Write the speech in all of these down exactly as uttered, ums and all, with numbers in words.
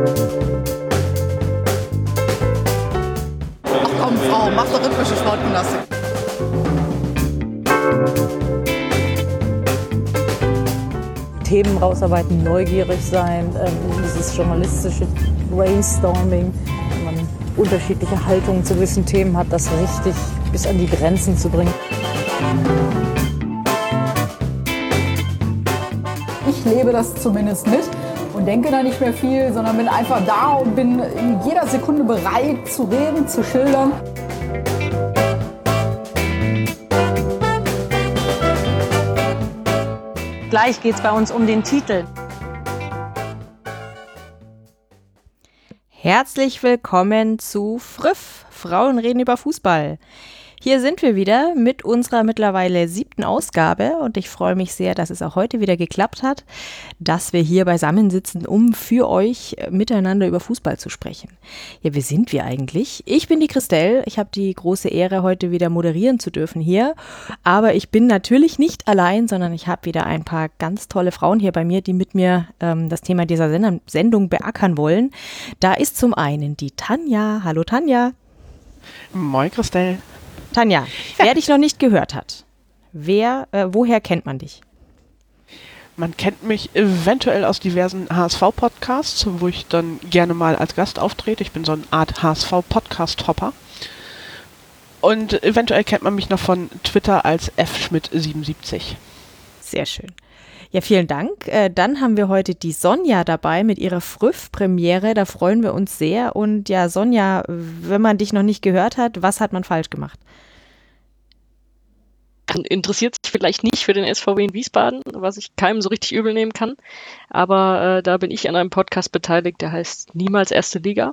Ach komm, Frau, mach doch rhythmische Sportgymnastik. Themen rausarbeiten, neugierig sein, ähm, dieses journalistische Brainstorming, wenn man unterschiedliche Haltungen zu gewissen Themen hat, das richtig bis an die Grenzen zu bringen. Ich lebe das zumindest mit und denke da nicht mehr viel, sondern bin einfach da und bin in jeder Sekunde bereit zu reden, zu schildern. Gleich geht es bei uns um den Titel. Herzlich willkommen zu Früff. Frauen reden über Fußball. Hier sind wir wieder mit unserer mittlerweile siebten Ausgabe und ich freue mich sehr, dass es auch heute wieder geklappt hat, dass wir hier beisammensitzen, um für euch miteinander über Fußball zu sprechen. Ja, wer sind wir eigentlich? Ich bin die Christelle, ich habe die große Ehre, heute wieder moderieren zu dürfen hier, aber ich bin natürlich nicht allein, sondern ich habe wieder ein paar ganz tolle Frauen hier bei mir, die mit mir ähm, das Thema dieser Send- Sendung beackern wollen. Da ist zum einen die Tanja. Hallo Tanja. Moin Christelle. Tanja, wer dich noch nicht gehört hat, wer, äh, woher kennt man dich? Man kennt mich eventuell aus diversen H S V-Podcasts, wo ich dann gerne mal als Gast auftrete. Ich bin so eine Art H S V-Podcast-Hopper. Und eventuell kennt man mich noch von Twitter als f schmidt siebenundsiebzig. Sehr schön. Ja, vielen Dank. Äh, dann haben wir heute die Sonja dabei mit ihrer Früff-Premiere. Da freuen wir uns sehr. Und ja, Sonja, wenn man dich noch nicht gehört hat, was hat man falsch gemacht? Interessiert sich vielleicht nicht für den S V W in Wiesbaden, was ich keinem so richtig übel nehmen kann. Aber äh, da bin ich an einem Podcast beteiligt, der heißt Niemals Erste Liga.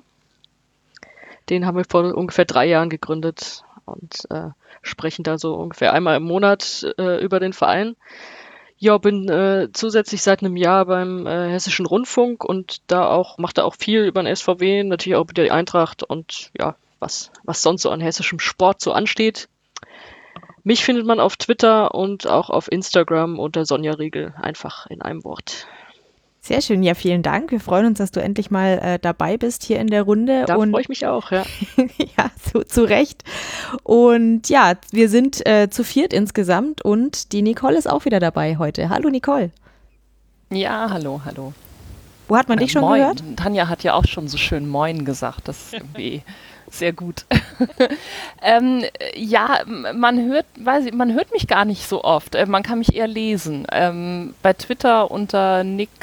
Den haben wir vor ungefähr drei Jahren gegründet und äh, sprechen da so ungefähr einmal im Monat äh, über den Verein. Ja, bin äh, zusätzlich seit einem Jahr beim äh, Hessischen Rundfunk und da auch mache da auch viel über den S V W, natürlich auch über die Eintracht und ja, was, was sonst so an hessischem Sport so ansteht. Mich findet man auf Twitter und auch auf Instagram unter Sonja Riegel, einfach in einem Wort. Sehr schön, ja, vielen Dank. Wir freuen uns, dass du endlich mal äh, dabei bist hier in der Runde. Da freue ich mich auch, ja. Ja, zu, zu Recht. Und ja, wir sind äh, zu viert insgesamt und die Nicole ist auch wieder dabei heute. Hallo Nicole. Ja, hallo, hallo. Wo hat man dich schon Moin. gehört? Tanja hat ja auch schon so schön Moin gesagt, das ist irgendwie sehr gut. ähm, ja, man hört, weiß ich, man hört mich gar nicht so oft. Äh, man kann mich eher lesen. Ähm, bei Twitter unter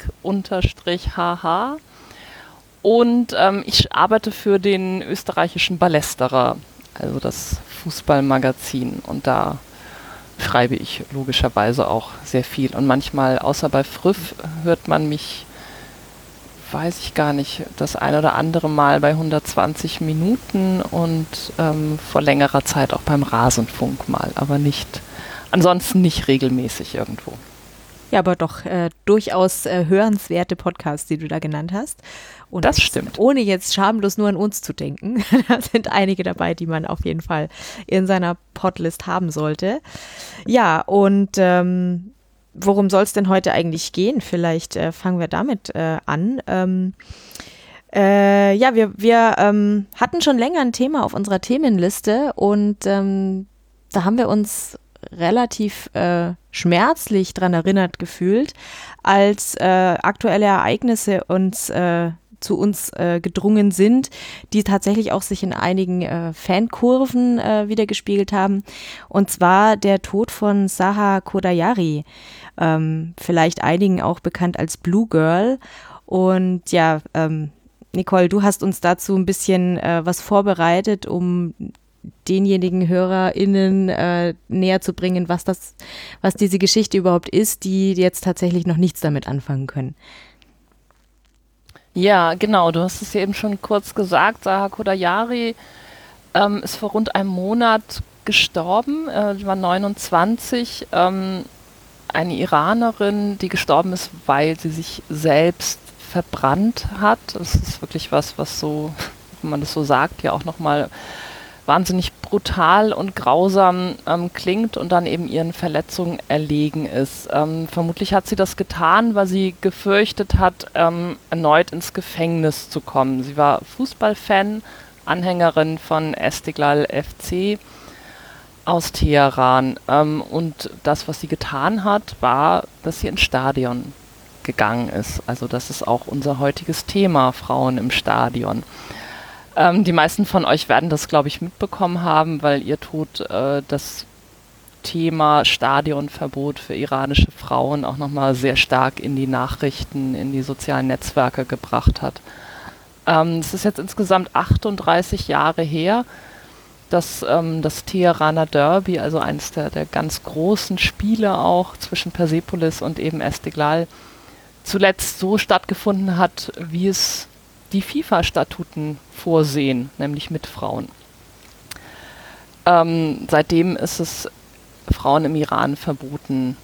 nick-hh. Und ähm, ich arbeite für den österreichischen Ballesterer, also das Fußballmagazin. Und da schreibe ich logischerweise auch sehr viel. Und manchmal, außer bei Früff, hört man mich, weiß ich gar nicht, das ein oder andere Mal bei hundertzwanzig Minuten und ähm, vor längerer Zeit auch beim Rasenfunk mal, aber nicht, ansonsten nicht regelmäßig irgendwo. Ja, aber doch äh, durchaus äh, hörenswerte Podcasts, die du da genannt hast. Und das stimmt. Ohne jetzt schamlos nur an uns zu denken. Da sind einige dabei, die man auf jeden Fall in seiner Podlist haben sollte. Ja, und ähm, worum soll es denn heute eigentlich gehen? Vielleicht äh, fangen wir damit äh, an. Ähm, äh, ja, wir, wir ähm, hatten schon länger ein Thema auf unserer Themenliste und ähm, da haben wir uns relativ äh, schmerzlich dran erinnert gefühlt, als äh, aktuelle Ereignisse uns äh, zu uns äh, gedrungen sind, die tatsächlich auch sich in einigen äh, Fankurven äh, wiedergespiegelt haben. Und zwar der Tod von Zaha Kodajari, ähm, vielleicht einigen auch bekannt als Blue Girl. Und ja, ähm, Nicole, du hast uns dazu ein bisschen äh, was vorbereitet, um denjenigen HörerInnen äh, näher zu bringen, was das, was diese Geschichte überhaupt ist, die jetzt tatsächlich noch nichts damit anfangen können. Ja, genau, du hast es ja eben schon kurz gesagt, Zaha Kodajari ähm, ist vor rund einem Monat gestorben, äh, sie war neunundzwanzig, ähm, eine Iranerin, die gestorben ist, weil sie sich selbst verbrannt hat. Das ist wirklich was, was so, wenn man das so sagt, ja auch nochmal wahnsinnig brutal und grausam ähm, klingt und dann eben ihren Verletzungen erlegen ist. Ähm, vermutlich hat sie das getan, weil sie gefürchtet hat, ähm, erneut ins Gefängnis zu kommen. Sie war Fußballfan, Anhängerin von Esteghlal F C aus Teheran. Ähm, und das, was sie getan hat, war, dass sie ins Stadion gegangen ist. Also das ist auch unser heutiges Thema, Frauen im Stadion. Ähm, die meisten von euch werden das, glaube ich, mitbekommen haben, weil ihr Tod äh, das Thema Stadionverbot für iranische Frauen auch nochmal sehr stark in die Nachrichten, in die sozialen Netzwerke gebracht hat. Ähm, es ist jetzt insgesamt achtunddreißig Jahre her, dass ähm, das Teheraner Derby, also eines der, der ganz großen Spiele auch zwischen Persepolis und eben Esteghlal, zuletzt so stattgefunden hat, wie es die FIFA-Statuten vorsehen, nämlich mit Frauen. Ähm, seitdem ist es Frauen im Iran verboten,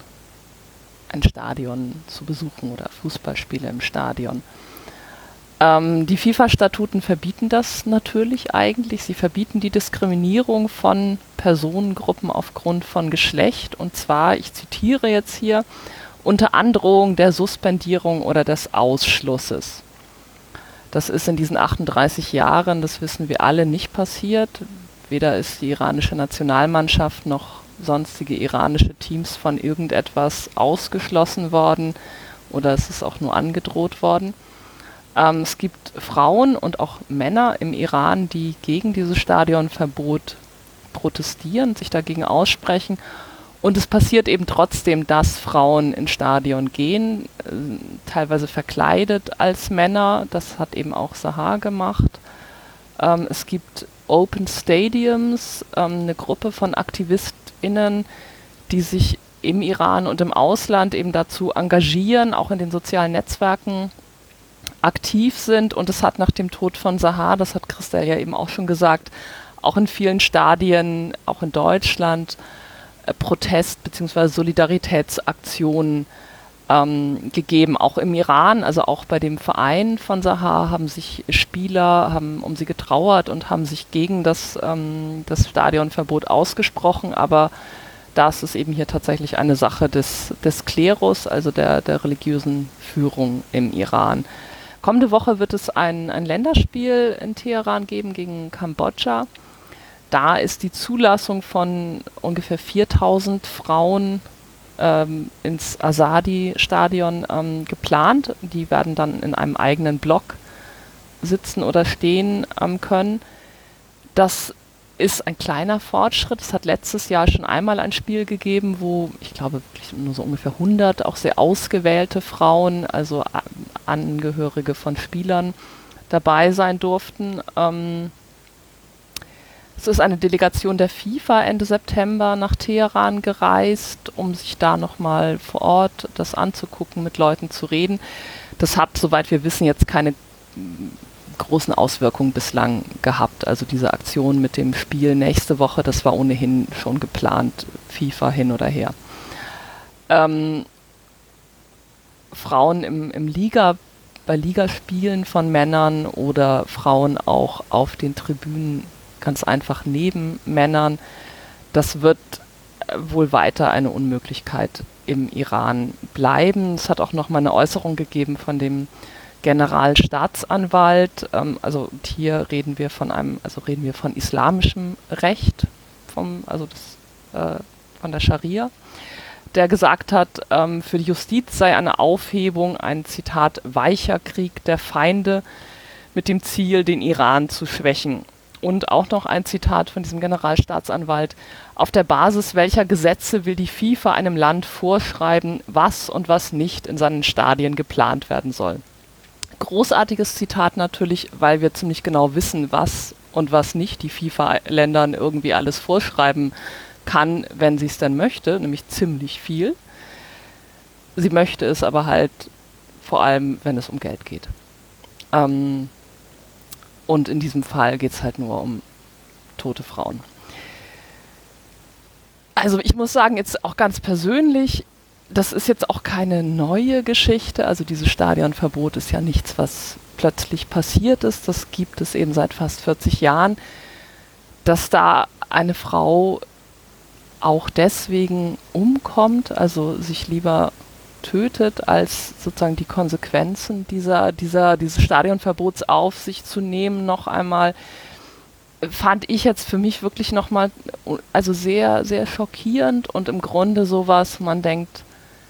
ein Stadion zu besuchen oder Fußballspiele im Stadion. Ähm, die FIFA-Statuten verbieten das natürlich eigentlich. Sie verbieten die Diskriminierung von Personengruppen aufgrund von Geschlecht. Und zwar, ich zitiere jetzt hier, unter Androhung der Suspendierung oder des Ausschlusses. Das ist in diesen achtunddreißig Jahren, das wissen wir alle, nicht passiert. Weder ist die iranische Nationalmannschaft noch sonstige iranische Teams von irgendetwas ausgeschlossen worden oder es ist auch nur angedroht worden. Ähm, es gibt Frauen und auch Männer im Iran, die gegen dieses Stadionverbot protestieren, sich dagegen aussprechen. Und es passiert eben trotzdem, dass Frauen ins Stadion gehen, äh, teilweise verkleidet als Männer. Das hat eben auch Sahar gemacht. Ähm, es gibt Open Stadiums, ähm, eine Gruppe von AktivistInnen, die sich im Iran und im Ausland eben dazu engagieren, auch in den sozialen Netzwerken aktiv sind. Und es hat nach dem Tod von Sahar, das hat Christel ja eben auch schon gesagt, auch in vielen Stadien, auch in Deutschland, Protest- bzw. Solidaritätsaktionen ähm, gegeben, auch im Iran, also auch bei dem Verein von Sahar haben sich Spieler, haben um sie getrauert und haben sich gegen das, ähm, das Stadionverbot ausgesprochen, aber das ist eben hier tatsächlich eine Sache des, des Klerus, also der, der religiösen Führung im Iran. Kommende Woche wird es ein, ein Länderspiel in Teheran geben gegen Kambodscha. Da ist die Zulassung von ungefähr viertausend Frauen ähm, ins Azadi-Stadion ähm, geplant. Die werden dann in einem eigenen Block sitzen oder stehen ähm, können. Das ist ein kleiner Fortschritt. Es hat letztes Jahr schon einmal ein Spiel gegeben, wo ich glaube wirklich nur so ungefähr hundert auch sehr ausgewählte Frauen, also Angehörige von Spielern, dabei sein durften. Ähm, Es ist eine Delegation der FIFA Ende September nach Teheran gereist, um sich da nochmal vor Ort das anzugucken, mit Leuten zu reden. Das hat, soweit wir wissen, jetzt keine großen Auswirkungen bislang gehabt. Also diese Aktion mit dem Spiel nächste Woche, das war ohnehin schon geplant, FIFA hin oder her. Ähm, Frauen im, im Liga, bei Ligaspielen von Männern oder Frauen auch auf den Tribünen ganz einfach neben Männern. Das wird wohl weiter eine Unmöglichkeit im Iran bleiben. Es hat auch noch mal eine Äußerung gegeben von dem Generalstaatsanwalt. Ähm, also hier reden wir von einem, also reden wir von islamischem Recht, vom, also das, äh, von der Scharia, der gesagt hat, ähm, für die Justiz sei eine Aufhebung ein, Zitat, weicher Krieg der Feinde mit dem Ziel, den Iran zu schwächen. Und auch noch ein Zitat von diesem Generalstaatsanwalt: Auf der Basis welcher Gesetze will die FIFA einem Land vorschreiben, was und was nicht in seinen Stadien geplant werden soll? Großartiges Zitat natürlich, weil wir ziemlich genau wissen, was und was nicht die FIFA-Ländern irgendwie alles vorschreiben kann, wenn sie es denn möchte, nämlich ziemlich viel. Sie möchte es aber halt vor allem, wenn es um Geld geht. Ähm, Und in diesem Fall geht es halt nur um tote Frauen. Also ich muss sagen, jetzt auch ganz persönlich, das ist jetzt auch keine neue Geschichte. Also dieses Stadionverbot ist ja nichts, was plötzlich passiert ist. Das gibt es eben seit fast vierzig Jahren. dass da eine Frau auch deswegen umkommt, also sich lieber tötet, als sozusagen die Konsequenzen dieser, dieser, dieses Stadionverbots auf sich zu nehmen, noch einmal, fand ich jetzt für mich wirklich nochmal, also sehr, sehr schockierend und im Grunde sowas, man denkt,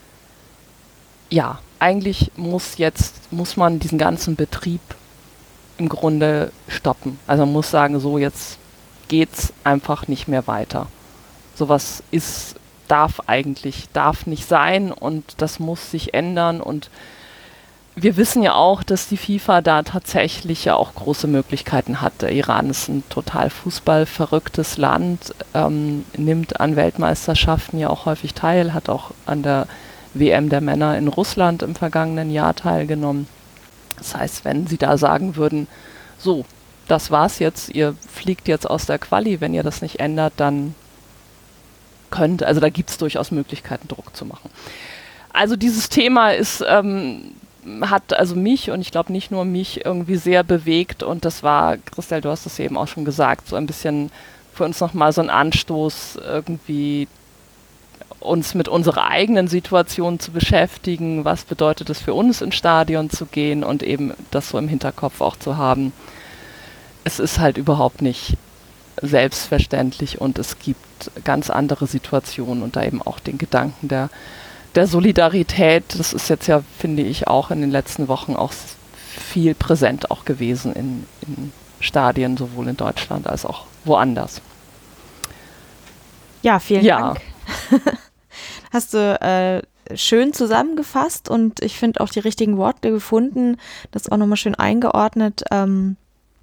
ja, eigentlich muss jetzt, muss man diesen ganzen Betrieb im Grunde stoppen. Also man muss sagen, so jetzt geht's einfach nicht mehr weiter. Sowas ist, darf eigentlich, darf nicht sein und das muss sich ändern und wir wissen ja auch, dass die FIFA da tatsächlich ja auch große Möglichkeiten hat. Der Iran ist ein total fußballverrücktes Land, ähm, nimmt an Weltmeisterschaften ja auch häufig teil, hat auch an der W M der Männer in Russland im vergangenen Jahr teilgenommen. Das heißt, wenn sie da sagen würden, so, das war's jetzt, ihr fliegt jetzt aus der Quali, wenn ihr das nicht ändert, dann könnt, also da gibt es durchaus Möglichkeiten, Druck zu machen. Also dieses Thema ist, ähm, hat also mich und ich glaube nicht nur mich irgendwie sehr bewegt und das war, Christel, du hast das eben auch schon gesagt, so ein bisschen für uns nochmal so ein Anstoß, irgendwie uns mit unserer eigenen Situation zu beschäftigen, was bedeutet es für uns ins Stadion zu gehen und eben das so im Hinterkopf auch zu haben. Es ist halt überhaupt nicht selbstverständlich und es gibt ganz andere Situationen und da eben auch den Gedanken der Der Solidarität, das ist jetzt ja, finde ich, auch in den letzten Wochen auch viel präsent auch gewesen in, in Stadien, sowohl in Deutschland als auch woanders. Ja, vielen ja. Dank. Hast du äh, schön zusammengefasst und ich finde auch die richtigen Worte gefunden, das auch nochmal schön eingeordnet. Ähm,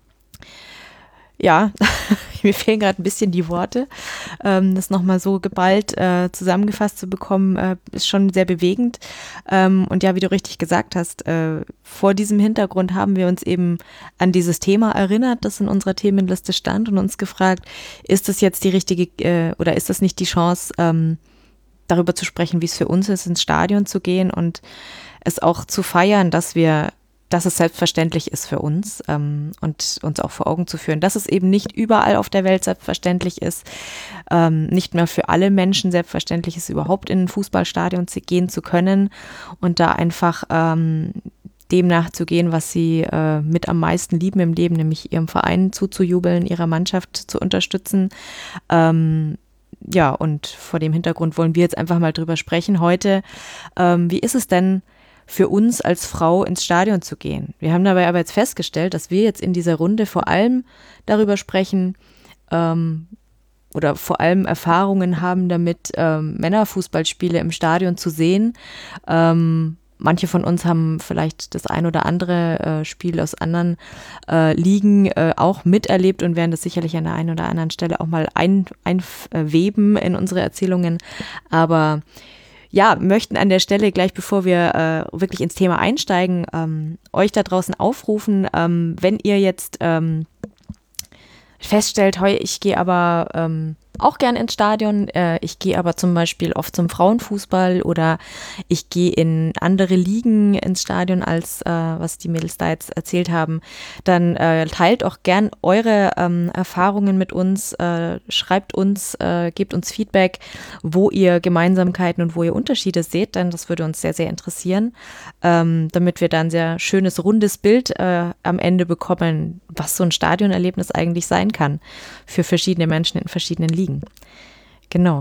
Ja, mir fehlen gerade ein bisschen die Worte. Ähm, das nochmal so geballt äh, zusammengefasst zu bekommen, äh, ist schon sehr bewegend. Ähm, und ja, wie du richtig gesagt hast, äh, vor diesem Hintergrund haben wir uns eben an dieses Thema erinnert, das in unserer Themenliste stand und uns gefragt, ist das jetzt die richtige äh, oder ist das nicht die Chance, ähm, darüber zu sprechen, wie es für uns ist, ins Stadion zu gehen und es auch zu feiern, dass wir dass es selbstverständlich ist für uns ähm, und uns auch vor Augen zu führen, dass es eben nicht überall auf der Welt selbstverständlich ist, ähm, nicht mehr für alle Menschen selbstverständlich ist, überhaupt in ein Fußballstadion zu gehen zu können und da einfach ähm, dem nachzugehen, was sie äh, mit am meisten lieben im Leben, nämlich ihrem Verein zuzujubeln, ihrer Mannschaft zu unterstützen. Ähm, ja, und vor dem Hintergrund wollen wir jetzt einfach mal drüber sprechen heute. Ähm, wie ist es denn für uns als Frau ins Stadion zu gehen? Wir haben dabei aber jetzt festgestellt, dass wir jetzt in dieser Runde vor allem darüber sprechen ähm, oder vor allem Erfahrungen haben damit, ähm, Männerfußballspiele im Stadion zu sehen. Ähm, manche von uns haben vielleicht das ein oder andere äh, Spiel aus anderen äh, Ligen äh, auch miterlebt und werden das sicherlich an der einen oder anderen Stelle auch mal ein, einweben in unsere Erzählungen. Aber ja, möchten an der Stelle gleich, bevor wir äh, wirklich ins Thema einsteigen, ähm, euch da draußen aufrufen, ähm, wenn ihr jetzt ähm, feststellt, heu, ich gehe aber ähm, auch gern ins Stadion, äh, ich gehe aber zum Beispiel oft zum Frauenfußball oder ich gehe in andere Ligen ins Stadion, als äh, was die Mädels da jetzt erzählt haben, dann äh, teilt auch gern eure ähm, Erfahrungen mit uns, äh, schreibt uns, äh, gebt uns Feedback, wo ihr Gemeinsamkeiten und wo ihr Unterschiede seht, denn das würde uns sehr, sehr interessieren, ähm, damit wir dann ein sehr schönes, rundes Bild äh, am Ende bekommen, was so ein Stadionerlebnis eigentlich sein kann für verschiedene Menschen in verschiedenen Ligen. Genau.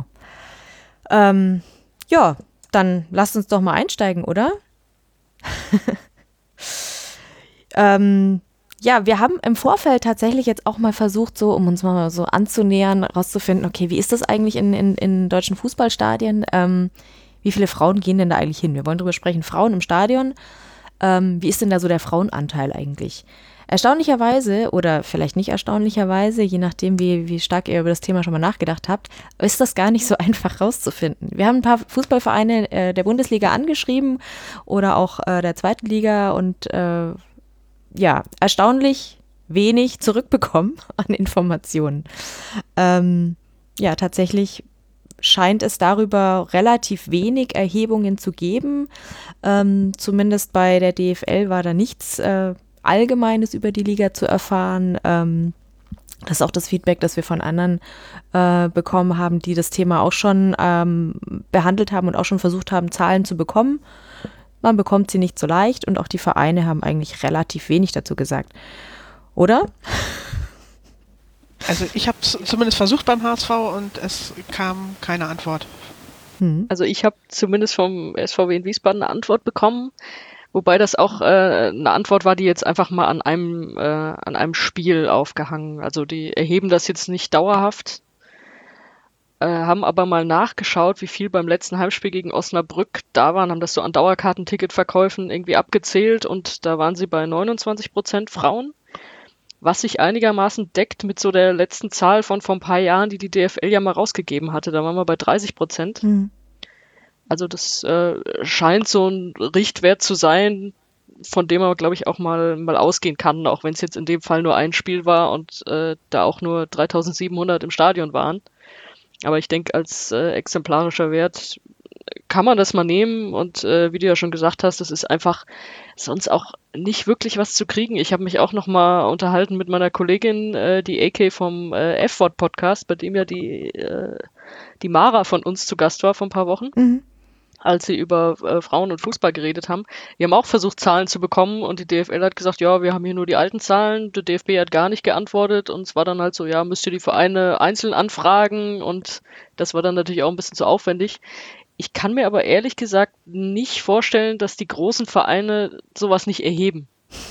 Ähm, ja, dann lasst uns doch mal einsteigen, oder? ähm, ja, wir haben im Vorfeld tatsächlich jetzt auch mal versucht, so, um uns mal so anzunähern, rauszufinden, okay, wie ist das eigentlich in, in, in deutschen Fußballstadien? Ähm, wie viele Frauen gehen denn da eigentlich hin? Wir wollen drüber sprechen, Frauen im Stadion. Ähm, wie ist denn da so der Frauenanteil eigentlich? Erstaunlicherweise oder vielleicht nicht erstaunlicherweise, je nachdem, wie, wie stark ihr über das Thema schon mal nachgedacht habt, ist das gar nicht so einfach rauszufinden. Wir haben ein paar Fußballvereine äh, der Bundesliga angeschrieben oder auch äh, der zweiten Liga und äh, ja, erstaunlich wenig zurückbekommen an Informationen. Ähm, ja, tatsächlich scheint es darüber relativ wenig Erhebungen zu geben. Ähm, zumindest bei der D F L war da nichts äh, Allgemeines über die Liga zu erfahren. Ähm, Das ist auch das Feedback, das wir von anderen äh, bekommen haben, die das Thema auch schon ähm, behandelt haben und auch schon versucht haben, Zahlen zu bekommen. Man bekommt sie nicht so leicht und auch die Vereine haben eigentlich relativ wenig dazu gesagt. Oder? Also ich habe es zumindest versucht beim H S V und es kam keine Antwort. Hm. Also ich habe zumindest vom S V W in Wiesbaden eine Antwort bekommen, wobei das auch äh, eine Antwort war, die jetzt einfach mal an einem, äh, an einem Spiel aufgehangen. Also die erheben das jetzt nicht dauerhaft, äh, haben aber mal nachgeschaut, wie viel beim letzten Heimspiel gegen Osnabrück da waren, haben das so an Dauerkartenticketverkäufen irgendwie abgezählt und da waren sie bei neunundzwanzig Prozent Frauen, was sich einigermaßen deckt mit so der letzten Zahl von vor ein paar Jahren, die die D F L ja mal rausgegeben hatte. Da waren wir bei dreißig Prozent. Hm. Also das äh, scheint so ein Richtwert zu sein, von dem man, glaube ich, auch mal, mal ausgehen kann, auch wenn es jetzt in dem Fall nur ein Spiel war und äh, da auch nur dreitausendsiebenhundert im Stadion waren. Aber ich denke, als äh, exemplarischer Wert kann man das mal nehmen und äh, wie du ja schon gesagt hast, das ist einfach sonst auch nicht wirklich was zu kriegen. Ich habe mich auch noch mal unterhalten mit meiner Kollegin, äh, die A K vom äh, F-Wort-Podcast, bei dem ja die, äh, die Mara von uns zu Gast war vor ein paar Wochen. Mhm. Als sie über äh, Frauen und Fußball geredet haben. Die haben auch versucht, Zahlen zu bekommen und die D F L hat gesagt, ja, wir haben hier nur die alten Zahlen. Der D F B hat gar nicht geantwortet und es war dann halt so, ja, müsst ihr die Vereine einzeln anfragen und das war dann natürlich auch ein bisschen zu aufwendig. Ich kann mir aber ehrlich gesagt nicht vorstellen, dass die großen Vereine sowas nicht erheben.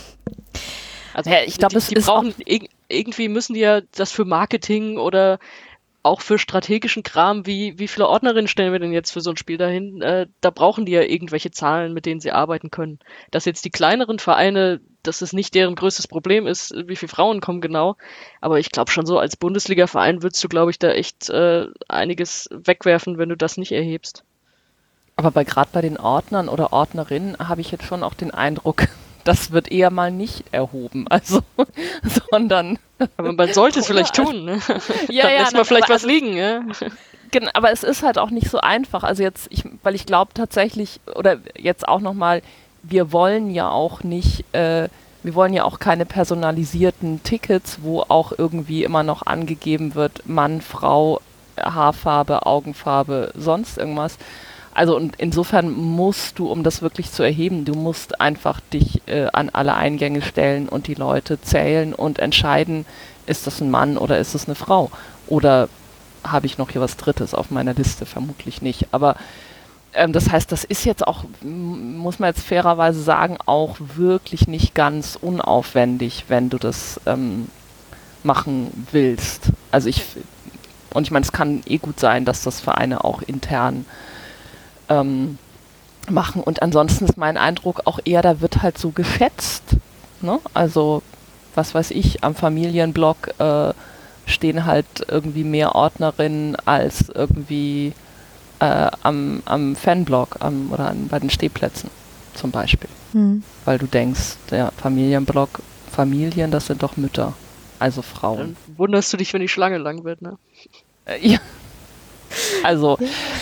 Also ja, ich glaube, die, es die ist brauchen, irg- irgendwie müssen die ja das für Marketing oder auch für strategischen Kram, wie, wie viele Ordnerinnen stellen wir denn jetzt für so ein Spiel dahin? Äh, da brauchen die ja irgendwelche Zahlen, mit denen sie arbeiten können. Dass jetzt die kleineren Vereine, dass es nicht deren größtes Problem ist, wie viele Frauen kommen genau. Aber ich glaube schon so, als Bundesliga-Verein würdest du, glaube ich, da echt äh, einiges wegwerfen, wenn du das nicht erhebst. Aber bei gerade bei den Ordnern oder Ordnerinnen habe ich jetzt schon auch den Eindruck, das wird eher mal nicht erhoben, also, sondern... Aber man sollte es vielleicht tun, ne? Ja, Dann ja, lässt man na, vielleicht aber was also, liegen, ja? Genau, aber es ist halt auch nicht so einfach, also jetzt, ich, weil ich glaube tatsächlich, oder jetzt auch nochmal, wir wollen ja auch nicht, äh, wir wollen ja auch keine personalisierten Tickets, wo auch irgendwie immer noch angegeben wird, Mann, Frau, Haarfarbe, Augenfarbe, sonst irgendwas. Also und insofern musst du, um das wirklich zu erheben, du musst einfach dich äh, an alle Eingänge stellen und die Leute zählen und entscheiden, ist das ein Mann oder ist das eine Frau? Oder habe ich noch hier was Drittes auf meiner Liste? Vermutlich nicht. Aber ähm, das heißt, das ist jetzt auch, muss man jetzt fairerweise sagen, auch wirklich nicht ganz unaufwendig, wenn du das ähm, machen willst. Also ich, und ich meine, es kann eh gut sein, dass das Vereine auch intern Ähm, machen. Und ansonsten ist mein Eindruck auch eher, da wird halt so geschätzt. Ne? Also, was weiß ich, am Familienblog äh, stehen halt irgendwie mehr Ordnerinnen als irgendwie äh, am, am Fanblog am, oder an, bei den Stehplätzen zum Beispiel. Hm. Weil du denkst, der Familienblog, Familien, das sind doch Mütter, also Frauen. Dann wunderst du dich, wenn die Schlange lang wird, ne? Äh, ja. Also...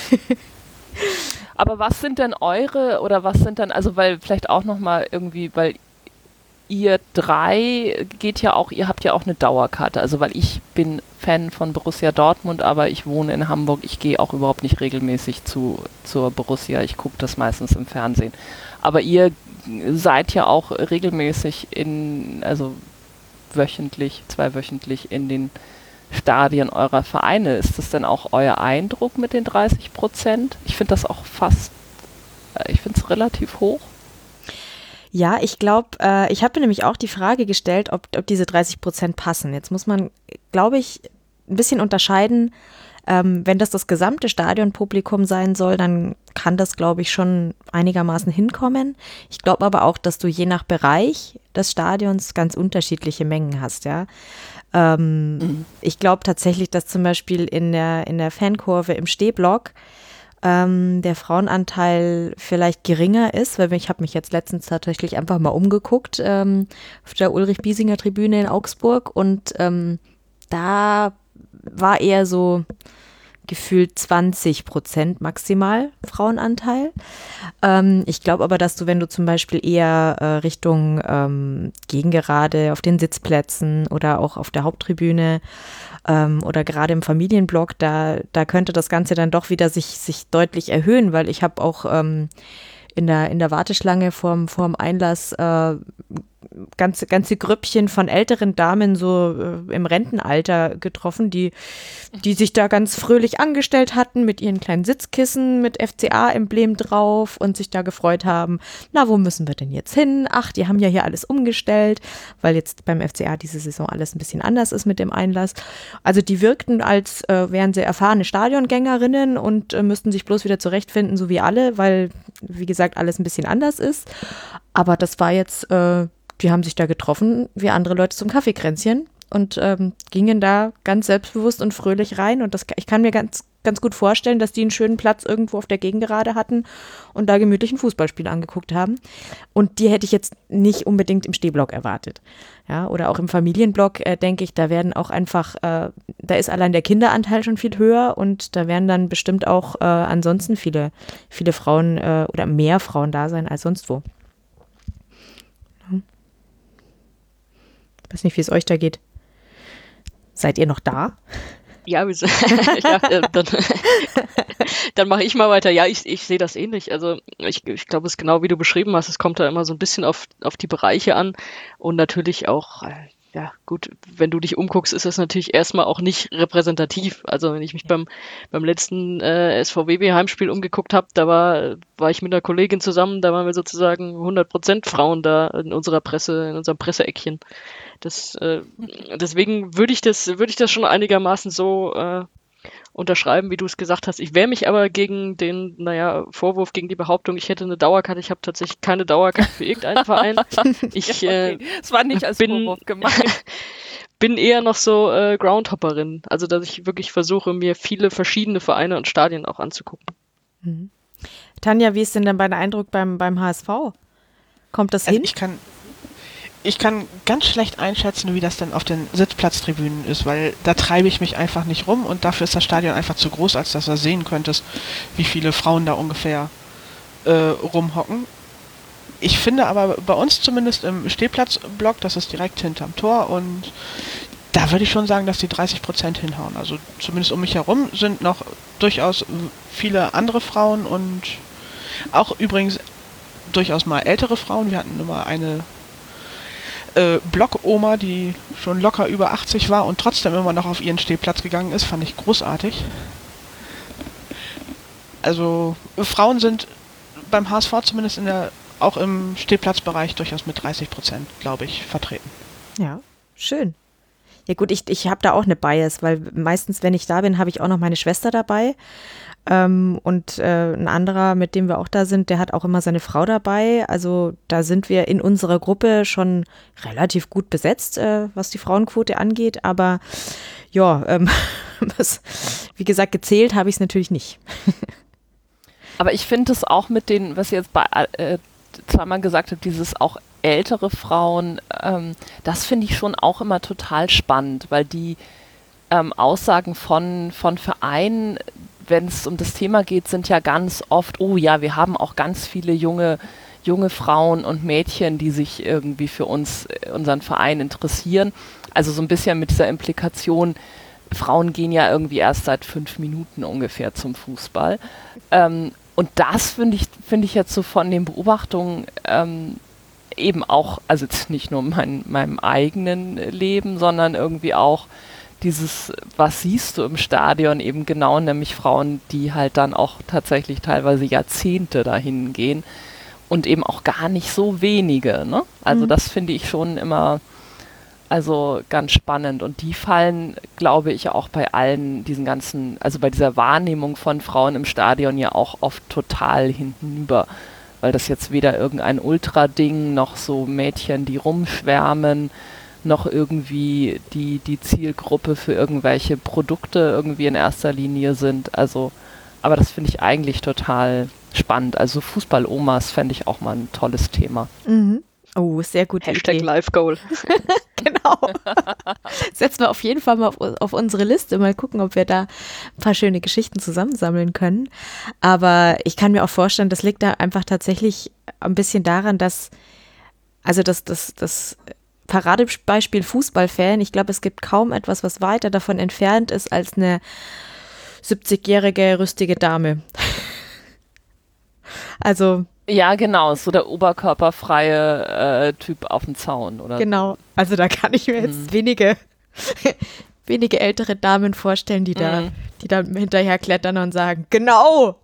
Aber was sind denn eure, oder was sind dann, also weil vielleicht auch nochmal irgendwie, weil ihr drei geht ja auch, ihr habt ja auch eine Dauerkarte, also weil ich bin Fan von Borussia Dortmund, aber ich wohne in Hamburg, ich gehe auch überhaupt nicht regelmäßig zu, zur Borussia, ich gucke das meistens im Fernsehen. Aber ihr seid ja auch regelmäßig in, also wöchentlich, zweiwöchentlich in den Stadien eurer Vereine. Ist das denn auch euer Eindruck mit den dreißig Prozent? Ich finde das auch fast, äh, ich finde es relativ hoch. Ja, ich glaube, äh, ich habe mir nämlich auch die Frage gestellt, ob, ob diese dreißig Prozent passen. Jetzt muss man, glaube ich, ein bisschen unterscheiden. Ähm, wenn das das gesamte Stadionpublikum sein soll, dann kann das, glaube ich, schon einigermaßen hinkommen. Ich glaube aber auch, dass du je nach Bereich des Stadions ganz unterschiedliche Mengen hast, ja. Ähm, mhm. Ich glaube tatsächlich, dass zum Beispiel in der, in der Fankurve im Stehblock ähm, der Frauenanteil vielleicht geringer ist, weil ich habe mich jetzt letztens tatsächlich einfach mal umgeguckt ähm, auf der Ulrich-Biesinger-Tribüne in Augsburg und ähm, da war eher so gefühlt zwanzig Prozent maximal Frauenanteil. Ähm, ich glaube aber, dass du, wenn du zum Beispiel eher äh, Richtung ähm, Gegengerade auf den Sitzplätzen oder auch auf der Haupttribüne ähm, oder gerade im Familienblock, da, da könnte das Ganze dann doch wieder sich, sich deutlich erhöhen, weil ich habe auch ähm, in der, in der Warteschlange vorm, vorm Einlass äh, ganze, ganze Grüppchen von älteren Damen so äh, im Rentenalter getroffen, die, die sich da ganz fröhlich angestellt hatten mit ihren kleinen Sitzkissen mit F C A-Emblem drauf und sich da gefreut haben, na, wo müssen wir denn jetzt hin? Ach, die haben ja hier alles umgestellt, weil jetzt beim F C A diese Saison alles ein bisschen anders ist mit dem Einlass. Also die wirkten, als äh, wären sie erfahrene Stadiongängerinnen und äh, müssten sich bloß wieder zurechtfinden, so wie alle, weil, wie gesagt, alles ein bisschen anders ist. Aber das war jetzt, äh, die haben sich da getroffen, wie andere Leute zum Kaffeekränzchen und ähm, gingen da ganz selbstbewusst und fröhlich rein. Und das, ich kann mir ganz, ganz gut vorstellen, dass die einen schönen Platz irgendwo auf der Gegengerade hatten und da gemütlich ein Fußballspiel angeguckt haben. Und die hätte ich jetzt nicht unbedingt im Stehblock erwartet. Ja, oder auch im Familienblock, äh, denke ich, da werden auch einfach, äh, da ist allein der Kinderanteil schon viel höher und da werden dann bestimmt auch äh, ansonsten viele, viele Frauen äh, oder mehr Frauen da sein als sonst wo. Ich weiß nicht, wie es euch da geht. Seid ihr noch da? Ja, wir sind- ja äh, dann, dann mache ich mal weiter. Ja, ich, ich sehe das ähnlich. Also ich, ich glaube, es ist genau wie du beschrieben hast. Es kommt da immer so ein bisschen auf, auf die Bereiche an und natürlich auch, äh, ja gut, wenn du dich umguckst, ist das natürlich erstmal auch nicht repräsentativ. Also wenn ich mich beim, beim letzten äh, S V W B-Heimspiel umgeguckt habe, da war, war ich mit einer Kollegin zusammen, da waren wir sozusagen hundert Prozent Frauen da in unserer Presse, in unserem Presseeckchen. Das, äh, deswegen würde ich das, würde ich das schon einigermaßen so äh, unterschreiben, wie du es gesagt hast. Ich wehre mich aber gegen den, naja, Vorwurf, gegen die Behauptung, ich hätte eine Dauerkarte. Ich habe tatsächlich keine Dauerkarte für irgendeinen Verein. Ich Ja, äh, okay. Es war nicht als bin- Vorwurf gemeint. bin eher noch so äh, Groundhopperin. Also, dass ich wirklich versuche, mir viele verschiedene Vereine und Stadien auch anzugucken. Mhm. Tanja, wie ist denn dann dein Eindruck beim, beim H S V? Kommt das Also hin? ich kann, ich kann ganz schlecht einschätzen, wie das denn auf den Sitzplatztribünen ist, weil da treibe ich mich einfach nicht rum und dafür ist das Stadion einfach zu groß, als dass du sehen könntest, wie viele Frauen da ungefähr äh, rumhocken. Ich finde aber bei uns zumindest im Stehplatzblock, das ist direkt hinterm Tor und da würde ich schon sagen, dass die dreißig Prozent hinhauen. Also zumindest um mich herum sind noch durchaus viele andere Frauen und auch übrigens durchaus mal ältere Frauen. Wir hatten immer eine äh, Blockoma, die schon locker über achtzig war und trotzdem immer noch auf ihren Stehplatz gegangen ist. Fand ich großartig. Also Frauen sind beim H S V zumindest in der, auch im Stehplatzbereich durchaus mit dreißig Prozent, glaube ich, vertreten. Ja, schön. Ja gut, ich, ich habe da auch eine Bias, weil meistens, wenn ich da bin, habe ich auch noch meine Schwester dabei. Ähm, und äh, ein anderer, mit dem wir auch da sind, der hat auch immer seine Frau dabei. Also da sind wir in unserer Gruppe schon relativ gut besetzt, äh, was die Frauenquote angeht. Aber ja, ähm, was, wie gesagt, gezählt habe ich es natürlich nicht. Aber ich finde es auch mit den, was ihr jetzt bei, äh, zweimal gesagt habt, dieses auch ältere Frauen, ähm, das finde ich schon auch immer total spannend, weil die ähm, Aussagen von, von Vereinen, wenn es um das Thema geht, sind ja ganz oft, oh ja, wir haben auch ganz viele junge, junge Frauen und Mädchen, die sich irgendwie für uns, unseren Verein interessieren. Also so ein bisschen mit dieser Implikation, Frauen gehen ja irgendwie erst seit fünf Minuten ungefähr zum Fußball. Ähm, und das finde ich, finde ich jetzt so von den Beobachtungen ähm, eben auch, also jetzt nicht nur in mein, meinem eigenen Leben, sondern irgendwie auch dieses, was siehst du im Stadion eben genau, nämlich Frauen, die halt dann auch tatsächlich teilweise Jahrzehnte dahin gehen und eben auch gar nicht so wenige, ne? Also Mhm. das finde ich schon immer, also ganz spannend und die fallen, glaube ich, auch bei allen diesen ganzen, also bei dieser Wahrnehmung von Frauen im Stadion ja auch oft total hintenüber, weil das jetzt weder irgendein Ultra-Ding noch so Mädchen, die rumschwärmen, noch irgendwie die, die Zielgruppe für irgendwelche Produkte irgendwie in erster Linie sind. Also, aber das finde ich eigentlich total spannend. Also Fußball-Omas fände ich auch mal ein tolles Thema. Mhm. Oh, sehr gute Hashtag Idee. Live Goal. Genau. Genau. Setzen wir auf jeden Fall mal auf, auf unsere Liste, mal gucken, ob wir da ein paar schöne Geschichten zusammensammeln können. Aber ich kann mir auch vorstellen, das liegt da einfach tatsächlich ein bisschen daran, dass, also das, das, das Paradebeispiel Fußballfan, ich glaube, es gibt kaum etwas, was weiter davon entfernt ist als eine siebzigjährige rüstige Dame. Also ja, genau, so der oberkörperfreie äh, Typ auf dem Zaun, oder? Genau, also da kann ich mir jetzt mhm. wenige, wenige ältere Damen vorstellen, die da, mhm. die da hinterher klettern und sagen, genau!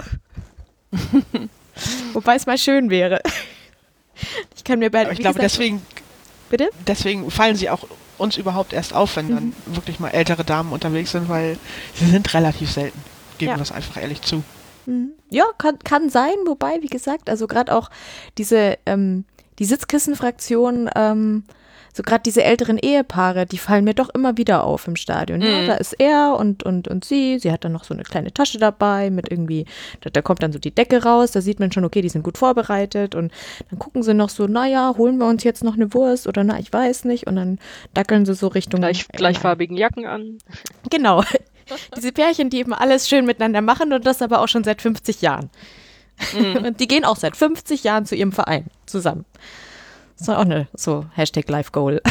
Wobei es mal schön wäre. Ich kann mir bei, Aber ich glaube, gesagt, deswegen, bitte? deswegen fallen sie auch uns überhaupt erst auf, wenn mhm. dann wirklich mal ältere Damen unterwegs sind, weil sie sind relativ selten. Geben ja. das einfach ehrlich zu. Ja, kann, kann sein, wobei, wie gesagt, also gerade auch diese, ähm, die Sitzkissenfraktion, ähm, so gerade diese älteren Ehepaare, die fallen mir doch immer wieder auf im Stadion. Ja, Mhm. da ist er und, und, und sie, sie hat dann noch so eine kleine Tasche dabei mit irgendwie, da, da kommt dann so die Decke raus, da sieht man schon, okay, die sind gut vorbereitet und dann gucken sie noch so, naja, holen wir uns jetzt noch eine Wurst oder na, ich weiß nicht und dann dackeln sie so Richtung Gleich, gleichfarbigen Jacken an. Genau. Diese Pärchen, die eben alles schön miteinander machen und das aber auch schon seit fünfzig Jahren. Mhm. Und die gehen auch seit fünfzig Jahren zu ihrem Verein zusammen. Das ist auch eine so Hashtag Life Goal.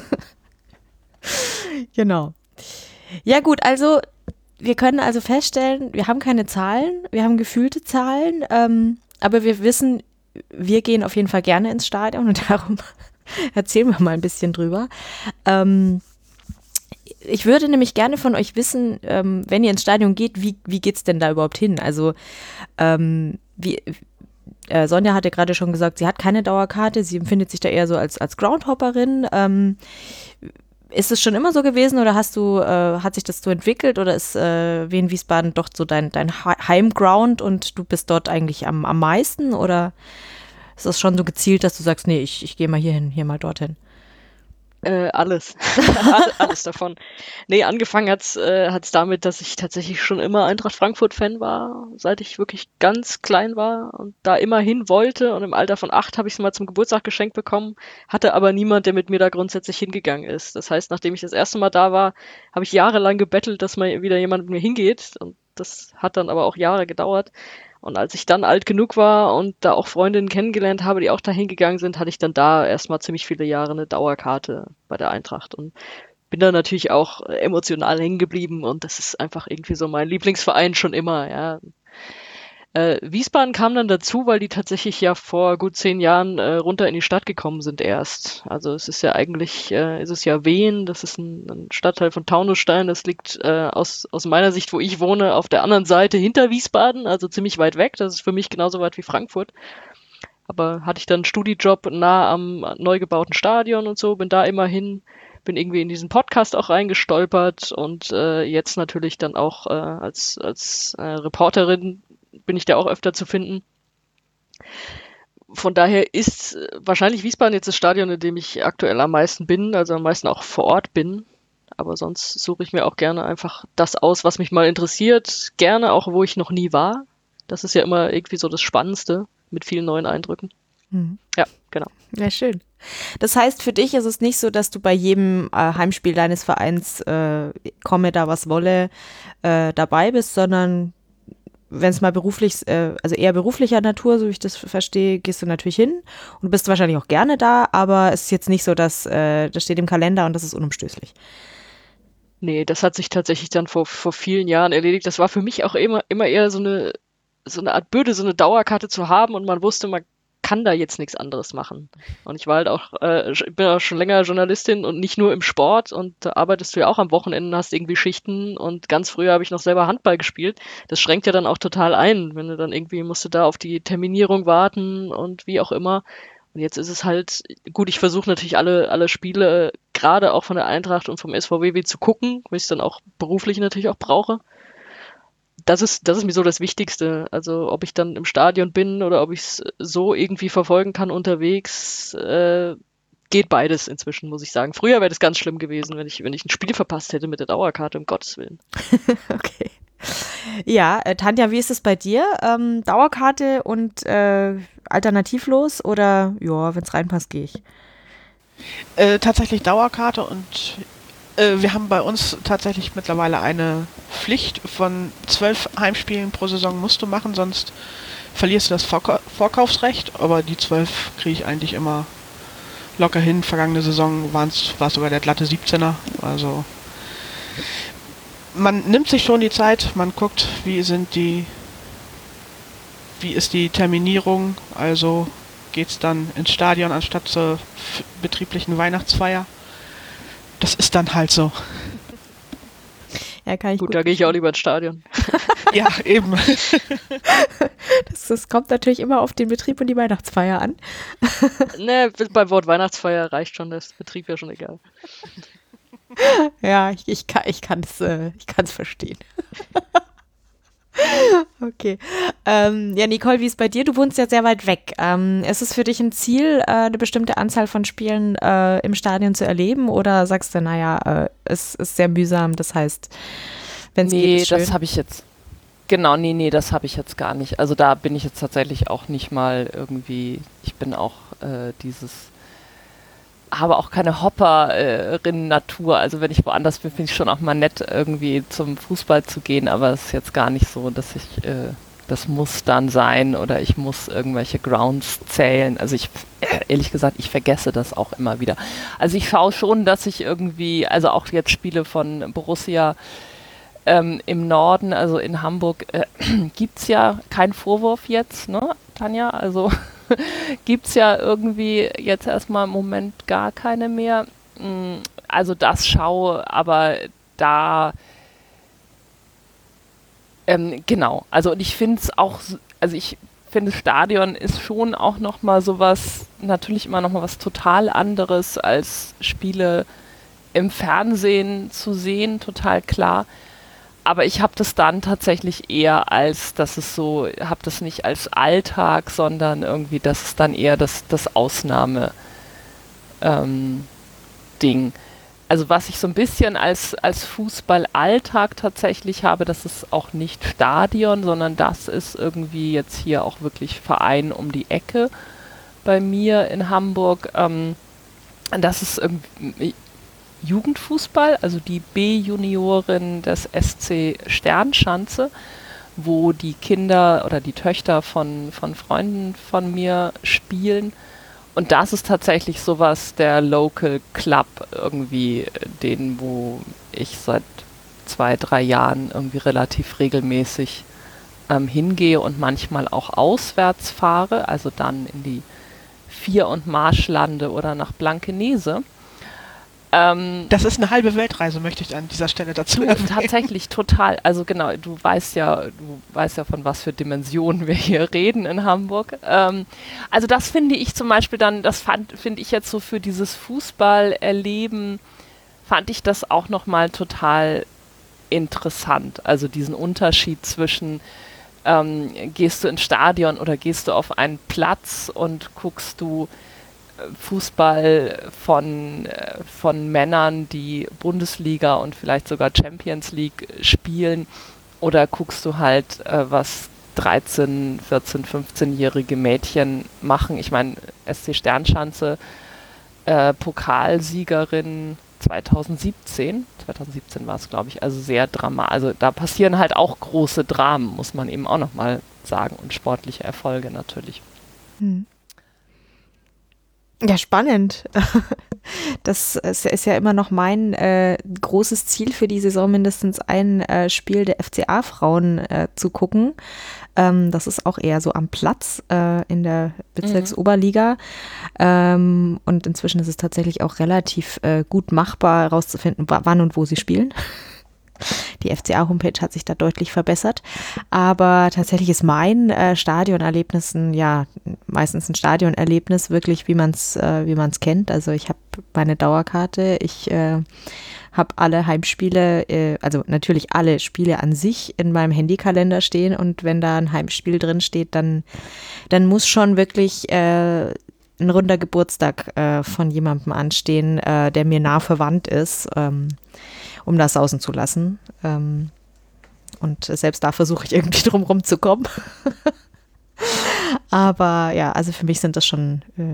Genau. Ja gut, also wir können also feststellen, wir haben keine Zahlen, wir haben gefühlte Zahlen, ähm, aber wir wissen, wir gehen auf jeden Fall gerne ins Stadion und darum erzählen wir mal ein bisschen drüber. Ähm, Ich würde nämlich gerne von euch wissen, ähm, wenn ihr ins Stadion geht, wie, wie geht es denn da überhaupt hin? Also ähm, wie, äh, Sonja hatte gerade schon gesagt, sie hat keine Dauerkarte, sie empfindet sich da eher so als, als Groundhopperin. Ähm, ist es schon immer so gewesen oder hast du, äh, hat sich das so entwickelt oder ist äh, Wien Wiesbaden doch so dein, dein Heimground und du bist dort eigentlich am, am meisten oder ist das schon so gezielt, dass du sagst, nee, ich, ich gehe mal hier hin, hier mal dorthin? Äh, alles. alles davon. Nee, angefangen hat's, äh, hat's damit, dass ich tatsächlich schon immer Eintracht Frankfurt-Fan war, seit ich wirklich ganz klein war und da immer hin wollte. Und im Alter von acht habe ich es mal zum Geburtstag geschenkt bekommen, hatte aber niemand, der mit mir da grundsätzlich hingegangen ist. Das heißt, nachdem ich das erste Mal da war, habe ich jahrelang gebettelt, dass mal wieder jemand mit mir hingeht. Und das hat dann aber auch Jahre gedauert. Und als ich dann alt genug war und da auch Freundinnen kennengelernt habe, die auch da hingegangen sind, hatte ich dann da erstmal ziemlich viele Jahre eine Dauerkarte bei der Eintracht und bin da natürlich auch emotional hängen geblieben und das ist einfach irgendwie so mein Lieblingsverein schon immer, ja. Äh, Wiesbaden kam dann dazu, weil die tatsächlich ja vor gut zehn Jahren äh, runter in die Stadt gekommen sind erst. Also es ist ja eigentlich, äh, ist es ja Wehen, das ist ein, ein Stadtteil von Taunusstein, das liegt äh, aus, aus meiner Sicht, wo ich wohne, auf der anderen Seite hinter Wiesbaden, also ziemlich weit weg, das ist für mich genauso weit wie Frankfurt. Aber hatte ich dann einen Studijob nah am neu gebauten Stadion und so, bin da immer hin, bin irgendwie in diesen Podcast auch reingestolpert und äh, jetzt natürlich dann auch äh, als, als äh, Reporterin bin ich da auch öfter zu finden. Von daher ist wahrscheinlich Wiesbaden jetzt das Stadion, in dem ich aktuell am meisten bin, also am meisten auch vor Ort bin. Aber sonst suche ich mir auch gerne einfach das aus, was mich mal interessiert. Gerne auch, wo ich noch nie war. Das ist ja immer irgendwie so das Spannendste mit vielen neuen Eindrücken. Mhm. Ja, genau. Ja, schön. Das heißt, für dich ist es nicht so, dass du bei jedem äh, Heimspiel deines Vereins, äh, komme da was wolle, äh, dabei bist, sondern wenn es mal beruflich, äh, also eher beruflicher Natur, so wie ich das verstehe, gehst du natürlich hin und bist wahrscheinlich auch gerne da, aber es ist jetzt nicht so, dass äh, das steht im Kalender und das ist unumstößlich. Nee, das hat sich tatsächlich dann vor, vor vielen Jahren erledigt. Das war für mich auch immer, immer eher so eine, so eine Art Bürde, so eine Dauerkarte zu haben und man wusste, man kann da jetzt nichts anderes machen. Und ich war halt auch, äh, ich bin auch schon länger Journalistin und nicht nur im Sport und da arbeitest du ja auch am Wochenende, hast irgendwie Schichten und ganz früher habe ich noch selber Handball gespielt. Das schränkt ja dann auch total ein, wenn du dann irgendwie musst du da auf die Terminierung warten und wie auch immer. Und jetzt ist es halt, gut, ich versuche natürlich alle, alle Spiele, gerade auch von der Eintracht und vom S V W W zu gucken, weil ich es dann auch beruflich natürlich auch brauche. Das ist, das ist mir so das Wichtigste. Also ob ich dann im Stadion bin oder ob ich es so irgendwie verfolgen kann unterwegs, äh, geht beides inzwischen, muss ich sagen. Früher wäre das ganz schlimm gewesen, wenn ich, wenn ich ein Spiel verpasst hätte mit der Dauerkarte, um Gottes Willen. Okay. Ja, äh, Tanja, wie ist es bei dir? Ähm, Dauerkarte und äh, alternativlos oder ja, wenn es reinpasst, gehe ich? Äh, tatsächlich Dauerkarte und äh, wir haben bei uns tatsächlich mittlerweile eine Pflicht von zwölf Heimspielen pro Saison musst du machen, sonst verlierst du das Vorka- Vorkaufsrecht, aber die zwölf kriege ich eigentlich immer locker hin. Vergangene Saison war es sogar der glatte siebzehner, also man nimmt sich schon die Zeit, man guckt, wie sind die, wie ist die Terminierung, also geht's dann ins Stadion anstatt zur f- betrieblichen Weihnachtsfeier. Das ist dann halt so. Ja, kann ich Gut, gut. da gehe ich auch lieber ins Stadion. Ja, eben. Das, das kommt natürlich immer auf den Betrieb und die Weihnachtsfeier an. Ne, beim Wort Weihnachtsfeier reicht schon, das Betrieb ja schon egal. Ja, ich, ich kann es ich kann's, äh, ich kann's verstehen. Okay. Ähm, ja, Nicole, wie ist bei dir? Du wohnst ja sehr weit weg. Ähm, ist es für dich ein Ziel, äh, eine bestimmte Anzahl von Spielen äh, im Stadion zu erleben? Oder sagst du, naja, äh, es ist sehr mühsam, das heißt, wenn es Nee, geht, ist schön? das habe ich jetzt. Genau, nee, nee, das habe ich jetzt gar nicht. Also da bin ich jetzt tatsächlich auch nicht mal irgendwie, ich bin auch äh, dieses, habe auch keine Hopperin-Natur. Also wenn ich woanders bin, finde ich schon auch mal nett, irgendwie zum Fußball zu gehen, aber es ist jetzt gar nicht so, dass ich, äh, das muss dann sein oder ich muss irgendwelche Grounds zählen. Also ich, äh, ehrlich gesagt, ich vergesse das auch immer wieder. Also ich schaue schon, dass ich irgendwie, also auch jetzt Spiele von Borussia ähm, im Norden, also in Hamburg, äh, gibt es ja keinen Vorwurf jetzt, ne, Tanja? Also gibt es ja irgendwie jetzt erstmal im Moment gar keine mehr. Mm, Also das schaue, aber da ähm, genau, also und ich finde es auch, s- also ich finde Stadion ist schon auch nochmal sowas, natürlich immer nochmal was total anderes als Spiele im Fernsehen zu sehen, total klar. Aber ich habe das dann tatsächlich eher als, dass es so, habe das nicht als Alltag, sondern irgendwie, das ist dann eher das, das Ausnahme ähm, Ding. Also was ich so ein bisschen als, als Fußballalltag tatsächlich habe, das ist auch nicht Stadion, sondern das ist irgendwie jetzt hier auch wirklich Verein um die Ecke bei mir in Hamburg. Ähm, das ist irgendwie Jugendfußball, also die B-Juniorin des S C Sternschanze, wo die Kinder oder die Töchter von, von Freunden von mir spielen. Und das ist tatsächlich sowas, der Local Club irgendwie, den, wo ich seit zwei, drei Jahren irgendwie relativ regelmäßig ähm, hingehe und manchmal auch auswärts fahre, also dann in die Vier- und Marschlande oder nach Blankenese. Ähm, Das ist eine halbe Weltreise, möchte ich an dieser Stelle dazu Du, erwähnen. tatsächlich total. Also genau, du weißt ja, du weißt ja, von was für Dimensionen wir hier reden in Hamburg. Ähm, also das finde ich zum Beispiel dann, das fand, finde ich jetzt so für dieses Fußballerleben, fand ich das auch nochmal total interessant. Also diesen Unterschied zwischen, ähm, gehst du ins Stadion oder gehst du auf einen Platz und guckst du Fußball von, äh, von Männern, die Bundesliga und vielleicht sogar Champions League spielen, oder guckst du halt, äh, was dreizehn, vierzehn, fünfzehnjährige Mädchen machen. Ich meine, S C Sternschanze, äh, Pokalsiegerin zweitausendsiebzehn, zweitausendsiebzehn war es, glaube ich, also sehr dramatisch. Also da passieren halt auch große Dramen, muss man eben auch nochmal sagen, und sportliche Erfolge natürlich. Hm. Ja, spannend. Das ist, ist ja immer noch mein äh, großes Ziel für die Saison, mindestens ein äh, Spiel der F C A-Frauen äh, zu gucken. Ähm, das ist auch eher so am Platz äh, in der Bezirksoberliga. Ähm, und inzwischen ist es tatsächlich auch relativ äh, gut machbar, herauszufinden, wann und wo sie spielen. Die F C A-Homepage hat sich da deutlich verbessert. Aber tatsächlich ist mein äh, Stadionerlebnis ein, ja, meistens ein Stadionerlebnis, wirklich wie man es äh, wie man es kennt. Also ich habe meine Dauerkarte, ich äh, habe alle Heimspiele, äh, also natürlich alle Spiele an sich in meinem Handykalender stehen, und wenn da ein Heimspiel drin steht, dann, dann muss schon wirklich äh, ein runder Geburtstag äh, von jemandem anstehen, äh, der mir nah verwandt ist, ähm, um das sausen zu lassen. Ähm, und selbst da versuche ich irgendwie drum rumzukommen. Aber ja, also für mich sind das schon äh,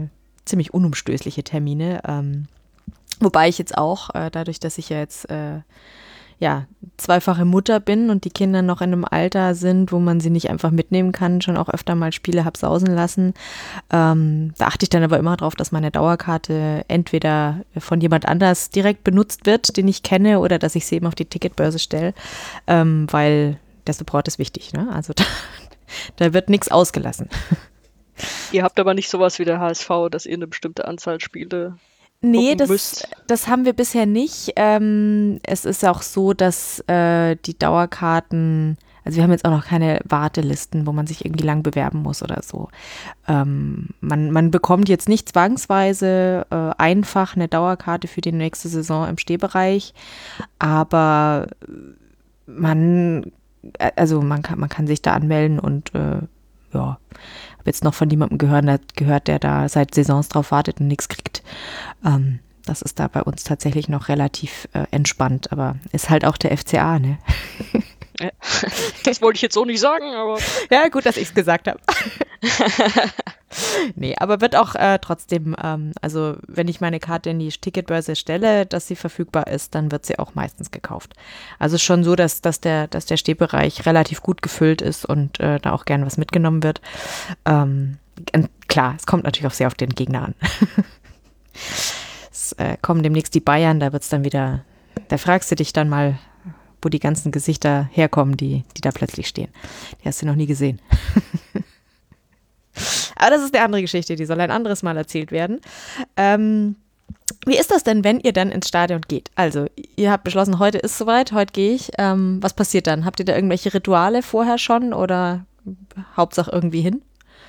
ziemlich unumstößliche Termine. Ähm, wobei ich jetzt auch, äh, dadurch, dass ich ja jetzt äh, ja, zweifache Mutter bin und die Kinder noch in einem Alter sind, wo man sie nicht einfach mitnehmen kann, schon auch öfter mal Spiele hab sausen lassen. Ähm, da achte ich dann aber immer drauf, dass meine Dauerkarte entweder von jemand anders direkt benutzt wird, den ich kenne, oder dass ich sie eben auf die Ticketbörse stelle, ähm, weil der Support ist wichtig, ne? Also da, da wird nichts ausgelassen. Ihr habt aber nicht sowas wie der H S V, dass ihr eine bestimmte Anzahl Spiele Nee, gucken das, müsst. das haben wir bisher nicht. Ähm, es ist auch so, dass äh, die Dauerkarten, also wir haben jetzt auch noch keine Wartelisten, wo man sich irgendwie lang bewerben muss oder so. Ähm, man, man bekommt jetzt nicht zwangsweise äh, einfach eine Dauerkarte für die nächste Saison im Stehbereich, aber man, also man kann, man kann sich da anmelden und äh, ja, habe jetzt noch von jemandem gehört, der, gehört, der da seit Saisons drauf wartet und nichts kriegt. Ähm, das ist da bei uns tatsächlich noch relativ äh, entspannt, aber ist halt auch der F C A, ne? Ja. Das wollte ich jetzt so nicht sagen, aber... Ja, gut, dass ich es gesagt habe. Nee, aber wird auch äh, trotzdem, ähm, also wenn ich meine Karte in die Ticketbörse stelle, dass sie verfügbar ist, dann wird sie auch meistens gekauft. Also schon so, dass, dass, der, dass der Stehbereich relativ gut gefüllt ist und äh, da auch gern was mitgenommen wird. Ähm, klar, es kommt natürlich auch sehr auf den Gegner an. Es äh, kommen demnächst die Bayern, da wird es dann wieder, da fragst du dich dann mal, wo die ganzen Gesichter herkommen, die, die da plötzlich stehen. Die hast du noch nie gesehen. Aber das ist eine andere Geschichte, die soll ein anderes Mal erzählt werden. Ähm, wie ist das denn, wenn ihr dann ins Stadion geht? Also, ihr habt beschlossen, heute ist soweit, heute gehe ich. Ähm, was passiert dann? Habt ihr da irgendwelche Rituale vorher schon oder Hauptsache irgendwie hin?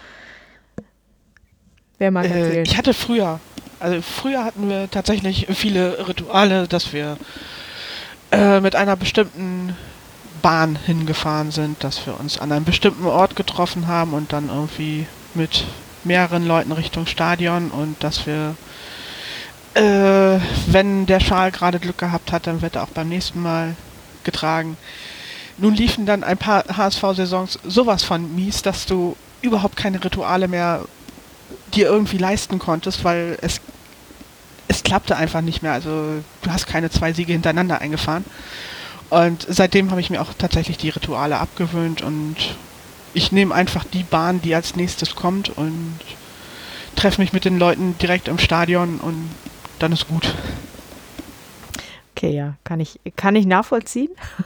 Wer mag erzählen? Äh, ich hatte früher, also früher hatten wir tatsächlich viele Rituale, dass wir äh, mit einer bestimmten Bahn hingefahren sind, dass wir uns an einem bestimmten Ort getroffen haben und dann irgendwie mit mehreren Leuten Richtung Stadion und dass wir, äh, wenn der Schal gerade Glück gehabt hat, dann wird er auch beim nächsten Mal getragen. Nun liefen dann ein paar H S V-Saisons sowas von mies, dass du überhaupt keine Rituale mehr dir irgendwie leisten konntest, weil es es klappte einfach nicht mehr. Also du hast keine zwei Siege hintereinander eingefahren. Und seitdem habe ich mir auch tatsächlich die Rituale abgewöhnt und ich nehme einfach die Bahn, die als nächstes kommt und treffe mich mit den Leuten direkt im Stadion und dann ist gut. Okay, ja, kann ich, kann ich nachvollziehen.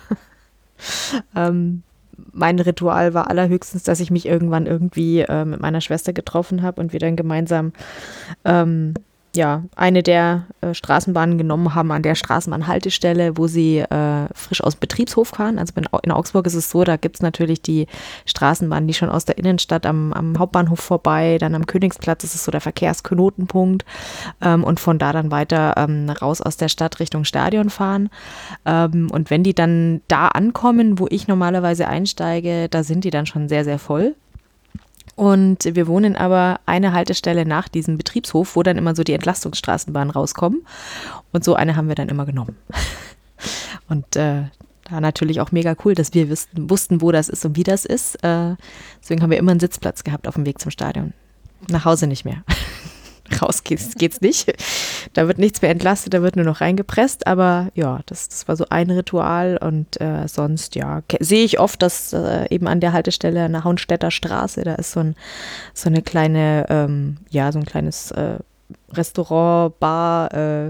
ähm, mein Ritual war allerhöchstens, dass ich mich irgendwann irgendwie äh, mit meiner Schwester getroffen habe und wir dann gemeinsam ähm, ja, eine der äh, Straßenbahnen genommen haben an der Straßenbahnhaltestelle, wo sie äh, frisch aus dem Betriebshof fahren. Also in, in Augsburg ist es so, da gibt es natürlich die Straßenbahnen, die schon aus der Innenstadt am, am Hauptbahnhof vorbei, dann am Königsplatz ist es so der Verkehrsknotenpunkt ähm, und von da dann weiter ähm, raus aus der Stadt Richtung Stadion fahren. Ähm, und wenn die dann da ankommen, wo ich normalerweise einsteige, da sind die dann schon sehr, sehr voll. Und wir wohnen aber eine Haltestelle nach diesem Betriebshof, wo dann immer so die Entlastungsstraßenbahnen rauskommen. Und so eine haben wir dann immer genommen. Und äh, da natürlich auch mega cool, dass wir wussten, wussten, wo das ist und wie das ist. Äh, deswegen haben wir immer einen Sitzplatz gehabt auf dem Weg zum Stadion. Nach Hause nicht mehr. Raus geht's, geht's nicht. Da wird nichts mehr entlastet, da wird nur noch reingepresst. Aber ja, das, das war so ein Ritual. Und äh, sonst, ja, ke- sehe ich oft, dass äh, eben an der Haltestelle an der Hauenstädter Straße, da ist so, ein, so eine kleine, ähm, ja, so ein kleines äh, Restaurant, Bar, äh,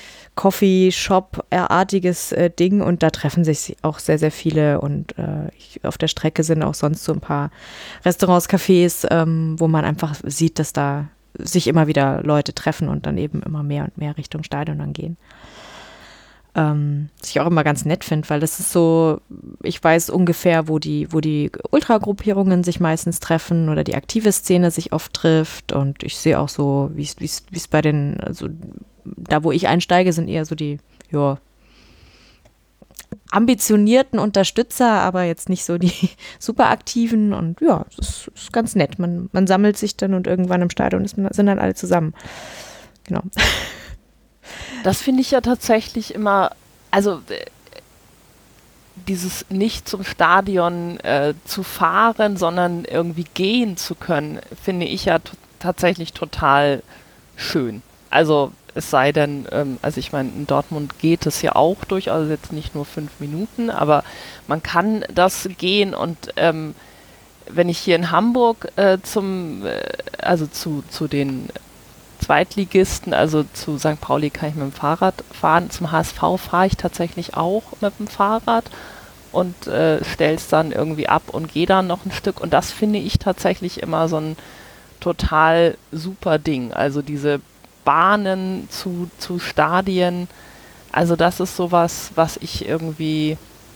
Coffee-Shop-artiges äh, Ding. Und da treffen sich auch sehr, sehr viele. Und äh, ich, auf der Strecke sind auch sonst so ein paar Restaurants, Cafés, ähm, wo man einfach sieht, dass da sich immer wieder Leute treffen und dann eben immer mehr und mehr Richtung Stadion dann gehen. Ähm, was ich auch immer ganz nett finde, weil das ist so, ich weiß ungefähr, wo die, wo die Ultragruppierungen sich meistens treffen oder die aktive Szene sich oft trifft und ich sehe auch so, wie es bei den, also da wo ich einsteige, sind eher so die, ja, ambitionierten Unterstützer, aber jetzt nicht so die super aktiven und ja, das ist, ist ganz nett. Man, man sammelt sich dann und irgendwann im Stadion ist, sind dann alle zusammen. Genau. Das finde ich ja tatsächlich immer, also äh, dieses nicht zum Stadion äh, zu fahren, sondern irgendwie gehen zu können, finde ich ja t- tatsächlich total schön. Also es sei denn, ähm, also ich meine, in Dortmund geht es ja auch durchaus, jetzt nicht nur fünf Minuten, aber man kann das gehen und ähm, wenn ich hier in Hamburg äh, zum, äh, also zu, zu den Zweitligisten, also zu Sankt Pauli kann ich mit dem Fahrrad fahren, zum H S V fahre ich tatsächlich auch mit dem Fahrrad und äh, stelle es dann irgendwie ab und gehe dann noch ein Stück und das finde ich tatsächlich immer so ein total super Ding, also diese Bahnen zu, zu Stadien, also das ist sowas, was ich irgendwie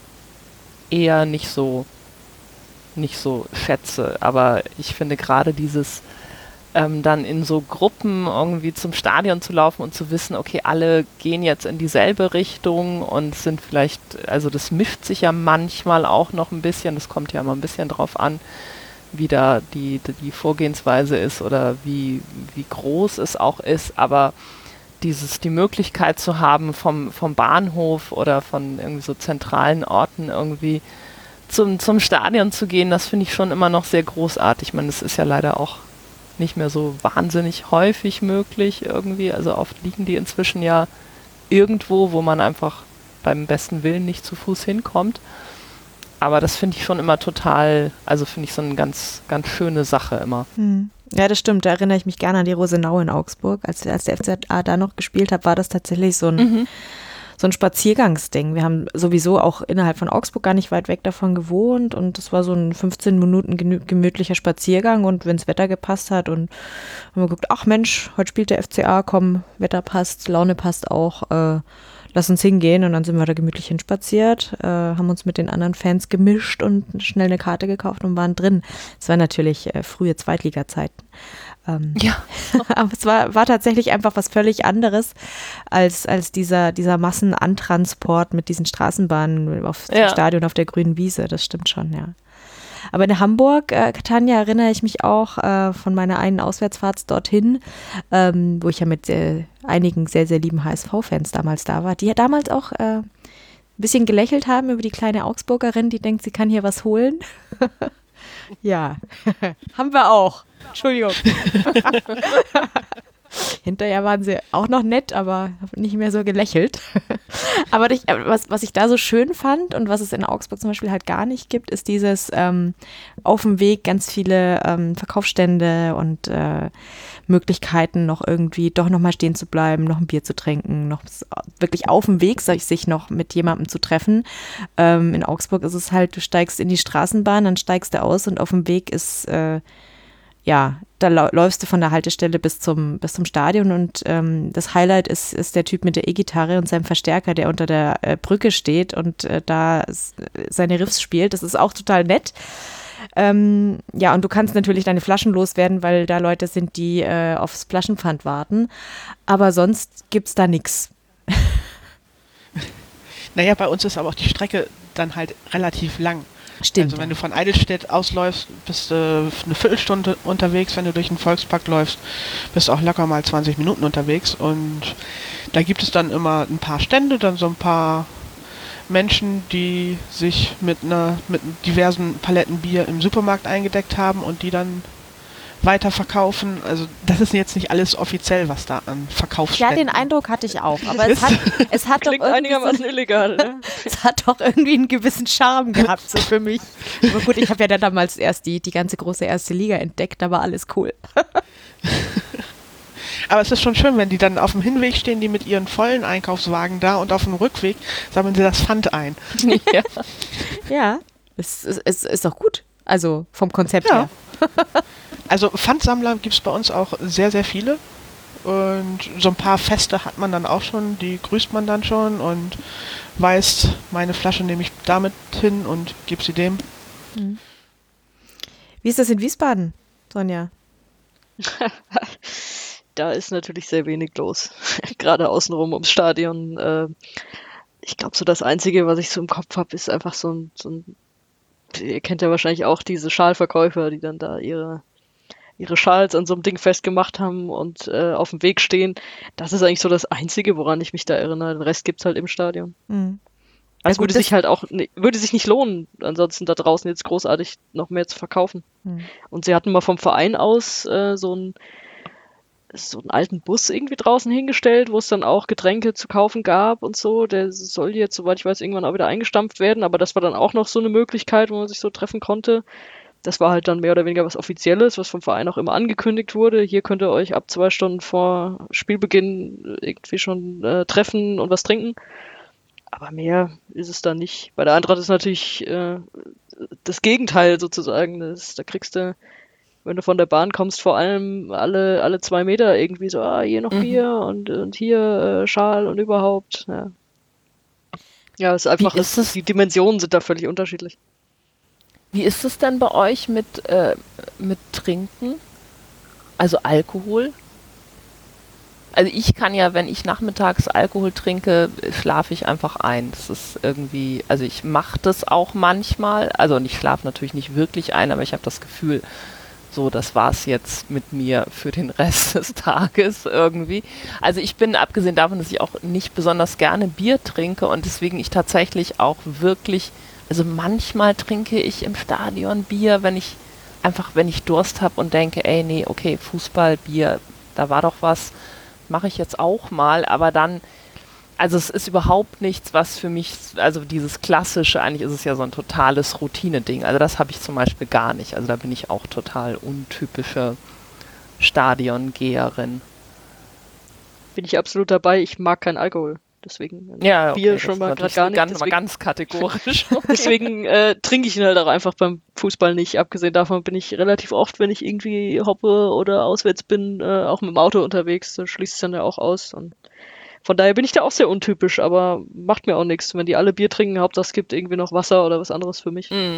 eher nicht so nicht so schätze, aber ich finde gerade dieses ähm, dann in so Gruppen irgendwie zum Stadion zu laufen und zu wissen, okay, alle gehen jetzt in dieselbe Richtung und sind vielleicht, also das mischt sich ja manchmal auch noch ein bisschen, das kommt ja immer ein bisschen drauf an, wie da die, die Vorgehensweise ist oder wie, wie groß es auch ist, aber dieses, die Möglichkeit zu haben, vom, vom Bahnhof oder von irgendwie so zentralen Orten irgendwie zum, zum Stadion zu gehen, das finde ich schon immer noch sehr großartig. Ich meine, das ist ja leider auch nicht mehr so wahnsinnig häufig möglich irgendwie. Also oft liegen die inzwischen ja irgendwo, wo man einfach beim besten Willen nicht zu Fuß hinkommt. Aber das finde ich schon immer total, also finde ich so eine ganz, ganz schöne Sache immer. Hm. Ja, das stimmt. Da erinnere ich mich gerne an die Rosenau in Augsburg. Als, als der F C A da noch gespielt hat, war das tatsächlich so ein, mhm. so ein Spaziergangsding. Wir haben sowieso auch innerhalb von Augsburg gar nicht weit weg davon gewohnt und es war so ein fünfzehn Minuten genü- gemütlicher Spaziergang und wenn das Wetter gepasst hat und haben wir geguckt, ach Mensch, heute spielt der F C A, komm, Wetter passt, Laune passt auch, äh, lass uns hingehen und dann sind wir da gemütlich hinspaziert, äh, haben uns mit den anderen Fans gemischt und schnell eine Karte gekauft und waren drin. Es war natürlich äh, frühe Zweitliga-Zeiten. Ähm, ja. Aber es war, war tatsächlich einfach was völlig anderes als, als dieser, dieser Massenantransport mit diesen Straßenbahnen aufs Ja. Stadion auf der grünen Wiese. Das stimmt schon, ja. Aber in Hamburg, äh, Tanja, erinnere ich mich auch äh, von meiner einen Auswärtsfahrt dorthin, ähm, wo ich ja mit äh, einigen sehr, sehr lieben H S V-Fans damals da war, die ja damals auch äh, ein bisschen gelächelt haben über die kleine Augsburgerin, die denkt, sie kann hier was holen. Ja, haben wir auch. Entschuldigung. Hinterher waren sie auch noch nett, aber nicht mehr so gelächelt. Aber ich, was, was ich da so schön fand und was es in Augsburg zum Beispiel halt gar nicht gibt, ist dieses ähm, auf dem Weg ganz viele ähm, Verkaufsstände und äh, Möglichkeiten, noch irgendwie doch nochmal stehen zu bleiben, noch ein Bier zu trinken, noch wirklich auf dem Weg sich noch mit jemandem zu treffen. Ähm, in Augsburg ist es halt, du steigst in die Straßenbahn, dann steigst du aus und auf dem Weg ist äh, ja, da läufst du von der Haltestelle bis zum, bis zum Stadion und ähm, das Highlight ist, ist der Typ mit der E-Gitarre und seinem Verstärker, der unter der äh, Brücke steht und äh, da s- seine Riffs spielt. Das ist auch total nett. Ähm, ja, und du kannst natürlich deine Flaschen loswerden, weil da Leute sind, die äh, aufs Flaschenpfand warten. Aber sonst gibt's da nichts. Naja, bei uns ist aber auch die Strecke dann halt relativ lang. Stimmt. Also wenn du von Eidelstedt ausläufst, bist du äh, eine Viertelstunde unterwegs. Wenn du durch den Volkspark läufst, bist du auch locker mal zwanzig Minuten unterwegs. Und da gibt es dann immer ein paar Stände, dann so ein paar Menschen, die sich mit einer mit diversen Paletten Bier im Supermarkt eingedeckt haben und die dann weiterverkaufen. Also das ist jetzt nicht alles offiziell, was da an Ja, Verkaufsständen den Eindruck hatte ich auch. Aber es hat, es hat doch Klingt irgendwie so, einigermaßen illegal, ne? es hat doch irgendwie einen gewissen Charme gehabt, so für mich. Aber gut, ich habe ja dann damals erst die, die ganze große erste Liga entdeckt, da war alles cool. Aber es ist schon schön, wenn die dann auf dem Hinweg stehen, die mit ihren vollen Einkaufswagen da und auf dem Rückweg sammeln sie das Pfand ein. Ja. Ja, es, es, es ist doch gut. Also vom Konzept Ja. her. Also Pfandsammler gibt es bei uns auch sehr, sehr viele. Und so ein paar Feste hat man dann auch schon, die grüßt man dann schon und weiß, meine Flasche nehme ich damit hin und gebe sie dem. Wie ist das in Wiesbaden, Sonja? Da ist natürlich sehr wenig los. Gerade außenrum ums Stadion. Äh, ich glaube, so das Einzige, was ich so im Kopf habe, ist einfach so ein, so ein, ihr kennt ja wahrscheinlich auch diese Schalverkäufer, die dann da ihre, ihre Schals an so einem Ding festgemacht haben und äh, auf dem Weg stehen. Das ist eigentlich so das Einzige, woran ich mich da erinnere. Den Rest gibt's halt im Stadion. Mhm. Also gut, würde das- sich halt auch, ne- würde sich nicht lohnen, ansonsten da draußen jetzt großartig noch mehr zu verkaufen. Mhm. Und sie hatten mal vom Verein aus äh, so ein so einen alten Bus irgendwie draußen hingestellt, wo es dann auch Getränke zu kaufen gab und so. Der soll jetzt, soweit ich weiß, irgendwann auch wieder eingestampft werden, aber das war dann auch noch so eine Möglichkeit, wo man sich so treffen konnte. Das war halt dann mehr oder weniger was Offizielles, was vom Verein auch immer angekündigt wurde. Hier könnt ihr euch ab zwei Stunden vor Spielbeginn irgendwie schon äh, treffen und was trinken. Aber mehr ist es da nicht. Bei der Eintracht ist natürlich äh, das Gegenteil sozusagen. Das, da kriegst du, wenn du von der Bahn kommst, vor allem alle, alle zwei Meter irgendwie so, ah, hier noch Bier mhm. und, und hier äh, Schal und überhaupt. Ja, ja es ist einfach, ist es? Die Dimensionen sind da völlig unterschiedlich. Wie ist es denn bei euch mit, äh, mit Trinken? Also Alkohol? Also ich kann ja, wenn ich nachmittags Alkohol trinke, schlafe ich einfach ein. Das ist irgendwie, also ich mache das auch manchmal. Also und ich schlafe natürlich nicht wirklich ein, aber ich habe das Gefühl, so, das war's jetzt mit mir für den Rest des Tages irgendwie. Also ich bin, abgesehen davon, dass ich auch nicht besonders gerne Bier trinke und deswegen ich tatsächlich auch wirklich, also manchmal trinke ich im Stadion Bier, wenn ich einfach, wenn ich Durst habe und denke, ey, nee, okay, Fußball, Bier, da war doch was, mache ich jetzt auch mal, aber dann, also es ist überhaupt nichts, was für mich, also dieses Klassische, eigentlich ist es ja so ein totales Routine-Ding, also das habe ich zum Beispiel gar nicht, also da bin ich auch total untypische Stadiongeherin. Bin ich absolut dabei, ich mag keinen Alkohol, deswegen ja, okay, Bier schon mal gerade gar nicht. Ganz, deswegen, mal ganz kategorisch. deswegen äh, trinke ich ihn halt auch einfach beim Fußball nicht, abgesehen davon bin ich relativ oft, wenn ich irgendwie hoppe oder auswärts bin, äh, auch mit dem Auto unterwegs, da schließt es dann ja auch aus und von daher bin ich da auch sehr untypisch, aber macht mir auch nichts. Wenn die alle Bier trinken, Hauptsache es gibt irgendwie noch Wasser oder was anderes für mich. Mm.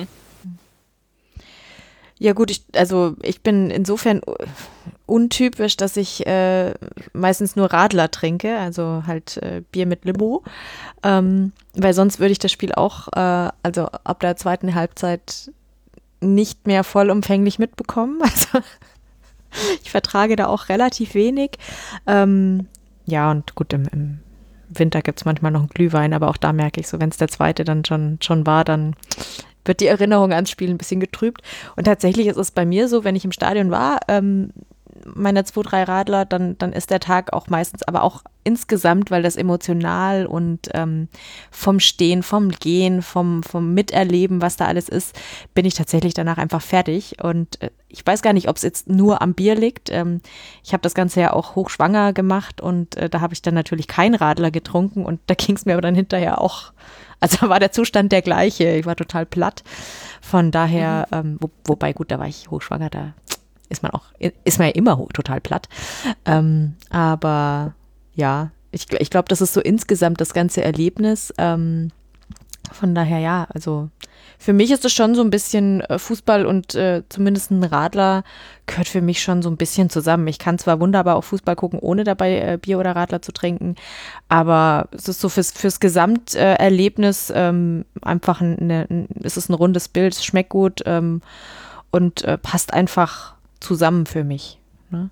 Ja gut, ich, also ich bin insofern untypisch, dass ich äh, meistens nur Radler trinke, also halt äh, Bier mit Limo, ähm, weil sonst würde ich das Spiel auch, äh, also ab der zweiten Halbzeit nicht mehr vollumfänglich mitbekommen. Also ich vertrage da auch relativ wenig. Ähm, Ja, und gut, im, im Winter gibt es manchmal noch einen Glühwein, aber auch da merke ich so, wenn es der zweite dann schon, schon war, dann wird die Erinnerung ans Spiel ein bisschen getrübt. Und tatsächlich ist es bei mir so, wenn ich im Stadion war, ähm, meine zwei, drei Radler, dann, dann ist der Tag auch meistens, aber auch insgesamt, weil das emotional und ähm, vom Stehen, vom Gehen, vom, vom Miterleben, was da alles ist, bin ich tatsächlich danach einfach fertig. Und äh, ich weiß gar nicht, ob es jetzt nur am Bier liegt. Ähm, ich habe das Ganze ja auch hochschwanger gemacht und äh, da habe ich dann natürlich keinen Radler getrunken und da ging es mir aber dann hinterher auch, also war der Zustand der gleiche. Ich war total platt. Von daher, mhm. ähm, wo, wobei gut, da war ich hochschwanger, da ist man auch, ist man ja immer hoch, total platt. Ähm, aber ja, ich, ich glaube, das ist so insgesamt das ganze Erlebnis. Ähm, von daher ja, also für mich ist es schon so ein bisschen äh, Fußball und äh, zumindest ein Radler gehört für mich schon so ein bisschen zusammen. Ich kann zwar wunderbar auch Fußball gucken, ohne dabei äh, Bier oder Radler zu trinken, aber es ist so fürs, fürs Gesamterlebnis ähm, einfach eine, ein, es ist ein rundes Bild, es schmeckt gut ähm, und äh, passt einfach zusammen für mich. Ne?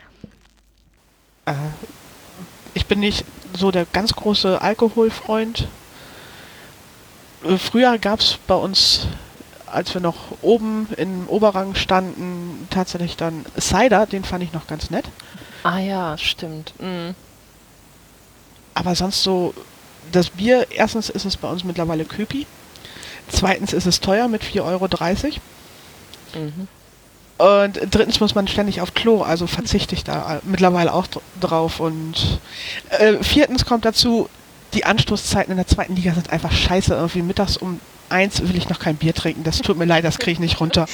Äh, ich bin nicht so der ganz große Alkoholfreund. Äh, früher gab es bei uns, als wir noch oben im Oberrang standen, tatsächlich dann Cider, den fand ich noch ganz nett. Ah ja, stimmt. Mhm. Aber sonst so, das Bier, erstens ist es bei uns mittlerweile Köpi, zweitens ist es teuer mit vier Euro dreißig. Mhm. Und drittens muss man ständig auf Klo, also verzichte ich da mittlerweile auch drauf. Und äh, viertens kommt dazu, die Anstoßzeiten in der zweiten Liga sind einfach scheiße. Irgendwie mittags um eins will ich noch kein Bier trinken. Das tut mir leid, das kriege ich nicht runter.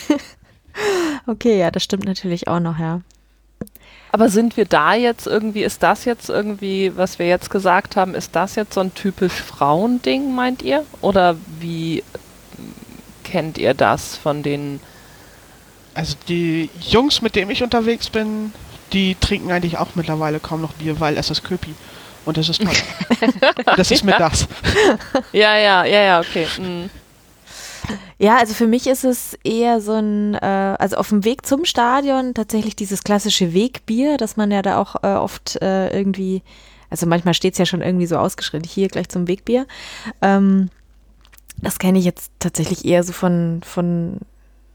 Okay, ja, das stimmt natürlich auch noch, ja. Aber sind wir da jetzt irgendwie, ist das jetzt irgendwie, was wir jetzt gesagt haben, ist das jetzt so ein typisch Frauending, meint ihr? Oder wie kennt ihr das von den... Also die Jungs, mit denen ich unterwegs bin, die trinken eigentlich auch mittlerweile kaum noch Bier, weil es ist Köpi. Und das ist toll. Das ist mittags. Ja, ja, ja, ja, okay. Mhm. Ja, also für mich ist es eher so ein, äh, also auf dem Weg zum Stadion tatsächlich dieses klassische Wegbier, das man ja da auch äh, oft äh, irgendwie, also manchmal steht es ja schon irgendwie so ausgeschrieben, hier gleich zum Wegbier. Ähm, das kenne ich jetzt tatsächlich eher so von, von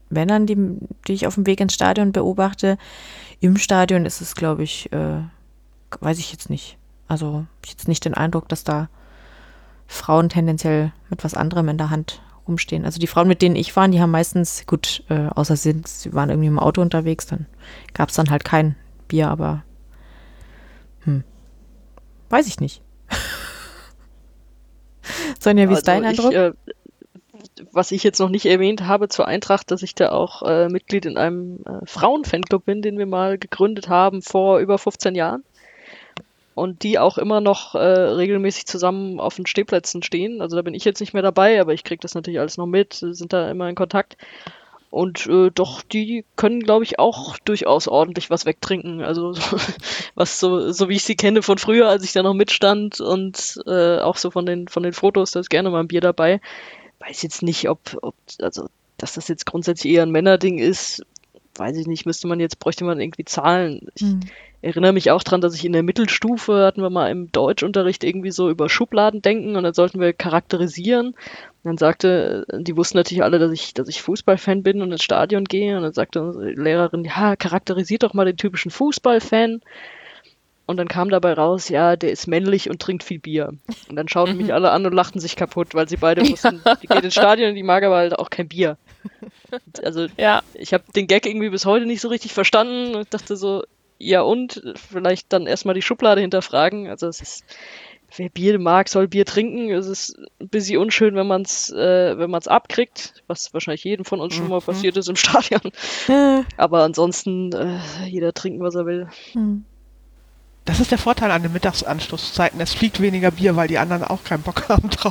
Männern, die, die ich auf dem Weg ins Stadion beobachte. Im Stadion ist es, glaube ich, äh, weiß ich jetzt nicht. Also habe ich jetzt nicht den Eindruck, dass da Frauen tendenziell mit was anderem in der Hand rumstehen. Also die Frauen, mit denen ich war, die haben meistens, gut, äh, außer sie, sie waren irgendwie im Auto unterwegs, dann gab es dann halt kein Bier, aber hm, weiß ich nicht. Sonja, wie ist Also dein ich, Eindruck? äh, was ich jetzt noch nicht erwähnt habe zur Eintracht, dass ich da auch äh, Mitglied in einem äh, Frauenfanclub bin, den wir mal gegründet haben vor über fünfzehn Jahren. Und die auch immer noch äh, regelmäßig zusammen auf den Stehplätzen stehen. Also da bin ich jetzt nicht mehr dabei, aber ich kriege das natürlich alles noch mit, sind da immer in Kontakt. Und äh, doch, die können, glaube ich, auch durchaus ordentlich was wegtrinken. Also so, was so, so wie ich sie kenne von früher, als ich da noch mitstand und äh, auch so von den von den Fotos, da ist gerne mal ein Bier dabei. Weiß jetzt nicht, ob, ob also dass das jetzt grundsätzlich eher ein Männerding ist, weiß ich nicht, müsste man jetzt, bräuchte man irgendwie Zahlen. Ich Hm. erinnere mich auch dran, dass ich in der Mittelstufe hatten wir mal im Deutschunterricht irgendwie so über Schubladen denken und dann sollten wir charakterisieren. Und dann sagte, die wussten natürlich alle, dass ich, dass ich Fußballfan bin und ins Stadion gehe und dann sagte unsere Lehrerin, ja, charakterisiert doch mal den typischen Fußballfan. Und dann kam dabei raus, ja, der ist männlich und trinkt viel Bier. Und dann schauten mich alle an und lachten sich kaputt, weil sie beide wussten, die geht ins Stadion und die mag aber halt auch kein Bier. Also Ja, ich habe den Gag irgendwie bis heute nicht so richtig verstanden und dachte so, ja und, vielleicht dann erstmal die Schublade hinterfragen. Also es ist, wer Bier mag, soll Bier trinken. Es ist ein bisschen unschön, wenn man es äh, wenn man es abkriegt, was wahrscheinlich jedem von uns schon mal passiert ist im Stadion. Äh, Aber ansonsten, äh, jeder trinken, was er will. hm. Das ist der Vorteil an den Mittagsanstoßzeiten. Es fliegt weniger Bier, weil die anderen auch keinen Bock haben drauf.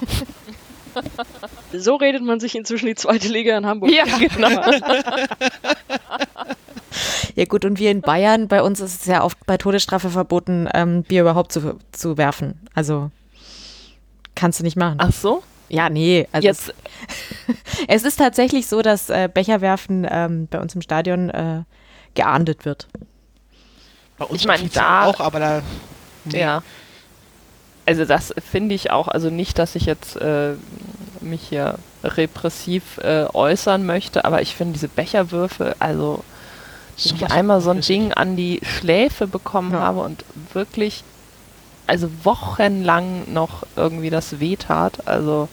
So redet man sich inzwischen die zweite Liga in Hamburg. ja, genau. Ja gut, und wir in Bayern, bei uns ist es ja oft bei Todesstrafe verboten, ähm, Bier überhaupt zu, zu werfen. Also kannst du nicht machen. Ach so? Ja, nee. Also Jetzt, es, es ist tatsächlich so, dass äh, Becherwerfen ähm, bei uns im Stadion äh, geahndet wird. Bei uns Ich meine, offiziell da- auch, aber da... nee. ja. Also das finde ich auch, also nicht, dass ich jetzt äh, mich hier repressiv äh, äußern möchte, aber ich finde diese Becherwürfe, also So wenn ich was einmal so ein lustig. Ding an die Schläfe bekommen Ja. habe und wirklich, also wochenlang noch irgendwie das wehtat, also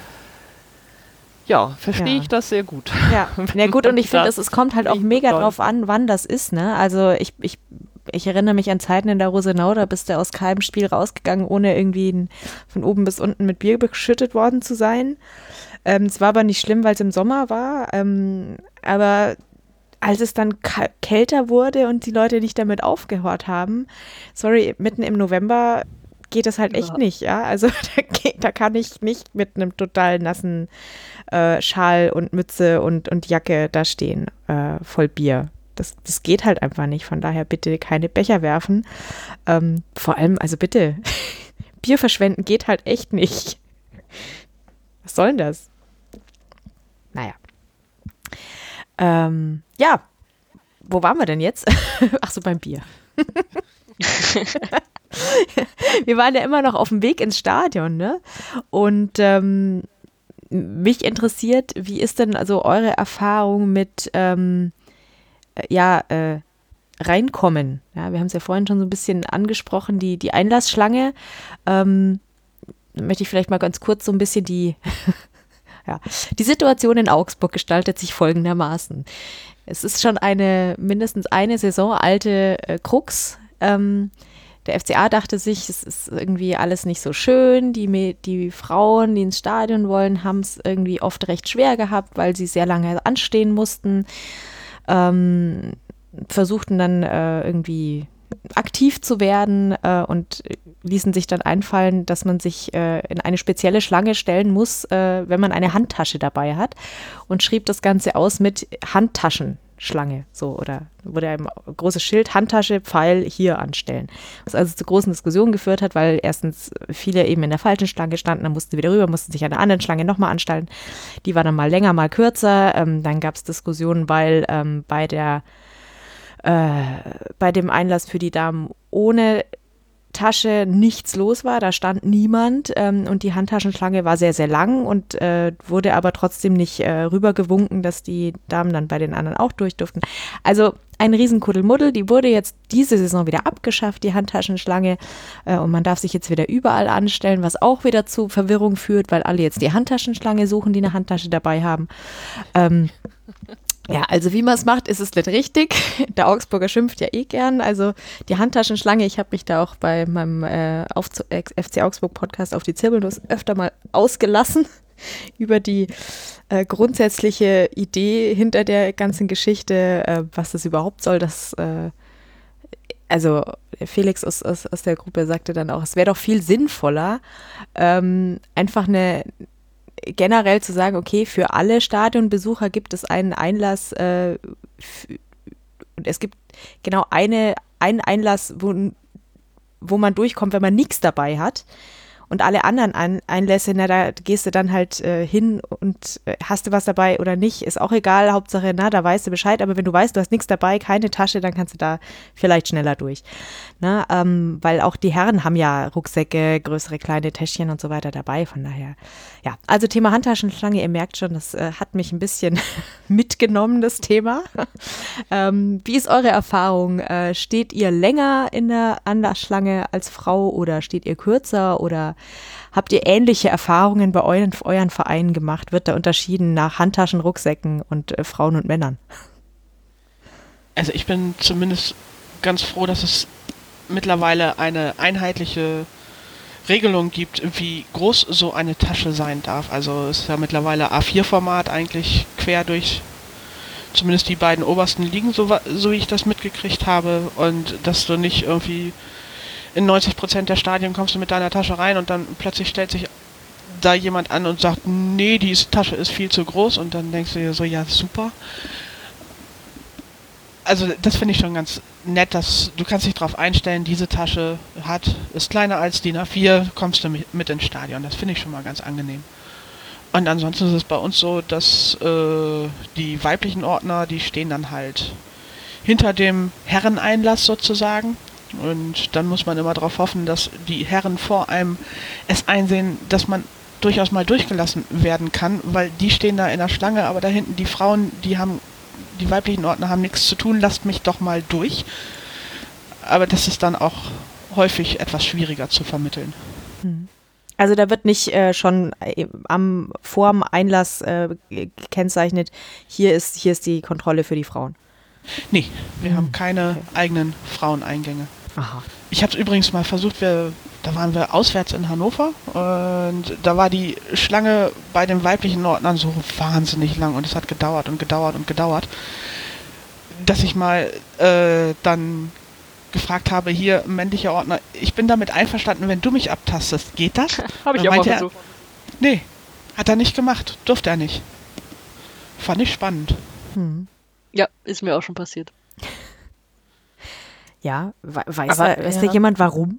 ja, verstehe Ja. ich das sehr gut. Ja, na gut, und ich finde, Das es, es kommt halt auch nicht mega toll. drauf an, wann das ist, ne? Also ich, ich, ich erinnere mich an Zeiten in der Rosenau, da bist du aus keinem Spiel rausgegangen, ohne irgendwie ein, von oben bis unten mit Bier beschüttet worden zu sein. Ähm, es war aber nicht schlimm, weil es im Sommer war, ähm, aber als es dann ka- kälter wurde und die Leute nicht damit aufgehört haben, sorry, mitten im November geht das halt echt Ja. nicht, ja. Also da, geht, da kann ich nicht mit einem total nassen äh, Schal und Mütze und, und Jacke da stehen, äh, voll Bier. Das, das geht halt einfach nicht. Von daher bitte keine Becher werfen. Ähm, vor allem, also bitte, Bier verschwenden geht halt echt nicht. Was soll denn das? Naja. Ähm, ja, wo waren wir denn jetzt? Ach so, beim Bier. Wir waren ja immer noch auf dem Weg ins Stadion, ne? Und ähm, mich interessiert, wie ist denn also eure Erfahrung mit ähm, äh, ja, äh, reinkommen? Ja, wir haben es ja vorhin schon so ein bisschen angesprochen, die, die Einlassschlange. Ähm, möchte ich vielleicht mal ganz kurz so ein bisschen die ja, die Situation in Augsburg gestaltet sich folgendermaßen. Es ist schon eine mindestens eine Saison alte äh, Krux. Ähm, der F C A dachte sich, es ist irgendwie alles nicht so schön. Die, Me- die Frauen, die ins Stadion wollen, haben es irgendwie oft recht schwer gehabt, weil sie sehr lange anstehen mussten. Ähm, versuchten dann äh, irgendwie aktiv zu werden äh, und ließen sich dann einfallen, dass man sich äh, in eine spezielle Schlange stellen muss, äh, wenn man eine Handtasche dabei hat, und schrieb das Ganze aus mit Handtaschenschlange, so, oder wurde ein großes Schild, Handtasche, Pfeil hier anstellen. Was also zu großen Diskussionen geführt hat, weil erstens viele eben in der falschen Schlange standen, dann mussten sie wieder rüber, mussten sich an der anderen Schlange nochmal anstellen. Die war dann mal länger, mal kürzer. Ähm, dann gab es Diskussionen, weil ähm, bei der äh, bei dem Einlass für die Damen ohne Tasche nichts los war, da stand niemand ähm, und die Handtaschenschlange war sehr, sehr lang und äh, wurde aber trotzdem nicht äh, rübergewunken, dass die Damen dann bei den anderen auch durch durften. Also ein Riesenkuddelmuddel, die wurde jetzt diese Saison wieder abgeschafft, die Handtaschenschlange, äh, und man darf sich jetzt wieder überall anstellen, was auch wieder zu Verwirrung führt, weil alle jetzt die Handtaschenschlange suchen, die eine Handtasche dabei haben. Ähm, Ja, also wie man es macht, ist es nicht richtig. Der Augsburger schimpft ja eh gern. Also die Handtaschenschlange, ich habe mich da auch bei meinem äh, Aufzu- F C Augsburg Podcast auf die Zirbelnuss öfter mal ausgelassen über die äh, grundsätzliche Idee hinter der ganzen Geschichte, äh, was das überhaupt soll. Das, äh, also Felix aus, aus, aus der Gruppe sagte dann auch, es wäre doch viel sinnvoller, ähm, einfach eine generell zu sagen, okay, für alle Stadionbesucher gibt es einen Einlass äh, f- und es gibt genau eine, einen Einlass, wo, wo man durchkommt, wenn man nichts dabei hat. Und alle anderen An- Einlässe, na, da gehst du dann halt äh, hin und äh, hast du was dabei oder nicht, ist auch egal, Hauptsache, na, da weißt du Bescheid, aber wenn du weißt, du hast nichts dabei, keine Tasche, dann kannst du da vielleicht schneller durch. Na, ähm, weil auch die Herren haben ja Rucksäcke, größere, kleine Täschchen und so weiter dabei, von daher, ja. Also Thema Handtaschenschlange, ihr merkt schon, das äh, hat mich ein bisschen mitgenommen, das Thema. ähm, wie ist eure Erfahrung? Äh, steht ihr länger in der Anlassschlange als Frau oder steht ihr kürzer oder habt ihr ähnliche Erfahrungen bei euren, euren Vereinen gemacht? Wird da unterschieden nach Handtaschen, Rucksäcken und äh, Frauen und Männern? Also ich bin zumindest ganz froh, dass es mittlerweile eine einheitliche Regelung gibt, wie groß so eine Tasche sein darf. Also es ist ja mittlerweile A vier Format eigentlich quer durch zumindest die beiden obersten Ligen, so, so wie ich das mitgekriegt habe, und dass du nicht irgendwie in neunzig Prozent der Stadien kommst du mit deiner Tasche rein und dann plötzlich stellt sich da jemand an und sagt, nee, die Tasche ist viel zu groß, und dann denkst du dir so, ja, super. Also das finde ich schon ganz nett, dass du kannst dich darauf einstellen, diese Tasche hat, ist kleiner als D I N A vier, kommst du mit ins Stadion. Das finde ich schon mal ganz angenehm. Und ansonsten ist es bei uns so, dass äh, die weiblichen Ordner, die stehen dann halt hinter dem Herreneinlass sozusagen. Und dann muss man immer darauf hoffen, dass die Herren vor einem es einsehen, dass man durchaus mal durchgelassen werden kann, weil die stehen da in der Schlange, aber da hinten die Frauen, die haben, die weiblichen Ordner haben nichts zu tun, lasst mich doch mal durch. Aber das ist dann auch häufig etwas schwieriger zu vermitteln. Also da wird nicht äh, schon äh, am vorm Einlass äh, gekennzeichnet, hier ist, hier ist die Kontrolle für die Frauen. Nee, wir Mhm. haben keine Okay. eigenen Fraueneingänge. Aha. Ich habe es übrigens mal versucht, wir, da waren wir auswärts in Hannover und da war die Schlange bei den weiblichen Ordnern so wahnsinnig lang und es hat gedauert und gedauert und gedauert, dass ich mal äh, dann gefragt habe, hier, männlicher Ordner, ich bin damit einverstanden, wenn du mich abtastest, geht das? Habe ich Dann auch mal meinte er, versucht. Nee, hat er nicht gemacht, durfte er nicht. Fand ich spannend. Hm. Ja, ist mir auch schon passiert. Ja, we- weiß, Aber, da, weiß ja. da jemand warum?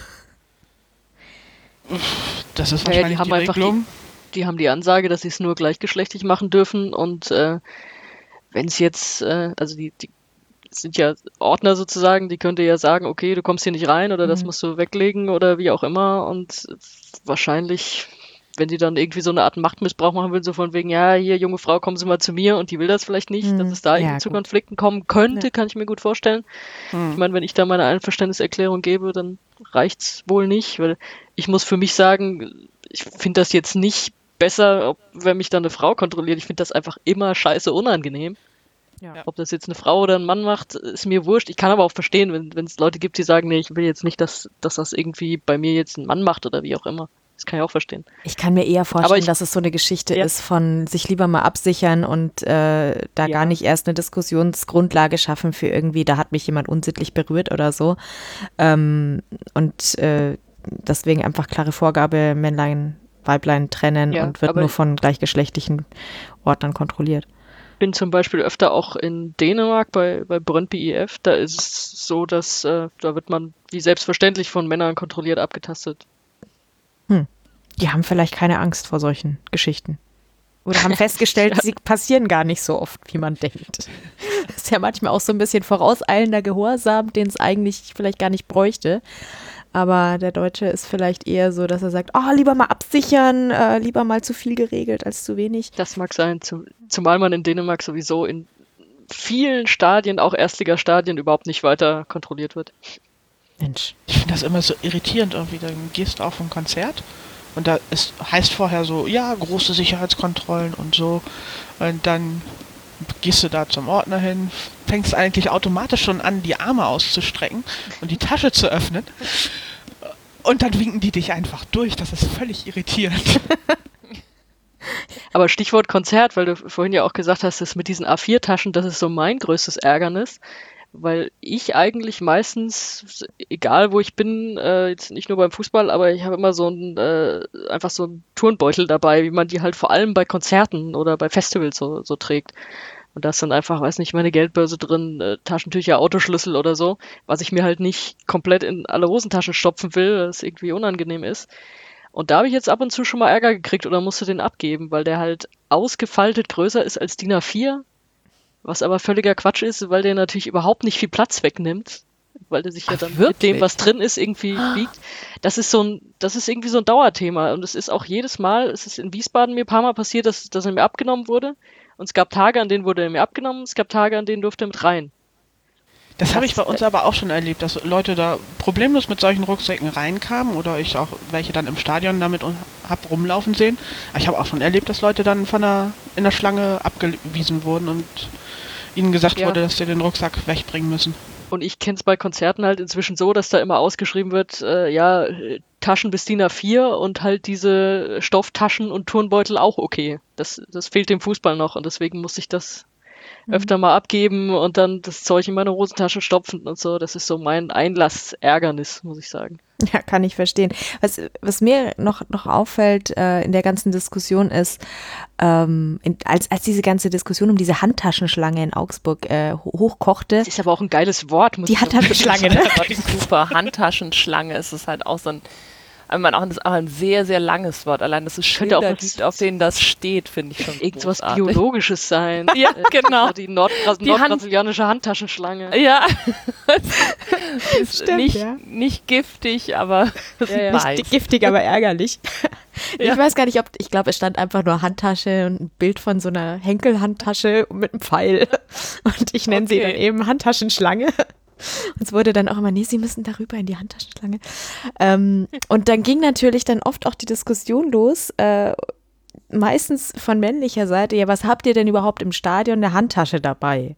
Das ist Naja, die wahrscheinlich haben die einfach die, Regelung. die haben die Ansage, dass sie es nur gleichgeschlechtlich machen dürfen, und äh, wenn es jetzt, äh, also die, die sind ja Ordner sozusagen, die könnte ja sagen, okay, du kommst hier nicht rein oder das Mhm. musst du weglegen oder wie auch immer, und wahrscheinlich, wenn die dann irgendwie so eine Art Machtmissbrauch machen will, so von wegen, ja, hier, junge Frau, kommen Sie mal zu mir, und die will das vielleicht nicht, Mhm. dass es da Ja, irgendwie zu gut. Konflikten kommen könnte, Ja. kann ich mir gut vorstellen. Hm. Ich meine, wenn ich da meine Einverständniserklärung gebe, dann reicht's wohl nicht, weil ich muss für mich sagen, ich finde das jetzt nicht besser, ob, wenn mich dann eine Frau kontrolliert. Ich finde das einfach immer scheiße unangenehm. Ja. Ob das jetzt eine Frau oder ein Mann macht, ist mir wurscht. Ich kann aber auch verstehen, wenn wenn es Leute gibt, die sagen, nee, ich will jetzt nicht, dass, dass das irgendwie bei mir jetzt ein Mann macht oder wie auch immer. Das kann ich auch verstehen. Ich kann mir eher vorstellen, Aber ich- dass es so eine Geschichte Ja. ist von sich lieber mal absichern und äh, da Ja. gar nicht erst eine Diskussionsgrundlage schaffen für irgendwie, da hat mich jemand unsittlich berührt oder so. Ähm, und äh, deswegen einfach klare Vorgabe, Männlein, Weiblein trennen Ja, und wird aber- nur von gleichgeschlechtlichen Ordnern kontrolliert. Bin zum Beispiel öfter auch in Dänemark bei, bei Brøndby I F. Da ist es so, dass äh, da wird man wie selbstverständlich von Männern kontrolliert abgetastet. Die haben vielleicht keine Angst vor solchen Geschichten. Oder haben festgestellt, sie passieren gar nicht so oft, wie man denkt. Das ist ja manchmal auch so ein bisschen vorauseilender Gehorsam, den es eigentlich vielleicht gar nicht bräuchte. Aber der Deutsche ist vielleicht eher so, dass er sagt, oh, lieber mal absichern, äh, lieber mal zu viel geregelt als zu wenig. Das mag sein, zu, zumal man in Dänemark sowieso in vielen Stadien, auch Erstligastadien, überhaupt nicht weiter kontrolliert wird. Mensch. Ich finde das immer so irritierend irgendwie. Dann gehst du auf ein Konzert und da ist, heißt vorher so, ja, große Sicherheitskontrollen und so. Und dann gehst du da zum Ordner hin, fängst eigentlich automatisch schon an, die Arme auszustrecken und die Tasche zu öffnen. Und dann winken die dich einfach durch. Das ist völlig irritierend. Aber Stichwort Konzert, weil du vorhin ja auch gesagt hast, das mit diesen A vier Taschen, das ist so mein größtes Ärgernis, weil ich eigentlich meistens, egal wo ich bin, äh, jetzt nicht nur beim Fußball, aber ich habe immer so ein, äh, einfach so einen Turnbeutel dabei, wie man die halt vor allem bei Konzerten oder bei Festivals so, so trägt. Und da ist dann einfach, weiß nicht, meine Geldbörse drin, äh, Taschentücher, Autoschlüssel oder so, was ich mir halt nicht komplett in alle Hosentaschen stopfen will, weil es irgendwie unangenehm ist. Und da habe ich jetzt ab und zu schon mal Ärger gekriegt oder musste den abgeben, weil der halt ausgefaltet größer ist als D I N A vier, was aber völliger Quatsch ist, weil der natürlich überhaupt nicht viel Platz wegnimmt, weil der sich ja dann wirklich? mit dem, was drin ist, irgendwie wiegt. Das ist so ein, das ist irgendwie so ein Dauerthema und es ist auch jedes Mal, es ist in Wiesbaden mir ein paar Mal passiert, dass, dass er mir abgenommen wurde und es gab Tage, an denen wurde er mir abgenommen, es gab Tage, an denen durfte er mit rein. Das habe ich bei uns aber auch schon erlebt, dass Leute da problemlos mit solchen Rucksäcken reinkamen oder ich auch welche dann im Stadion damit hab rumlaufen sehen. Aber ich habe auch schon erlebt, dass Leute dann von der, in der Schlange abgewiesen wurden und ihnen gesagt Ja. wurde, dass sie den Rucksack wegbringen müssen. Und ich kenne es bei Konzerten halt inzwischen so, dass da immer ausgeschrieben wird, äh, ja, Taschen bis D I N A vier und halt diese Stofftaschen und Turnbeutel auch okay. Das, das fehlt dem Fußball noch und deswegen muss ich das öfter mal abgeben und dann das Zeug in meine Hosentasche stopfen und so. Das ist so mein Einlassärgernis, muss ich sagen. Ja, kann ich verstehen. Was, was mir noch, noch auffällt äh, in der ganzen Diskussion ist, ähm, in, als, als diese ganze Diskussion um diese Handtaschenschlange in Augsburg äh, hochkochte. Das ist aber auch ein geiles Wort. Muss Die ich Handtaschenschlange, ne? Das ist super. Handtaschenschlange ist es halt auch so ein, ich meine, auch ein, auch ein sehr, sehr langes Wort. Allein, dass es Könnte auch Schilder was- gibt, auf denen das steht, finde ich schon Irgendwas großartig. Biologisches sein. Ja, Äh, genau. So die, Nord Die Hand- nordbrasilianische Handtaschenschlange. Ja, ist Stimmt, nicht, ja. nicht giftig, aber Ja, ja. weiß. Nicht giftig, aber ärgerlich. Ja. Ich weiß gar nicht, ob, ich glaube, es stand einfach nur Handtasche und ein Bild von so einer Henkel-Handtasche mit einem Pfeil. Und ich nenne sie Okay. dann eben Handtaschenschlange. Und es wurde dann auch immer, nee, Sie müssen darüber in die Handtaschenschlange. Ähm, und dann ging natürlich dann oft auch die Diskussion los, äh, meistens von männlicher Seite, ja, was habt ihr denn überhaupt im Stadion eine Handtasche dabei?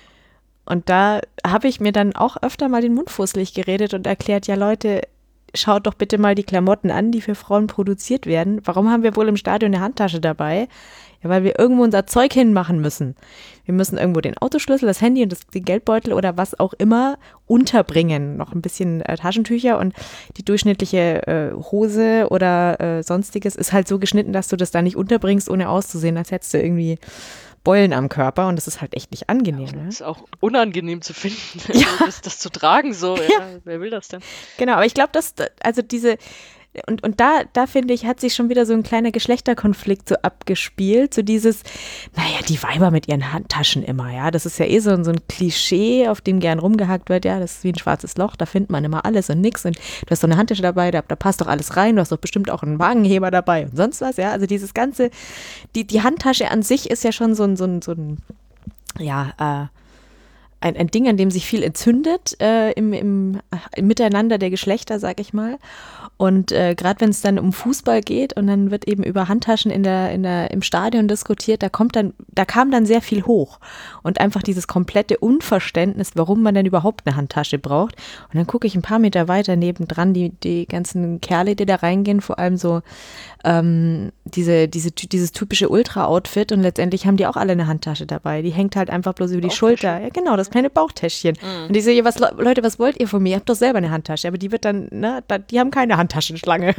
Und da habe ich mir dann auch öfter mal den Mund fusselig geredet und erklärt, ja Leute, schaut doch bitte mal die Klamotten an, die für Frauen produziert werden. Warum haben wir wohl im Stadion eine Handtasche dabei? Ja, weil wir irgendwo unser Zeug hinmachen müssen. Wir müssen irgendwo den Autoschlüssel, das Handy und das, den Geldbeutel oder was auch immer unterbringen. Noch ein bisschen äh, Taschentücher und die durchschnittliche äh, Hose oder äh, sonstiges ist halt so geschnitten, dass du das da nicht unterbringst, ohne auszusehen, als hättest du irgendwie Beulen am Körper und das ist halt echt nicht angenehm. Ne? Ist auch unangenehm zu finden, Ja. das, das zu tragen so. Ja. Wer will das denn? Genau, aber ich glaube, dass, also diese, und, und da, da finde ich, hat sich schon wieder so ein kleiner Geschlechterkonflikt so abgespielt, so dieses, naja, die Weiber mit ihren Handtaschen immer, ja, das ist ja eh so, ein- so ein Klischee, auf dem gern rumgehackt wird, ja, das ist wie ein schwarzes Loch, da findet man immer alles und nix und du hast so eine Handtasche dabei, da, da passt doch alles rein, du hast doch bestimmt auch einen Wagenheber dabei und sonst was, ja, also dieses ganze, die, die Handtasche an sich ist ja schon so ein, so ein, so ein, ja, äh, ein, ein Ding, an dem sich viel entzündet äh, im, im, im Miteinander der Geschlechter, sag ich mal. Und äh, gerade wenn es dann um Fußball geht und dann wird eben über Handtaschen in der, in der, im Stadion diskutiert, da kommt dann, da kam dann sehr viel hoch. Und einfach dieses komplette Unverständnis, warum man denn überhaupt eine Handtasche braucht. Und dann gucke ich ein paar Meter weiter nebendran, die, die ganzen Kerle, die da reingehen, vor allem so ähm, diese, diese, dieses typische Ultra-Outfit und letztendlich haben die auch alle eine Handtasche dabei. Die hängt halt einfach bloß über die Schulter. Ja, genau, das kleine Bauchtäschchen. Mhm. Und ich sehe, was, Leute, was wollt ihr von mir? Ihr habt doch selber eine Handtasche, aber die wird dann, ne, da, die haben keine Handtaschenschlange.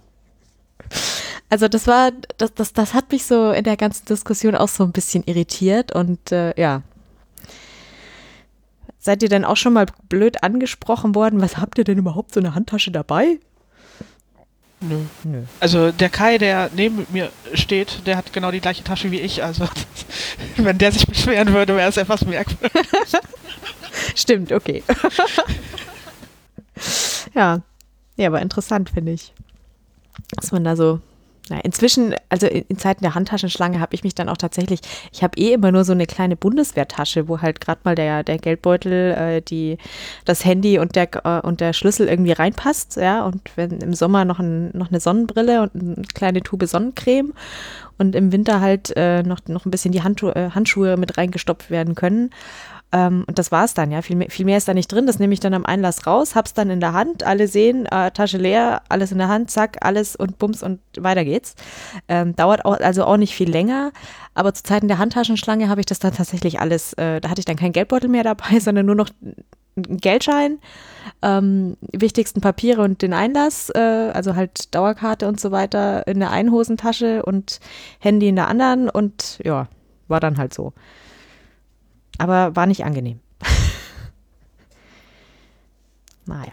Also das war, das, das, das hat mich so in der ganzen Diskussion auch so ein bisschen irritiert und äh, ja. Seid ihr denn auch schon mal blöd angesprochen worden? Was habt ihr denn überhaupt so eine Handtasche dabei? Nö. Nö. Also der Kai, der neben mir steht, der hat genau die gleiche Tasche wie ich. Also wenn der sich beschweren würde, wäre es etwas merkwürdig. Stimmt, okay. Ja. Ja, aber interessant, finde ich. Dass man da so, na, inzwischen, also in, in Zeiten der Handtaschenschlange habe ich mich dann auch tatsächlich, ich habe eh immer nur so eine kleine Bundeswehrtasche, wo halt gerade mal der, der Geldbeutel, äh, die, das Handy und der, äh, und der Schlüssel irgendwie reinpasst, ja, und wenn im Sommer noch, ein, noch eine Sonnenbrille und eine kleine Tube Sonnencreme und im Winter halt äh, noch, noch ein bisschen die Handschuhe, äh, Handschuhe mit reingestopft werden können. Ähm, und das war's dann, ja. Viel mehr, viel mehr ist da nicht drin. Das nehme ich dann am Einlass raus, hab's dann in der Hand, alle sehen, äh, Tasche leer, alles in der Hand, zack, alles und bums und weiter geht's. Ähm, dauert auch, also auch nicht viel länger. Aber zu Zeiten der Handtaschenschlange habe ich das dann tatsächlich alles, äh, da hatte ich dann keinen Geldbeutel mehr dabei, sondern nur noch einen Geldschein, ähm, wichtigsten Papiere und den Einlass, äh, also halt Dauerkarte und so weiter in der einen Hosentasche und Handy in der anderen und ja, war dann halt so. Aber war nicht angenehm. Naja.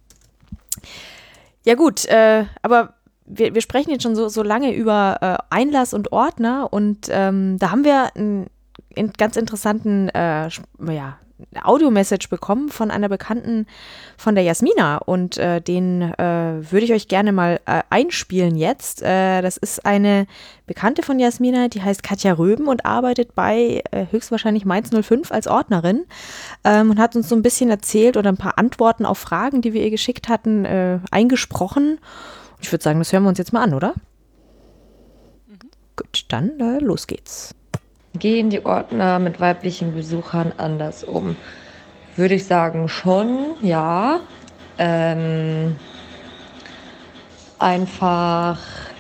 Ja gut, äh, aber wir, wir sprechen jetzt schon so, so lange über äh, Einlass und Ordner und ähm, da haben wir einen, einen ganz interessanten äh, ja, Audio-Message bekommen von einer Bekannten von der Jasmina und äh, den äh, würde ich euch gerne mal äh, einspielen jetzt. Äh, das ist eine Bekannte von Jasmina, die heißt Katja Röben und arbeitet bei äh, höchstwahrscheinlich Mainz null fünf als Ordnerin ähm, und hat uns so ein bisschen erzählt oder ein paar Antworten auf Fragen, die wir ihr geschickt hatten, äh, eingesprochen. Ich würde sagen, das hören wir uns jetzt mal an, oder? Mhm. Gut, dann äh, los geht's. Gehen die Ordner mit weiblichen Besuchern anders um? Würde ich sagen, schon, ja. Ähm, einfach,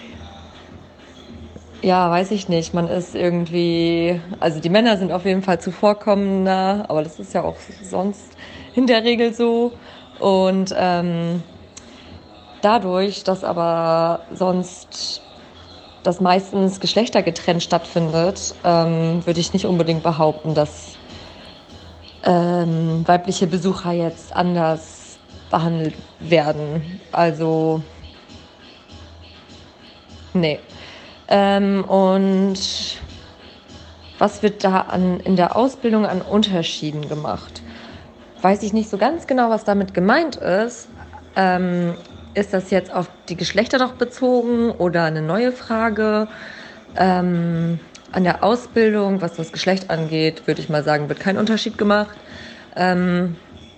ja, weiß ich nicht. Man ist irgendwie, also die Männer sind auf jeden Fall zuvorkommender, aber das ist ja auch sonst in der Regel so. Und ähm, dadurch, dass aber sonst das meistens geschlechtergetrennt stattfindet, ähm, würde ich nicht unbedingt behaupten, dass ähm, weibliche Besucher jetzt anders behandelt werden. Also, nee. Ähm, und was wird da an, in der Ausbildung an Unterschieden gemacht? Weiß ich nicht so ganz genau, was damit gemeint ist. Ähm, Ist das jetzt auf die Geschlechter noch bezogen oder eine neue Frage? Ähm, an der Ausbildung, was das Geschlecht angeht, würde ich mal sagen, wird kein Unterschied gemacht. Ähm,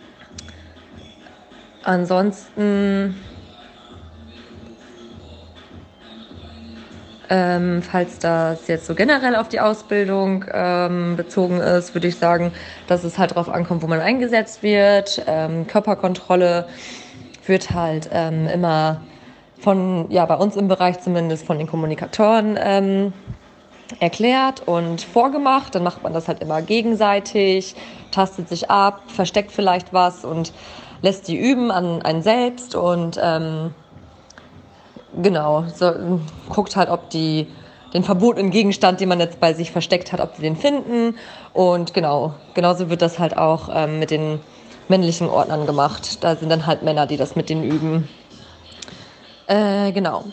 ansonsten, ähm, falls das jetzt so generell auf die Ausbildung ähm, bezogen ist, würde ich sagen, dass es halt darauf ankommt, wo man eingesetzt wird. Ähm, Körperkontrolle wird halt ähm, immer von, ja, bei uns im Bereich zumindest von den Kommunikatoren ähm, erklärt und vorgemacht. Dann macht man das halt immer gegenseitig, tastet sich ab, versteckt vielleicht was und lässt die üben an einen selbst und ähm, genau, so, guckt halt, ob die den verbotenen Gegenstand, den man jetzt bei sich versteckt hat, ob die den finden. Und genau, genauso wird das halt auch ähm, mit den männlichen Ordnern gemacht. Da sind dann halt Männer, die das mit denen üben. Äh, genau.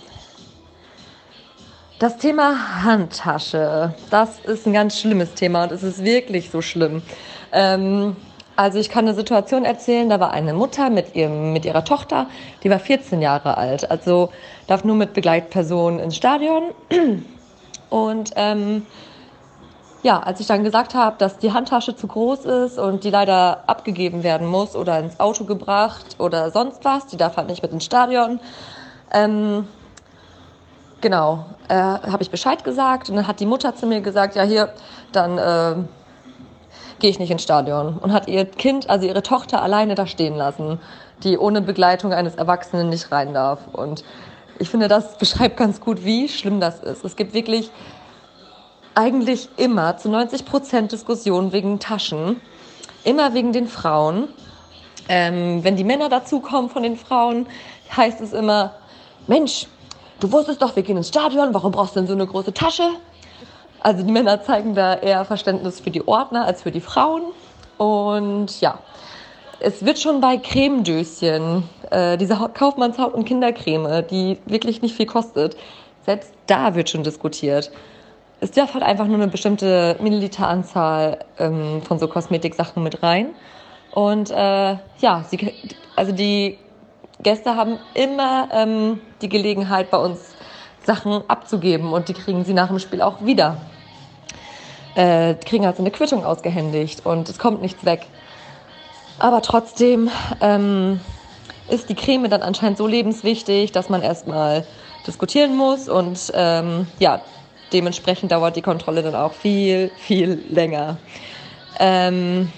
Das Thema Handtasche, das ist ein ganz schlimmes Thema und es ist wirklich so schlimm. Ähm, also ich kann eine Situation erzählen, da war eine Mutter mit, ihrem, mit ihrer Tochter, die war vierzehn Jahre alt, also darf nur mit Begleitpersonen ins Stadion. Und ähm, ja, als ich dann gesagt habe, dass die Handtasche zu groß ist und die leider abgegeben werden muss oder ins Auto gebracht oder sonst was, die darf halt nicht mit ins Stadion, ähm, genau, äh, habe ich Bescheid gesagt und dann hat die Mutter zu mir gesagt, ja hier, dann äh, gehe ich nicht ins Stadion und hat ihr Kind, also ihre Tochter alleine da stehen lassen, die ohne Begleitung eines Erwachsenen nicht rein darf. Und ich finde, das beschreibt ganz gut, wie schlimm das ist. Es gibt wirklich eigentlich immer zu neunzig Prozent Diskussionen wegen Taschen, immer wegen den Frauen. Ähm, wenn die Männer dazukommen von den Frauen, heißt es immer, Mensch, du wusstest doch, wir gehen ins Stadion, warum brauchst du denn so eine große Tasche? Also die Männer zeigen da eher Verständnis für die Ordner als für die Frauen. Und ja, es wird schon bei Cremedöschen, äh, diese Kaufmannshaut- und Kindercreme, die wirklich nicht viel kostet, selbst da wird schon diskutiert. Es darf halt einfach nur eine bestimmte Milliliteranzahl ähm, von so Kosmetiksachen mit rein. Und äh, ja, sie, also die Gäste haben immer ähm, die Gelegenheit, bei uns Sachen abzugeben und die kriegen sie nach dem Spiel auch wieder. Äh, die kriegen halt so eine Quittung ausgehändigt und es kommt nichts weg. Aber trotzdem ähm, ist die Creme dann anscheinend so lebenswichtig, dass man erstmal diskutieren muss und ähm, ja, dementsprechend dauert die Kontrolle dann auch viel, viel länger. Ähm,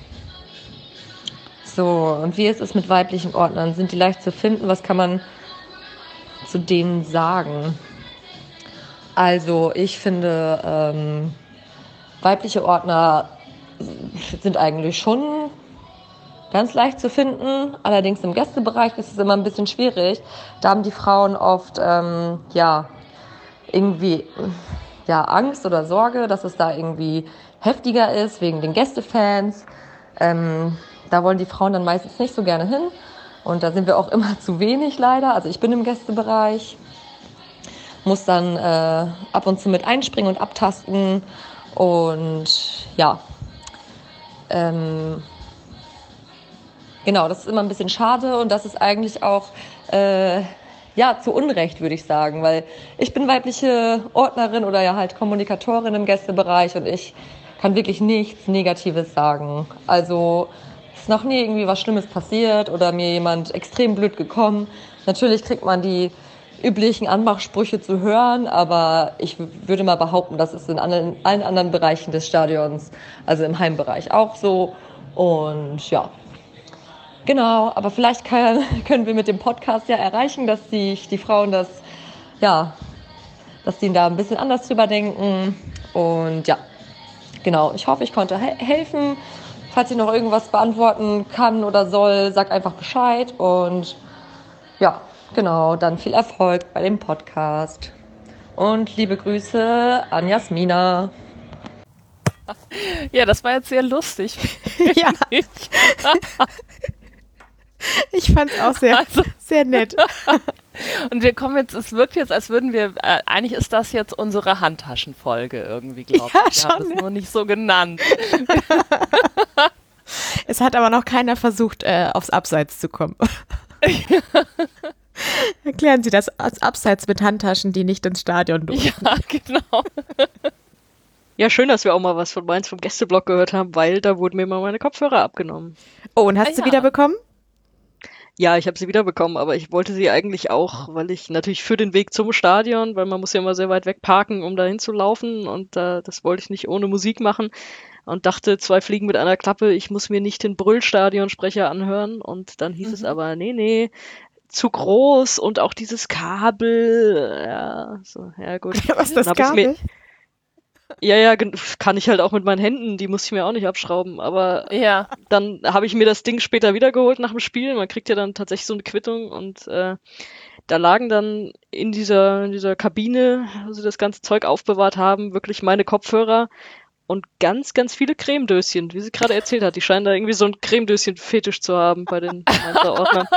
so, und wie ist es mit weiblichen Ordnern? Sind die leicht zu finden? Was kann man zu denen sagen? Also, ich finde, ähm, weibliche Ordner sind eigentlich schon ganz leicht zu finden. Allerdings im Gästebereich ist es immer ein bisschen schwierig. Da haben die Frauen oft, ähm, ja, irgendwie ja, Angst oder Sorge, dass es da irgendwie heftiger ist wegen den Gästefans. Ähm, da wollen die Frauen dann meistens nicht so gerne hin. Und da sind wir auch immer zu wenig leider. Also ich bin im Gästebereich, muss dann äh, ab und zu mit einspringen und abtasten. Und ja, ähm, genau, das ist immer ein bisschen schade und das ist eigentlich auch äh, ja, zu Unrecht, würde ich sagen, weil ich bin weibliche Ordnerin oder ja halt Kommunikatorin im Gästebereich und ich kann wirklich nichts Negatives sagen. Also ist noch nie irgendwie was Schlimmes passiert oder mir jemand extrem blöd gekommen. Natürlich kriegt man die üblichen Anmachsprüche zu hören, aber ich würde mal behaupten, das ist in allen, allen anderen Bereichen des Stadions, also im Heimbereich auch so. Und ja, genau, aber vielleicht kann, können wir mit dem Podcast ja erreichen, dass die, die Frauen das, ja, dass die da ein bisschen anders drüber denken. Und ja, genau, ich hoffe, ich konnte he- helfen. Falls ich noch irgendwas beantworten kann oder soll, sagt einfach Bescheid. Und ja, genau, dann viel Erfolg bei dem Podcast. Und liebe Grüße an Jasmina. Ja, das war jetzt sehr lustig. Ja. Ich fand es auch sehr, also, sehr nett. Und wir kommen jetzt, es wirkt jetzt, als würden wir, äh, eigentlich ist das jetzt unsere Handtaschenfolge irgendwie, glaube ja, ich. Wir schon, haben es ne? nur nicht so genannt. Es hat aber noch keiner versucht, äh, aufs Abseits zu kommen. Erklären Sie das als Abseits mit Handtaschen, die nicht ins Stadion durften. Ja, genau. Ja, schön, dass wir auch mal was von Mainz vom Gästeblock gehört haben, weil da wurden mir mal meine Kopfhörer abgenommen. Oh, und hast Ah, du ja. wieder bekommen? Ja, ich habe sie wiederbekommen, aber ich wollte sie eigentlich auch, weil ich natürlich für den Weg zum Stadion, weil man muss ja immer sehr weit weg parken, um dahin zu laufen und äh, das wollte ich nicht ohne Musik machen und dachte, zwei Fliegen mit einer Klappe, ich muss mir nicht den Brüllstadionsprecher anhören und dann hieß Mhm. es aber, nee, nee, zu groß und auch dieses Kabel, ja, so, ja gut. Was ist das Dann hab ich's Kabel? mir- Ja, ja, gen- kann ich halt auch mit meinen Händen, die muss ich mir auch nicht abschrauben, aber Ja. dann habe ich mir das Ding später wiedergeholt nach dem Spiel. Man kriegt ja dann tatsächlich so eine Quittung und äh, da lagen dann in dieser, in dieser Kabine, wo sie das ganze Zeug aufbewahrt haben, wirklich meine Kopfhörer und ganz, ganz viele Cremedöschen, wie sie gerade erzählt hat. Die scheinen da irgendwie so ein Cremedöschen-Fetisch zu haben bei den Mainzer Ordnern.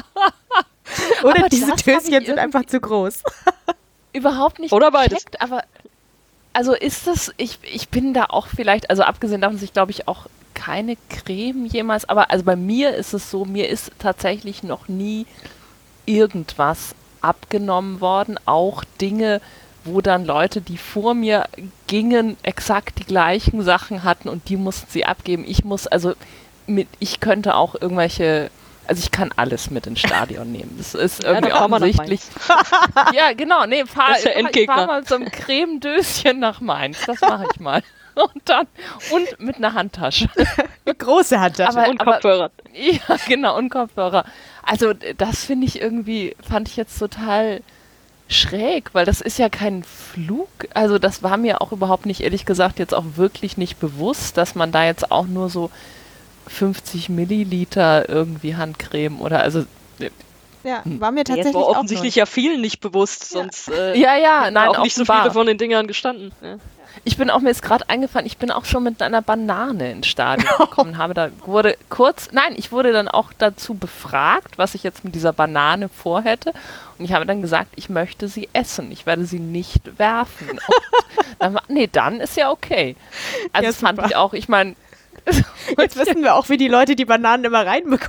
Oder Aber diese das hab ich Döschen sind irgendwie- einfach zu groß. Überhaupt nicht Oder beides. gecheckt, aber also ist das, ich, ich bin da auch vielleicht, also abgesehen davon, dass ich glaube ich auch keine Creme jemals, aber also bei mir ist es so, mir ist tatsächlich noch nie irgendwas abgenommen worden, auch Dinge, wo dann Leute, die vor mir gingen, exakt die gleichen Sachen hatten und die mussten sie abgeben. Ich muss, also mit, ich könnte auch irgendwelche, also ich kann alles mit ins Stadion nehmen. Das ist irgendwie da fahren wir nach offensichtlich. Ja, genau, nee, fahr, Das ist der fahr, ich Endgegner. fahr mal so ein Cremedöschen nach Mainz. Das mache ich mal. Und dann, und mit einer Handtasche. Große Handtasche. Aber- Und Kopfhörer. Ja, genau, und Kopfhörer. Also das finde ich irgendwie, fand ich jetzt total schräg, weil das ist ja kein Flug. Also das war mir auch überhaupt nicht, ehrlich gesagt, jetzt auch wirklich nicht bewusst, dass man da jetzt auch nur so fünfzig Milliliter irgendwie Handcreme oder also ja, war mir Nee, tatsächlich es war auch offensichtlich ja vielen nicht bewusst, sonst äh, ja, ja, hätten nein, auch nicht so offenbar. viele von den Dingern gestanden. Ja. Ich bin auch mir jetzt gerade eingefallen, ich bin auch schon mit einer Banane ins Stadion gekommen, habe da, wurde kurz, nein, ich wurde dann auch dazu befragt, was ich jetzt mit dieser Banane vorhätte. Und ich habe dann gesagt, ich möchte sie essen, ich werde sie nicht werfen. Und dann war, nee, dann ist ja okay. Also Ja, das fand super. ich auch, ich meine, Jetzt wissen wir auch, wie die Leute die Bananen immer reinbekommen.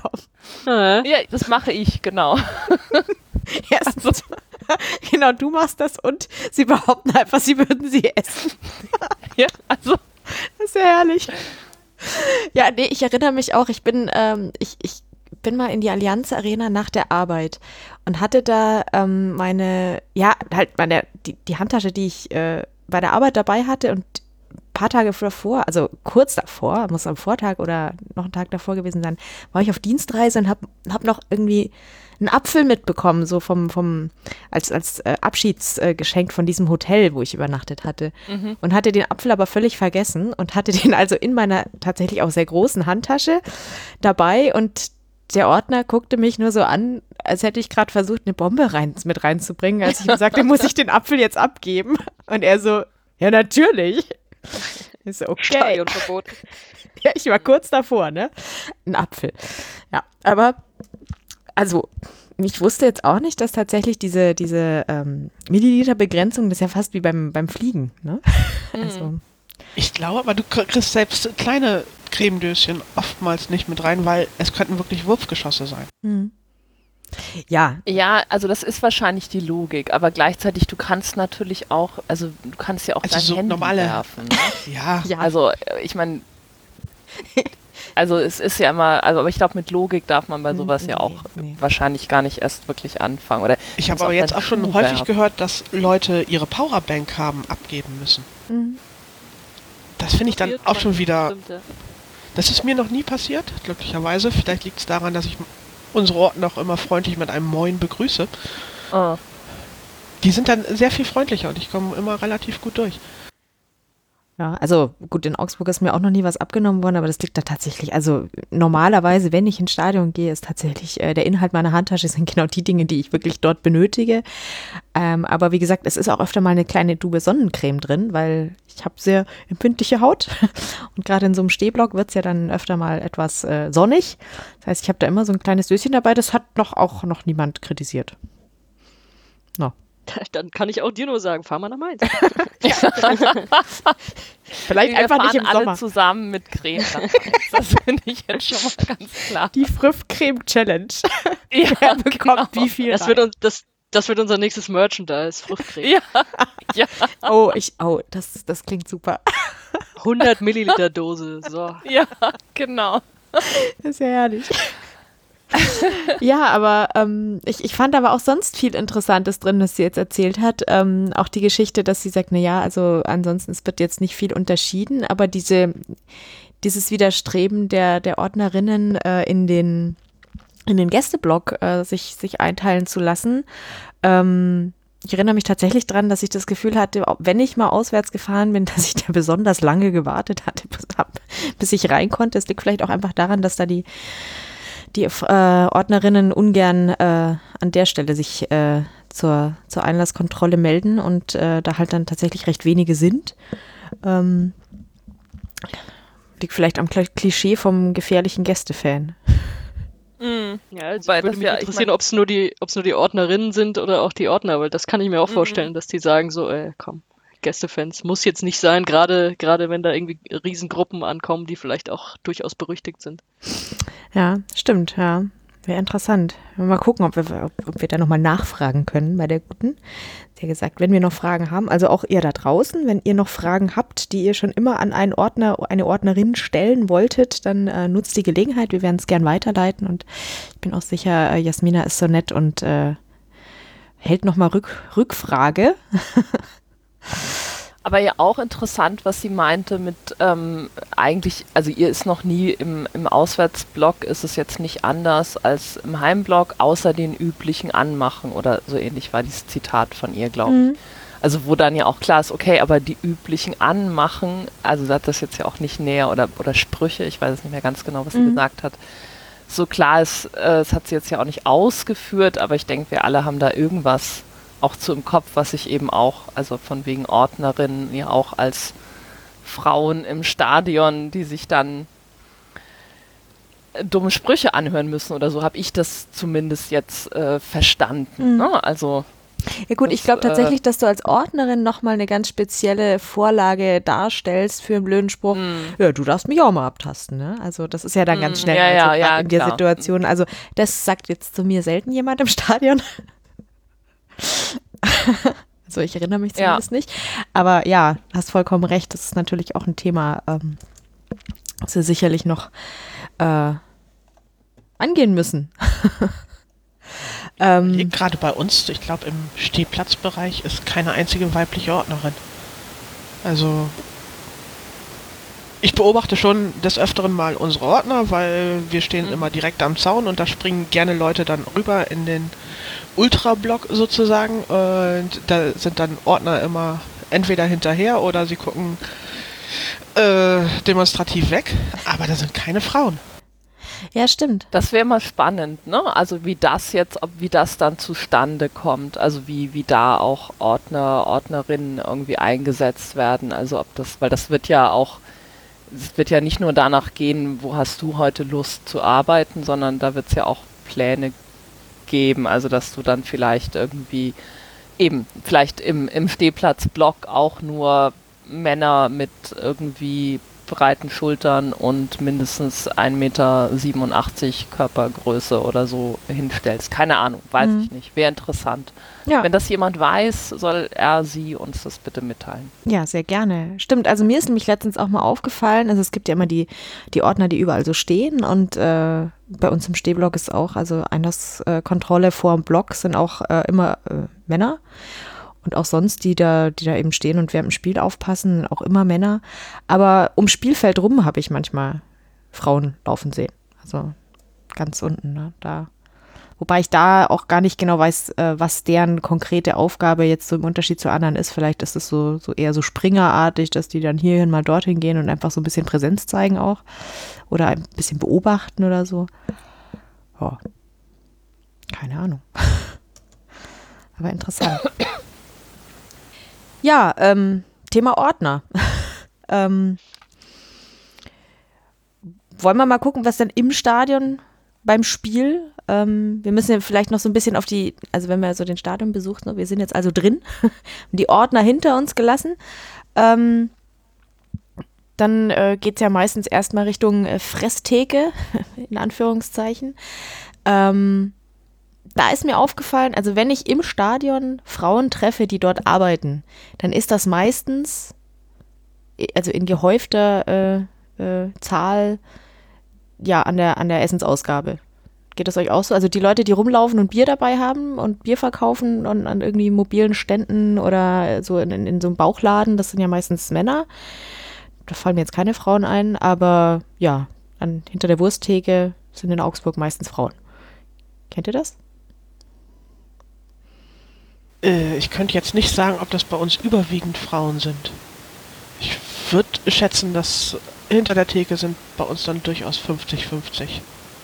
Äh. Ja, das mache ich, genau. Erstens, genau, du machst das und sie behaupten einfach, sie würden sie essen. Ja, also. Das ist ja herrlich. Ja, nee, ich erinnere mich auch, ich bin, ähm, ich, ich bin mal in die Allianz Arena nach der Arbeit und hatte da ähm, meine, ja, halt meine, die, die Handtasche, die ich äh, bei der Arbeit dabei hatte und ein paar Tage davor, also kurz davor, muss am Vortag oder noch einen Tag davor gewesen sein, war ich auf Dienstreise und habe hab noch irgendwie einen Apfel mitbekommen, so vom, vom als, als äh, Abschiedsgeschenk von diesem Hotel, wo ich übernachtet hatte. Mhm. Und hatte den Apfel aber völlig vergessen und hatte den also in meiner tatsächlich auch sehr großen Handtasche dabei und der Ordner guckte mich nur so an, als hätte ich gerade versucht, eine Bombe rein, mit reinzubringen, als ich ihm sagte, muss ich den Apfel jetzt abgeben? Und er so, ja natürlich. Ich so, okay. Stadionverbot. Ja, ich war kurz davor, ne? Ein Apfel. Ja, aber also ich wusste jetzt auch nicht, dass tatsächlich diese, diese ähm, Milliliterbegrenzung, das ist ja fast wie beim, beim Fliegen, ne? Also. Ich glaube, aber du kriegst selbst kleine Cremedöschen oftmals nicht mit rein, weil es könnten wirklich Wurfgeschosse sein. Hm. Ja. Ja, also das ist wahrscheinlich die Logik, aber gleichzeitig, du kannst natürlich auch, also du kannst ja auch Also dein so Handy normale- werfen. Ne? Ja. Ja. Also äh, ich meine, also es ist ja immer, also aber ich glaube, mit Logik darf man bei sowas ja auch Nee, nee. wahrscheinlich gar nicht erst wirklich anfangen. Oder Ich kannst habe aber jetzt deinen auch schon Schuh häufig werfen. gehört, dass Leute ihre Powerbank haben abgeben müssen. Mhm. Das finde ich dann auch schon wieder, Stimmt, ja. das ist mir noch nie passiert, glücklicherweise. Vielleicht liegt es daran, dass ich unsere Orten auch immer freundlich mit einem Moin begrüße. Oh. Die sind dann sehr viel freundlicher und ich komme immer relativ gut durch. Ja, also gut, in Augsburg ist mir auch noch nie was abgenommen worden, aber das liegt da tatsächlich, also normalerweise, wenn ich ins Stadion gehe, ist tatsächlich äh, der Inhalt meiner Handtasche sind genau die Dinge, die ich wirklich dort benötige. Ähm, aber wie gesagt, es ist auch öfter mal eine kleine Dube Sonnencreme drin, weil ich habe sehr empfindliche Haut und gerade in so einem Stehblock wird es ja dann öfter mal etwas äh, sonnig. Das heißt, ich habe da immer so ein kleines Döschen dabei, das hat noch auch noch niemand kritisiert. No. Dann kann ich auch dir nur sagen, fahr mal nach Mainz. Vielleicht Wir einfach fahren nicht im alle Sommer. zusammen mit Creme nach Mainz. Das finde ich jetzt schon mal ganz klar. Die Früff-Creme-Challenge. Ja, Wer bekommt genau. wie viel Das rein? wird, uns, das, das wird unser nächstes Merchandise, Fruchtcreme. Ja, ja, Oh, ich, oh, das, das klingt super. hundert Milliliter Dose, so. ja, genau. Das ist ja herrlich. Ja, aber ähm, ich, ich fand aber auch sonst viel Interessantes drin, was sie jetzt erzählt hat. Ähm, auch die Geschichte, dass sie sagt, na ja, also ansonsten es wird jetzt nicht viel unterschieden, aber diese, dieses Widerstreben der, der Ordnerinnen äh, in den, in den Gästeblock äh, sich, sich einteilen zu lassen. Ähm, ich erinnere mich tatsächlich dran, dass ich das Gefühl hatte, wenn ich mal auswärts gefahren bin, dass ich da besonders lange gewartet hatte, bis, bis ich rein konnte. Es liegt vielleicht auch einfach daran, dass da die die äh, Ordnerinnen ungern äh, an der Stelle sich äh, zur, zur Einlasskontrolle melden und äh, da halt dann tatsächlich recht wenige sind. Ähm, liegt vielleicht am Kl- Klischee vom gefährlichen Gästefan. Mhm. Ja, also Wobei würde das mich ja, ich interessieren, mein- ob es nur die, ob es nur die Ordnerinnen sind oder auch die Ordner, weil das kann ich mir auch Mhm. vorstellen, dass die sagen so, ey, komm, Gästefans muss jetzt nicht sein, gerade gerade wenn da irgendwie Riesengruppen ankommen, die vielleicht auch durchaus berüchtigt sind. Ja, stimmt, ja. Wäre interessant. Mal gucken, ob wir, ob, ob wir da nochmal nachfragen können bei der Guten. Sie hat gesagt, wenn wir noch Fragen haben, also auch ihr da draußen, wenn ihr noch Fragen habt, die ihr schon immer an einen Ordner, eine Ordnerin stellen wolltet, dann äh, nutzt die Gelegenheit. Wir werden es gern weiterleiten und ich bin auch sicher, äh, Jasmina ist so nett und äh, hält nochmal Rück, Rückfrage. Aber ja auch interessant, was sie meinte mit ähm, eigentlich, also ihr ist noch nie im, im Auswärtsblock, ist es jetzt nicht anders als im Heimblock, außer den üblichen Anmachen oder so ähnlich war dieses Zitat von ihr, glaube ich. Mhm. Also wo dann ja auch klar ist, okay, aber die üblichen Anmachen, also sie hat das jetzt ja auch nicht näher oder, oder Sprüche, ich weiß es nicht mehr ganz genau, was sie Mhm. gesagt hat. So klar ist, äh, das hat sie jetzt ja auch nicht ausgeführt, aber ich denke, wir alle haben da irgendwas auch zu im Kopf, was ich eben auch, also von wegen Ordnerinnen, ja auch als Frauen im Stadion, die sich dann äh, dumme Sprüche anhören müssen oder so, habe ich das zumindest jetzt äh, verstanden. Mhm. Ne? Also Ja gut, Das, ich glaube äh, tatsächlich, dass du als Ordnerin nochmal eine ganz spezielle Vorlage darstellst für einen blöden Spruch. Mm. Ja, du darfst mich auch mal abtasten, ne? Also das ist ja dann ganz Mm, schnell ja, also ja, grad ja, in der klar. Situation. Also das sagt jetzt zu mir selten jemand im Stadion. Also ich erinnere mich Ja. zumindest nicht. Aber ja, hast vollkommen recht. Das ist natürlich auch ein Thema, ähm, das wir sicherlich noch äh, angehen müssen. ähm, Gerade bei uns, ich glaube im Stehplatzbereich ist keine einzige weibliche Ordnerin. Also ich beobachte schon des Öfteren mal unsere Ordner, weil wir stehen Mhm. immer direkt am Zaun und da springen gerne Leute dann rüber in den Ultrablock sozusagen und da sind dann Ordner immer entweder hinterher oder sie gucken äh, demonstrativ weg, aber da sind keine Frauen. ja, stimmt. Das wäre mal spannend, ne? Also wie das jetzt, ob wie das dann zustande kommt, also wie, wie da auch Ordner, Ordnerinnen irgendwie eingesetzt werden. Also ob das, weil das wird ja auch, es wird ja nicht nur danach gehen, wo hast du heute Lust zu arbeiten, sondern da wird es ja auch Pläne geben, also dass du dann vielleicht irgendwie eben, vielleicht im, im Stehplatzblock auch nur Männer mit irgendwie breiten Schultern und mindestens ein Meter siebenundachtzig Körpergröße oder so hinstellst. Keine Ahnung, weiß Mhm. ich nicht. Wäre interessant. Ja. Wenn das jemand weiß, soll er, sie uns das bitte mitteilen. Ja, sehr gerne. Stimmt, also mir ist nämlich letztens auch mal aufgefallen, also es gibt ja immer die, die Ordner, die überall so stehen und äh, bei uns im Stehblock ist auch, also Einlasskontrolle vor dem Block sind auch äh, immer äh, Männer und auch sonst, die da, die da eben stehen und während dem Spiel aufpassen, sind auch immer Männer. Aber ums Spielfeld rum habe ich manchmal Frauen laufen sehen. Also ganz unten, ne, da. Wobei ich da auch gar nicht genau weiß, äh, was deren konkrete Aufgabe jetzt so im Unterschied zu anderen ist. Vielleicht ist es so, so eher so springerartig, dass die dann hierhin mal dorthin gehen und einfach so ein bisschen Präsenz zeigen auch. Oder ein bisschen beobachten oder so. Oh. Keine Ahnung. Aber interessant. Ja, ähm, Thema Ordner. ähm, wollen wir mal gucken, was dann im Stadion beim Spiel, ähm, wir müssen ja vielleicht noch so ein bisschen auf die, also wenn wir so den Stadion besucht, ne, wir sind jetzt also drin, die Ordner hinter uns gelassen, ähm, dann äh, geht es ja meistens erstmal Richtung äh, Fresstheke, in Anführungszeichen. Ähm, da ist mir aufgefallen, also wenn ich im Stadion Frauen treffe, die dort arbeiten, dann ist das meistens, also in gehäufter äh, äh, Zahl, ja, an der, an der Essensausgabe. Geht das euch auch so? Also die Leute, die rumlaufen und Bier dabei haben und Bier verkaufen und an irgendwie mobilen Ständen oder so in, in, in so einem Bauchladen, das sind ja meistens Männer. Da fallen mir jetzt keine Frauen ein, aber ja, an, hinter der Wursttheke sind in Augsburg meistens Frauen. Kennt ihr das? Äh, ich könnte jetzt nicht sagen, ob das bei uns überwiegend Frauen sind. Ich würde schätzen, dass hinter der Theke sind bei uns dann durchaus fünfzig fünfzig.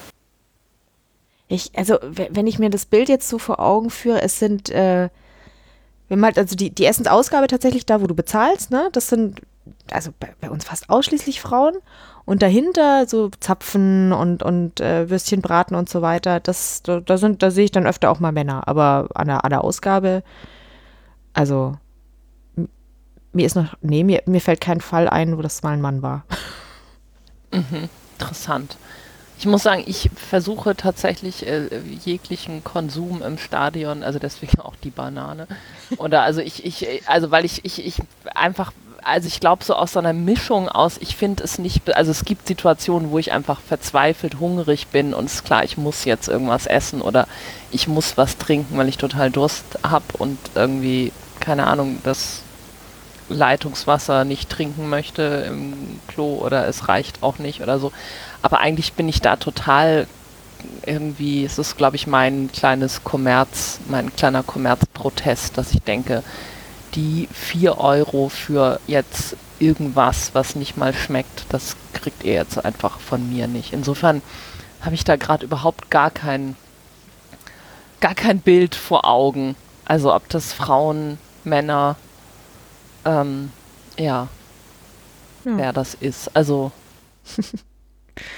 Ich, also, w- wenn ich mir das Bild jetzt so vor Augen führe, es sind, äh, wenn man halt, also die, die Essensausgabe tatsächlich da, wo du bezahlst, ne, das sind, also bei, bei uns fast ausschließlich Frauen und dahinter so Zapfen und, und äh, Würstchen braten und so weiter, das, da, da sind, da sehe ich dann öfter auch mal Männer, aber an der, an der Ausgabe, also, m- mir ist noch, nee, mir, mir fällt kein Fall ein, wo das mal ein Mann war. Mhm. Interessant. Ich muss sagen, ich versuche tatsächlich äh, jeglichen Konsum im Stadion, also deswegen auch die Banane. Oder also ich, ich, also weil ich, ich, ich einfach, also ich glaube so aus so einer Mischung aus, ich finde es nicht, also es gibt Situationen, wo ich einfach verzweifelt hungrig bin und es ist klar, ich muss jetzt irgendwas essen oder ich muss was trinken, weil ich total Durst habe und irgendwie, keine Ahnung, das Leitungswasser nicht trinken möchte im Klo oder es reicht auch nicht oder so. Aber eigentlich bin ich da total irgendwie, es ist, glaube ich, mein kleines Kommerz, mein kleiner Kommerzprotest, dass ich denke, die vier Euro für jetzt irgendwas, was nicht mal schmeckt, das kriegt ihr jetzt einfach von mir nicht. Insofern habe ich da gerade überhaupt gar kein, gar kein Bild vor Augen. Also ob das Frauen, Männer, ähm, ja, Ja. wer das ist. Also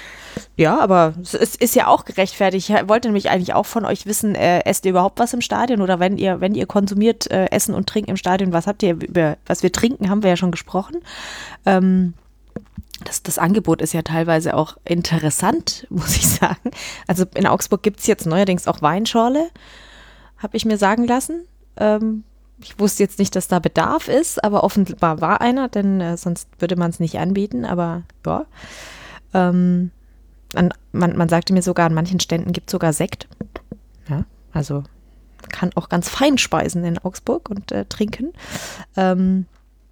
Ja, aber es ist, ist ja auch gerechtfertigt. Ich wollte nämlich eigentlich auch von euch wissen, äh, esst ihr überhaupt was im Stadion oder wenn ihr, wenn ihr konsumiert äh, Essen und Trinken im Stadion, was habt ihr, über was wir trinken, haben wir ja schon gesprochen. Ähm, das, das Angebot ist ja teilweise auch interessant, muss ich sagen. Also in Augsburg gibt es jetzt neuerdings auch Weinschorle, habe ich mir sagen lassen. Ähm, ich wusste jetzt nicht, dass da Bedarf ist, aber offenbar war einer, denn äh, sonst würde man es nicht anbieten, aber ja. Ähm, An, man, man sagte mir sogar, an manchen Ständen gibt es sogar Sekt. Ja, also kann auch ganz fein speisen in Augsburg und äh, trinken. Ähm,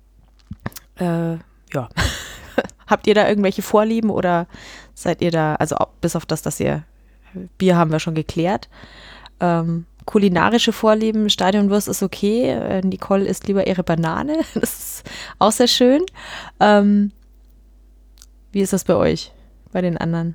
äh, ja. Habt ihr da irgendwelche Vorlieben oder seid ihr da, also auch, bis auf das, dass ihr, Bier haben wir schon geklärt. Ähm, kulinarische Vorlieben, Stadionwurst ist okay. Äh, Nicole isst lieber ihre Banane. Das ist auch sehr schön. Ähm, wie ist das bei euch, bei den anderen?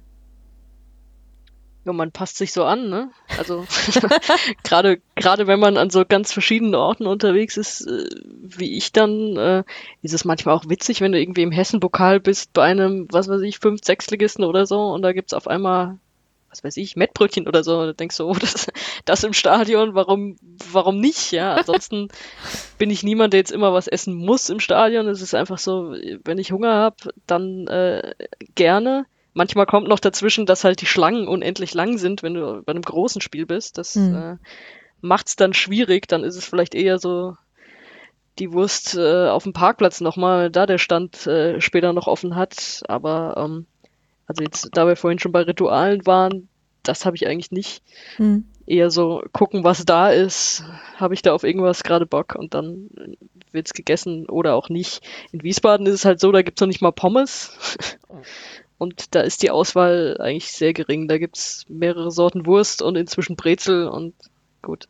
Ja, man passt sich so an, ne? Also gerade gerade wenn man an so ganz verschiedenen Orten unterwegs ist, äh, wie ich dann, äh, ist es manchmal auch witzig, wenn du irgendwie im Hessen-Pokal bist bei einem, was weiß ich, fünf Sechsligisten oder so und da gibt's auf einmal, was weiß ich, Mettbrötchen oder so und du denkst so, oh, das, das im Stadion, warum warum nicht, ja? Ansonsten bin ich niemand, der jetzt immer was essen muss im Stadion. Es ist einfach so, wenn ich Hunger habe, dann äh, gerne. Manchmal kommt noch dazwischen, dass halt die Schlangen unendlich lang sind, wenn du bei einem großen Spiel bist. Das mhm. äh, macht's dann schwierig. Dann ist es vielleicht eher so die Wurst äh, auf dem Parkplatz nochmal, da der Stand äh, später noch offen hat. Aber ähm, also jetzt, da wir vorhin schon bei Ritualen waren, das habe ich eigentlich nicht. Mhm. Eher so gucken, was da ist. Habe ich da auf irgendwas gerade Bock und dann wird's gegessen oder auch nicht. In Wiesbaden ist es halt so, da gibt's noch nicht mal Pommes. Und da ist die Auswahl eigentlich sehr gering. Da gibt's mehrere Sorten Wurst und inzwischen Brezel und gut.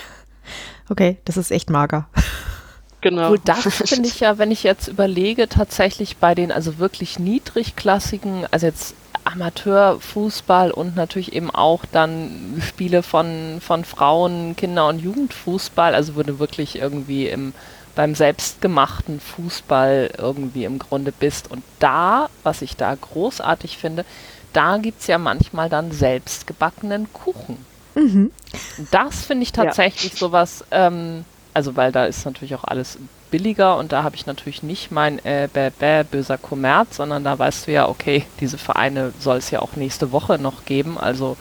Okay, das ist echt mager. Genau. Gut, das finde ich ja, wenn ich jetzt überlege, tatsächlich bei den also wirklich niedrigklassigen, also jetzt Amateurfußball und natürlich eben auch dann Spiele von, von Frauen, Kinder- und Jugendfußball, also wo du wirklich irgendwie im beim selbstgemachten Fußball irgendwie im Grunde bist. Und da, was ich da großartig finde, da gibt es ja manchmal dann selbstgebackenen Kuchen. Mhm. Das finde ich tatsächlich ja. sowas, ähm, also weil da ist natürlich auch alles billiger und da habe ich natürlich nicht mein äh, bäh, bäh, böser Kommerz, sondern da weißt du ja, okay, diese Vereine soll es ja auch nächste Woche noch geben, also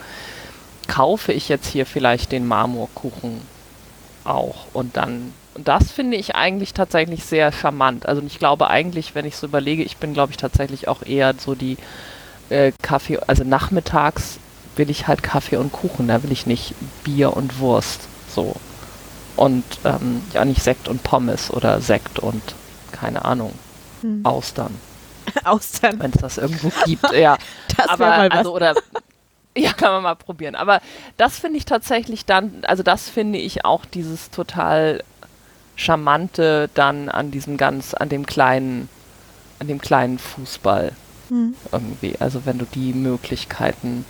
kaufe ich jetzt hier vielleicht den Marmorkuchen auch und dann Und das finde ich eigentlich tatsächlich sehr charmant. Also ich glaube eigentlich, wenn ich so überlege, ich bin glaube ich tatsächlich auch eher so die äh, Kaffee, also nachmittags will ich halt Kaffee und Kuchen, da will ich nicht Bier und Wurst, so. Und ähm, ja nicht Sekt und Pommes oder Sekt und, keine Ahnung, hm. Austern. Austern. Wenn es das irgendwo gibt, ja. Das aber mal was. also oder ja, kann man mal probieren. Aber das finde ich tatsächlich dann, also das finde ich auch dieses total Charmante dann an diesem ganz, an dem kleinen, an dem kleinen Fußball hm. irgendwie. Also wenn du die Möglichkeiten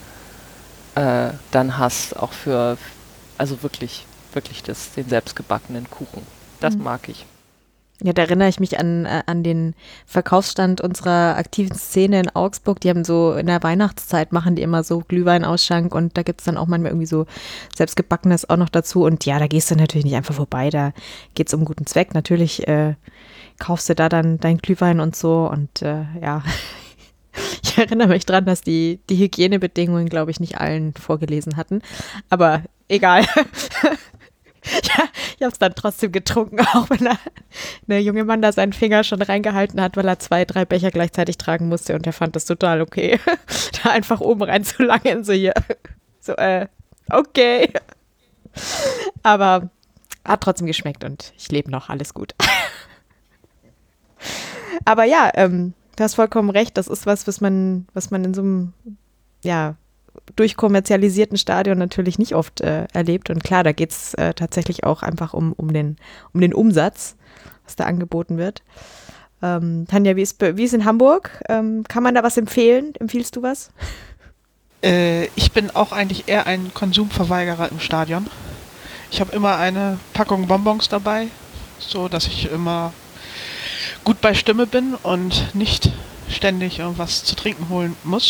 äh, dann hast, auch für, also wirklich, wirklich das, den selbstgebackenen Kuchen. Das hm. mag ich. Ja, da erinnere ich mich an, äh, an den Verkaufsstand unserer aktiven Szene in Augsburg. Die haben so in der Weihnachtszeit machen die immer so Glühweinausschank und da gibt es dann auch manchmal irgendwie so selbstgebackenes auch noch dazu. Und ja, da gehst du natürlich nicht einfach vorbei, da geht es um guten Zweck. Natürlich äh, kaufst du da dann dein Glühwein und so und äh, ja, ich erinnere mich dran, dass die, die Hygienebedingungen, glaube ich, nicht allen vorgelesen hatten. Aber egal. Ja, ich habe es dann trotzdem getrunken, auch wenn er, der junge Mann da seinen Finger schon reingehalten hat, weil er zwei, drei Becher gleichzeitig tragen musste und er fand das total okay, da einfach oben reinzulangen, so hier, so, äh, okay. Aber hat trotzdem geschmeckt und ich lebe noch, alles gut. Aber ja, ähm, du hast vollkommen recht, das ist was, was man, was man in so einem, ja, durchkommerzialisierten Stadion natürlich nicht oft äh, erlebt. Und klar, da geht es äh, tatsächlich auch einfach um, um, den, um den Umsatz, was da angeboten wird. Ähm, Tanja, wie ist, wie ist in Hamburg? Ähm, kann man da was empfehlen? Empfiehlst du was? Äh, ich bin auch eigentlich eher ein Konsumverweigerer im Stadion. Ich habe immer eine Packung Bonbons dabei, so dass ich immer gut bei Stimme bin und nicht ständig irgendwas zu trinken holen muss.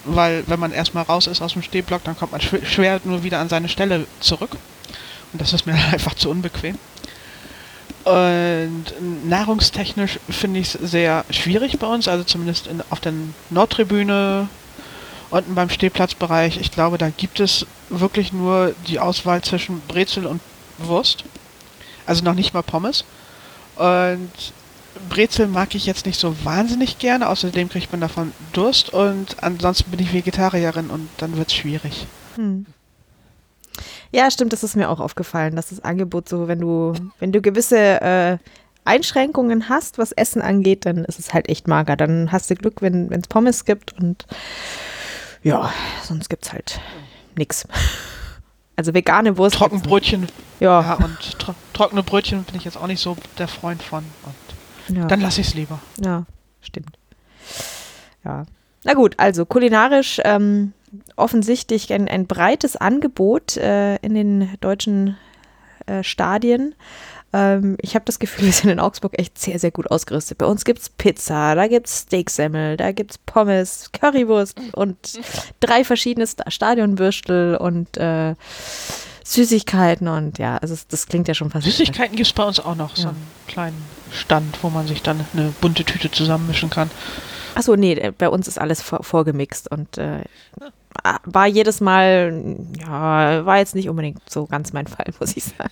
weil wenn man erstmal raus ist aus dem Stehblock, dann kommt man schw- schwer nur wieder an seine Stelle zurück. Und das ist mir einfach zu unbequem. Und nahrungstechnisch finde ich es sehr schwierig bei uns, also zumindest in, auf der Nordtribüne, unten beim Stehplatzbereich. Ich glaube, da gibt es wirklich nur die Auswahl zwischen Brezel und Wurst. Also noch nicht mal Pommes. Und Brezel mag ich jetzt nicht so wahnsinnig gerne, außerdem kriegt man davon Durst und ansonsten bin ich Vegetarierin und dann wird es schwierig. Hm. Ja, stimmt, das ist mir auch aufgefallen, dass das Angebot so, wenn du, wenn du gewisse äh, Einschränkungen hast, was Essen angeht, dann ist es halt echt mager. Dann hast du Glück, wenn es Pommes gibt und ja, sonst gibt es halt nichts. Also vegane Wurst. Trockenbrötchen. Ja. ja und tro- trockene Brötchen bin ich jetzt auch nicht so der Freund von. Und ja. Dann lasse ich es lieber. Ja, stimmt. Ja. Na gut, also kulinarisch ähm, offensichtlich ein, ein breites Angebot äh, in den deutschen äh, Stadien. Ähm, ich habe das Gefühl, wir sind in Augsburg echt sehr, sehr gut ausgerüstet. Bei uns gibt es Pizza, da gibt es Steaksemmel, da gibt es Pommes, Currywurst und drei verschiedene Sta- Stadionwürstel und äh, Süßigkeiten und ja, also das, das klingt ja schon fast... Süßigkeiten gibt es bei uns auch noch, ja. so einen kleinen Stand, wo man sich dann eine bunte Tüte zusammenmischen kann. Achso, nee, bei uns ist alles vor, vorgemixt und äh, war jedes Mal, ja, war jetzt nicht unbedingt so ganz mein Fall, muss ich sagen.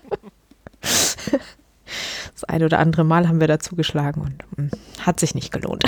Das ein oder andere Mal haben wir da zugeschlagen und mh, hat sich nicht gelohnt.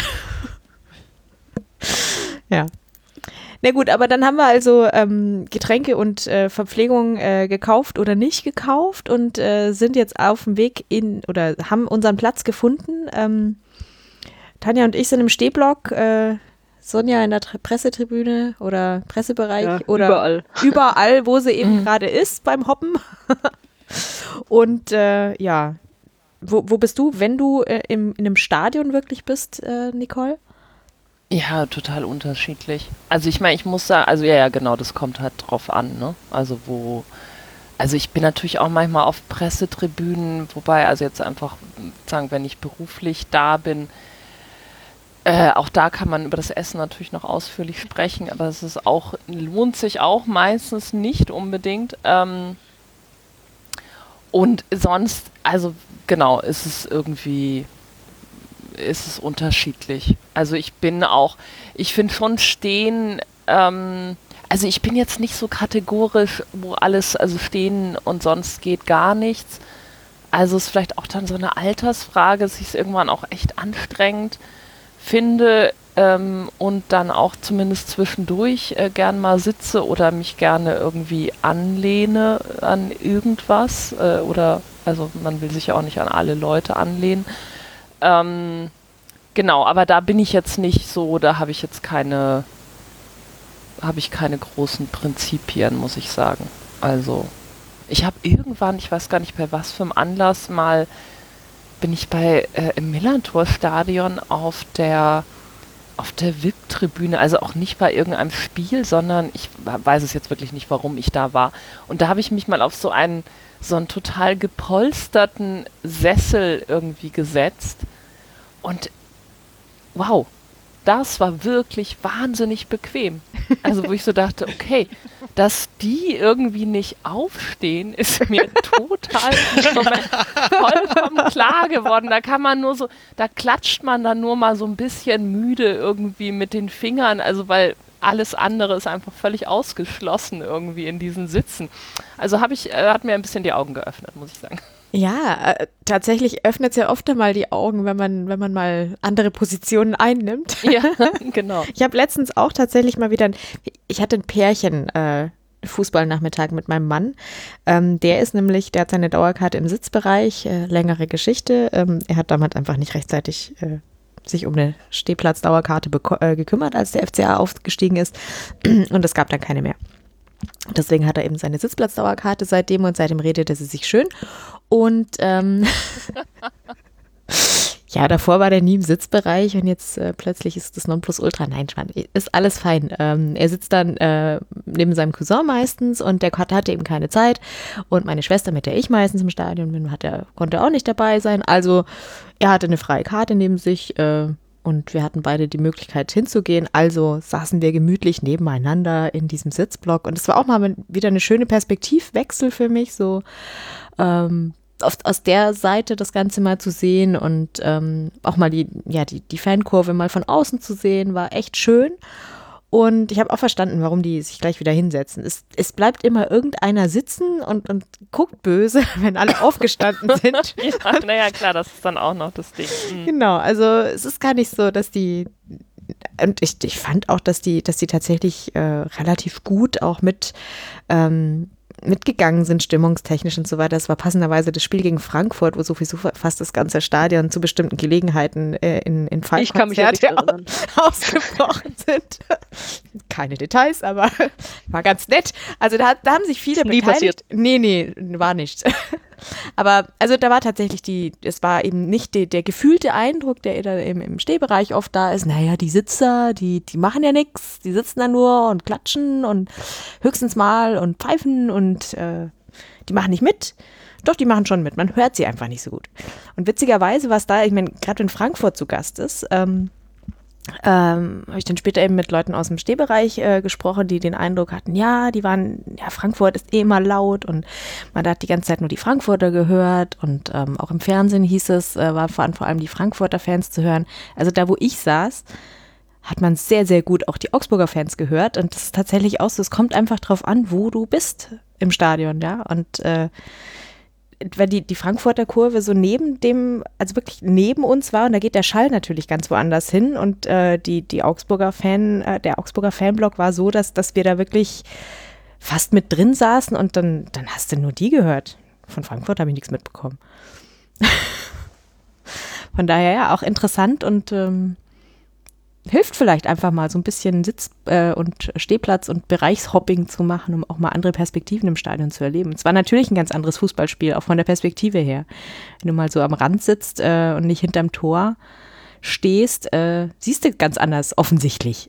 Ja. Na gut, aber dann haben wir also ähm, Getränke und äh, Verpflegung äh, gekauft oder nicht gekauft und äh, sind jetzt auf dem Weg in, oder haben unseren Platz gefunden. Ähm, Tanja und ich sind im Stehblock, äh, Sonja in der Tre- Pressetribüne oder Pressebereich Ja, oder überall. überall, wo sie eben gerade ist beim Hoppen. Und äh, ja, wo, wo bist du, wenn du äh, im, in einem Stadion wirklich bist, äh, Nicole? Ja, total unterschiedlich. Also ich meine, ich muss sagen, also ja, ja, genau, das kommt halt drauf an, ne? Also wo, also ich bin natürlich auch manchmal auf Pressetribünen, wobei, also jetzt einfach sagen, wenn ich beruflich da bin, Äh, auch da kann man über das Essen natürlich noch ausführlich sprechen, aber es ist auch, lohnt sich auch meistens nicht unbedingt. Ähm, und sonst, also genau, ist es irgendwie, ist es unterschiedlich. Also ich bin auch, ich finde schon stehen, ähm, also ich bin jetzt nicht so kategorisch, wo alles, also stehen und sonst geht gar nichts. Also es ist vielleicht auch dann so eine Altersfrage, es ist irgendwann auch echt anstrengend finde ähm, und dann auch zumindest zwischendurch äh, gern mal sitze oder mich gerne irgendwie anlehne an irgendwas äh, oder, also man will sich ja auch nicht an alle Leute anlehnen. Ähm, genau, aber da bin ich jetzt nicht so, da habe ich jetzt keine, habe ich keine großen Prinzipien, muss ich sagen. Also ich habe irgendwann, ich weiß gar nicht bei was für einem Anlass, mal bin ich bei äh, im Millantor-Stadion auf der auf der V I P-Tribüne, also auch nicht bei irgendeinem Spiel, sondern ich weiß es jetzt wirklich nicht, warum ich da war. Und da habe ich mich mal auf so einen so einen total gepolsterten Sessel irgendwie gesetzt und wow, das war wirklich wahnsinnig bequem. Also wo ich so dachte, okay, dass die irgendwie nicht aufstehen, ist mir total vollkommen klar geworden. Da kann man nur so, da klatscht man dann nur mal so ein bisschen müde irgendwie mit den Fingern, also weil alles andere ist einfach völlig ausgeschlossen irgendwie in diesen Sitzen. Also habe ich, äh, hat mir ein bisschen die Augen geöffnet, muss ich sagen. Ja, äh, tatsächlich öffnet es ja oft einmal die Augen, wenn man, wenn man mal andere Positionen einnimmt. Ja, genau. Ich habe letztens auch tatsächlich mal wieder, ein, ich hatte ein Pärchen äh, Fußballnachmittag mit meinem Mann. Ähm, der ist nämlich, der hat seine Dauerkarte im Sitzbereich, äh, längere Geschichte. Ähm, er hat damals einfach nicht rechtzeitig äh, sich um eine Stehplatzdauerkarte beko- äh, gekümmert, als der F C A aufgestiegen ist. Und es gab dann keine mehr. Deswegen hat er eben seine Sitzplatzdauerkarte seitdem und seitdem redete sie sich schön. Und ähm, ja, davor war der nie im Sitzbereich und jetzt äh, plötzlich ist das Nonplusultra. Nein, Schwan, ist alles fein. Ähm, er sitzt dann äh, neben seinem Cousin meistens und der hatte, hatte eben keine Zeit. Und meine Schwester, mit der ich meistens im Stadion bin, hat er, konnte auch nicht dabei sein. Also er hatte eine freie Karte neben sich. Äh, und wir hatten beide die Möglichkeit hinzugehen, also saßen wir gemütlich nebeneinander in diesem Sitzblock und es war auch mal wieder eine schöne Perspektivwechsel für mich, so ähm, auf, aus der Seite das Ganze mal zu sehen und ähm, auch mal die, ja, die, die Fankurve mal von außen zu sehen, war echt schön. Und ich habe auch verstanden, warum die sich gleich wieder hinsetzen. Es, es bleibt immer irgendeiner sitzen und, und guckt böse, wenn alle aufgestanden sind. Ja, naja, klar, das ist dann auch noch das Ding. Mhm. Genau, also es ist gar nicht so, dass die, und ich, ich fand auch, dass die, dass die tatsächlich äh, relativ gut auch mit ähm, mitgegangen sind, stimmungstechnisch und so weiter. Es war passenderweise das Spiel gegen Frankfurt, wo sowieso fast das ganze Stadion zu bestimmten Gelegenheiten äh, in, in Fallkonzerte ausgebrochen sind. Keine Details, aber war ganz nett. Also da, da haben sich viele nie beteiligt. passiert. Nee, nee, war nicht. Aber also da war tatsächlich die, es war eben nicht die, der gefühlte Eindruck, der da im, im Stehbereich oft da ist, naja, die Sitzer, die, die machen ja nichts, die sitzen da nur und klatschen und höchstens mal und pfeifen und äh, die machen nicht mit. Doch, die machen schon mit, man hört sie einfach nicht so gut. Und witzigerweise war es da, ich meine, gerade wenn Frankfurt zu Gast ist, ähm, Ähm, habe ich dann später eben mit Leuten aus dem Stehbereich äh, gesprochen, die den Eindruck hatten, ja, die waren, ja, Frankfurt ist eh immer laut und man hat die ganze Zeit nur die Frankfurter gehört und ähm, auch im Fernsehen hieß es, äh, war vor, vor allem die Frankfurter Fans zu hören. Also da, wo ich saß, hat man sehr, sehr gut auch die Augsburger Fans gehört und das ist tatsächlich auch so, es kommt einfach drauf an, wo du bist im Stadion, ja, und äh, weil die, die Frankfurter Kurve so neben dem, also wirklich neben uns war und da geht der Schall natürlich ganz woanders hin und äh, die, die Augsburger Fan, äh, der Augsburger Fanblock war so, dass, dass wir da wirklich fast mit drin saßen und dann, dann hast du nur die gehört. Von Frankfurt habe ich nichts mitbekommen. Von daher ja, auch interessant und ähm, hilft vielleicht einfach mal so ein bisschen Sitz- äh, und Stehplatz und Bereichshopping zu machen, um auch mal andere Perspektiven im Stadion zu erleben. Es war natürlich ein ganz anderes Fußballspiel, auch von der Perspektive her. Wenn du mal so am Rand sitzt äh, und nicht hinterm Tor stehst, äh, siehst du ganz anders, offensichtlich.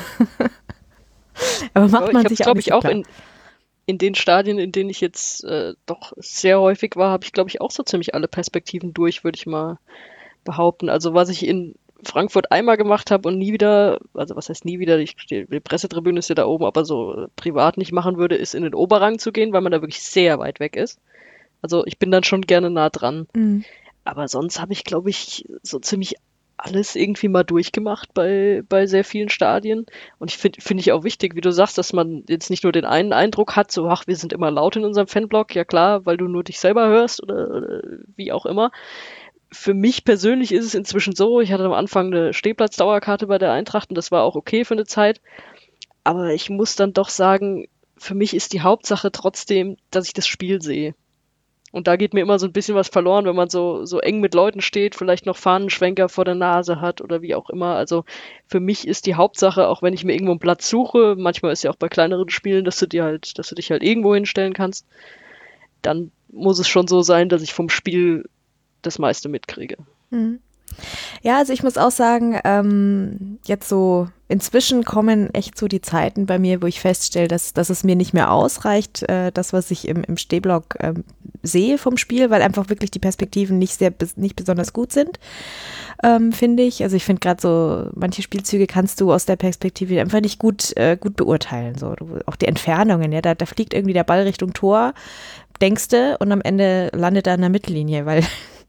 Aber macht man ich sich glaube ich, so auch klar. in, in den Stadien, in denen ich jetzt äh, doch sehr häufig war, habe ich, glaube ich, auch so ziemlich alle Perspektiven durch, würde ich mal behaupten. Also was ich in Frankfurt einmal gemacht habe und nie wieder, also was heißt nie wieder, die, die Pressetribüne ist ja da oben, aber so äh, privat nicht machen würde, ist in den Oberrang zu gehen, weil man da wirklich sehr weit weg ist. Also ich bin dann schon gerne nah dran. Mhm. Aber sonst habe ich, glaube ich, so ziemlich alles irgendwie mal durchgemacht bei, bei sehr vielen Stadien. Und ich finde finde ich auch wichtig, wie du sagst, dass man jetzt nicht nur den einen Eindruck hat, so, ach, wir sind immer laut in unserem Fanblock, ja klar, weil du nur dich selber hörst oder, oder wie auch immer. Für mich persönlich ist es inzwischen so, ich hatte am Anfang eine Stehplatzdauerkarte bei der Eintracht und das war auch okay für eine Zeit. Aber ich muss dann doch sagen, für mich ist die Hauptsache trotzdem, dass ich das Spiel sehe. Und da geht mir immer so ein bisschen was verloren, wenn man so, so eng mit Leuten steht, vielleicht noch Fahnenschwenker vor der Nase hat oder wie auch immer. Also für mich ist die Hauptsache, auch wenn ich mir irgendwo einen Platz suche, manchmal ist ja auch bei kleineren Spielen, dass du dir halt, dass du dich halt irgendwo hinstellen kannst, dann muss es schon so sein, dass ich vom Spiel das meiste mitkriege. Mhm. Ja, also ich muss auch sagen, ähm, jetzt so inzwischen kommen echt so die Zeiten bei mir, wo ich feststelle, dass, dass es mir nicht mehr ausreicht, äh, das, was ich im, im Stehblock ähm, sehe vom Spiel, weil einfach wirklich die Perspektiven nicht sehr, nicht besonders gut sind, ähm, finde ich. Also ich finde gerade so, manche Spielzüge kannst du aus der Perspektive einfach nicht gut, äh, gut beurteilen. So. Du, auch die Entfernungen, ja, da, da fliegt irgendwie der Ball Richtung Tor, denkst du, und am Ende landet er in der Mittellinie, weil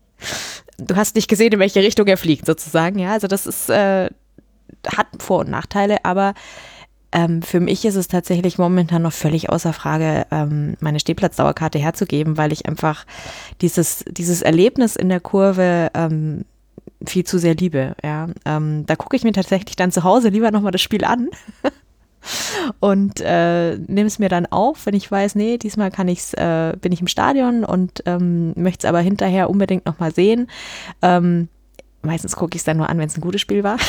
du hast nicht gesehen, in welche Richtung er fliegt, sozusagen. Ja, also das ist, äh, hat Vor- und Nachteile, aber ähm, für mich ist es tatsächlich momentan noch völlig außer Frage, ähm, meine Stehplatzdauerkarte herzugeben, weil ich einfach dieses, dieses Erlebnis in der Kurve ähm, viel zu sehr liebe. Ja, ähm, da gucke ich mir tatsächlich dann zu Hause lieber nochmal das Spiel an. Und äh, nehme es mir dann auf, wenn ich weiß, nee, diesmal kann ich's, äh, bin ich im Stadion und ähm, möchte es aber hinterher unbedingt nochmal sehen. Ähm, meistens gucke ich es dann nur an, wenn es ein gutes Spiel war.